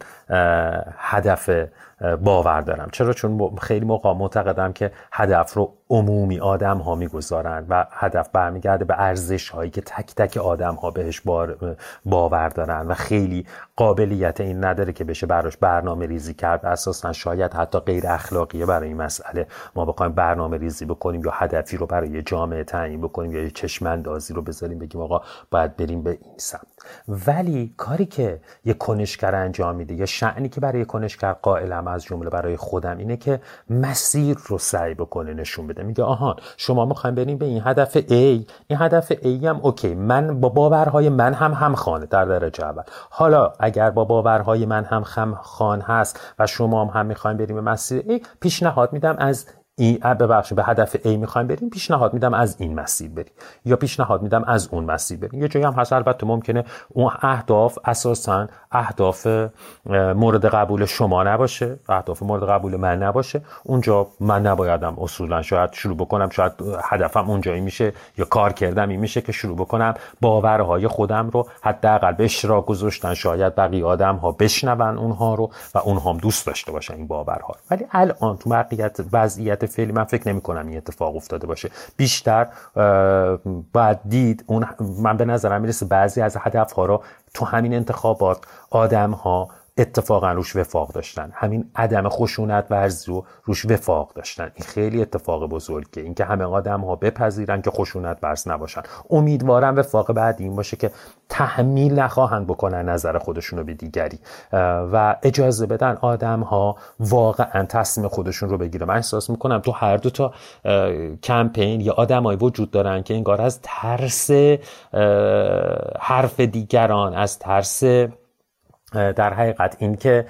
هدف باور دارم. چرا؟ چون خیلی موقع معتقدم که هدف رو عمومی آدم ها میگذارن و هدف برمیگرده به ارزش هایی که تک تک آدم ها بهش باور دارن و خیلی قابلیت این نداره که بشه براش برنامه ریزی کرد. اساسا شاید حتی غیر اخلاقیه برای این مسئله ما بخوایم برنامه ریزی بکنیم یا هدفی رو برای جامعه تعیین بکنیم یا چشم اندازی رو بذاریم بگیم آقا باید بریم به این سمت. ولی کاری که یک کنشگر انجام میده یا شأنی که برای کنشگر قائلم، از جمله برای خودم، اینه که مسیر رو سعی بکنه نشون بده. میگه آهان شما میخوایم بریم به این هدف A، این هدف A هم اوکی، من با باورهای من هم خانه در درجه اول. حالا اگر با باورهای من هم خان هست و شما هم میخوایم بریم به مسیر A، پیشنهاد میدم از این به هدف A میخوایم بریم، پیشنهاد میدم از این مسیر بریم یا پیشنهاد میدم از اون مسیر بریم. یه جایی هم هست البته ممکنه اون اهداف اساساً اهداف مورد قبول شما نباشه، اهداف مورد قبول من نباشه. اونجا من نبایدم اصولاً شاید شروع بکنم، شاید هدفم اونجایی میشه یا کار کردم این میشه که شروع بکنم باورهای خودم رو حداقل به اشتراک گذاشتن، شاید بقیه آدم‌ها بشنون اونها رو و اونها هم دوست داشته باشن این باورها. ولی الان تو وضعیت فعلی من فکر نمی‌کنم این اتفاق افتاده باشه. بیشتر باید دید اون، من به نظرم میرسه بعضی از هدف‌ها رو تو همین انتخابات آدم‌ها اتفاقا روش وفاق داشتن، همین عدم خشونت ورزی رو روش وفاق داشتن. این خیلی اتفاق بزرگه، اینکه همه آدم‌ها بپذیرن که خشونت ورز نباشن. امیدوارم وفاق بعدی این باشه که تحمیل نخواهند بکنن نظر خودشون رو به دیگری و اجازه بدن آدم‌ها واقعا تصمیم خودشون رو بگیرن. من احساس میکنم تو هر دو تا کمپین یا آدمایی وجود دارن که انگار از ترس حرف دیگران، از ترس در حقیقت این که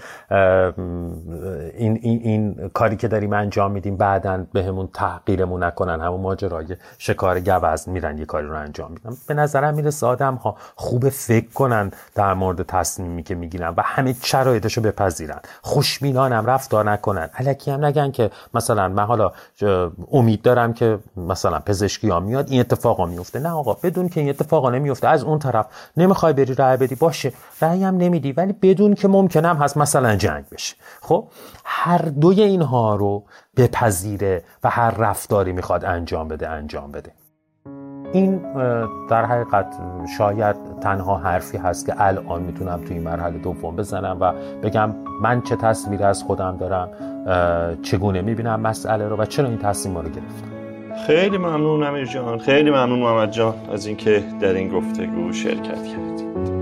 این کاری که داریم انجام میدیم بعداً بهمون تحقیرمون نکنن، همون ماجرای شکار گوز، میرن یه کاری رو انجام میدن. به نظرم میرسه آدم ها خوب فکر کنن در مورد تصمیمی که میگیرن و همه شرایطشو بپذیرن، خوشبینانم رفتار نکنن، الکی هم نگن که مثلا من حالا امید دارم که مثلا پزشکی ها میاد این اتفاقا میفته. نه آقا، بدون که این اتفاقا نمیفته، از اون طرف نمیخوای بری رای بدی، باشه رای هم نمیدی، ولی بدون که ممکنه هم هست مثلا جنگ بشه. خب هر دوی اینها رو بپذیره و هر رفتاری میخواد انجام بده. این در حقیقت شاید تنها حرفی هست که الان میتونم توی این مرحله دوم بزنم و بگم من چه تصویری از خودم دارم، چگونه میبینم مسئله رو و چرا این تصمیم رو گرفتم. خیلی ممنون امیر جان، خیلی ممنون محمد جان از اینکه در این گفتگو شرکت کردید.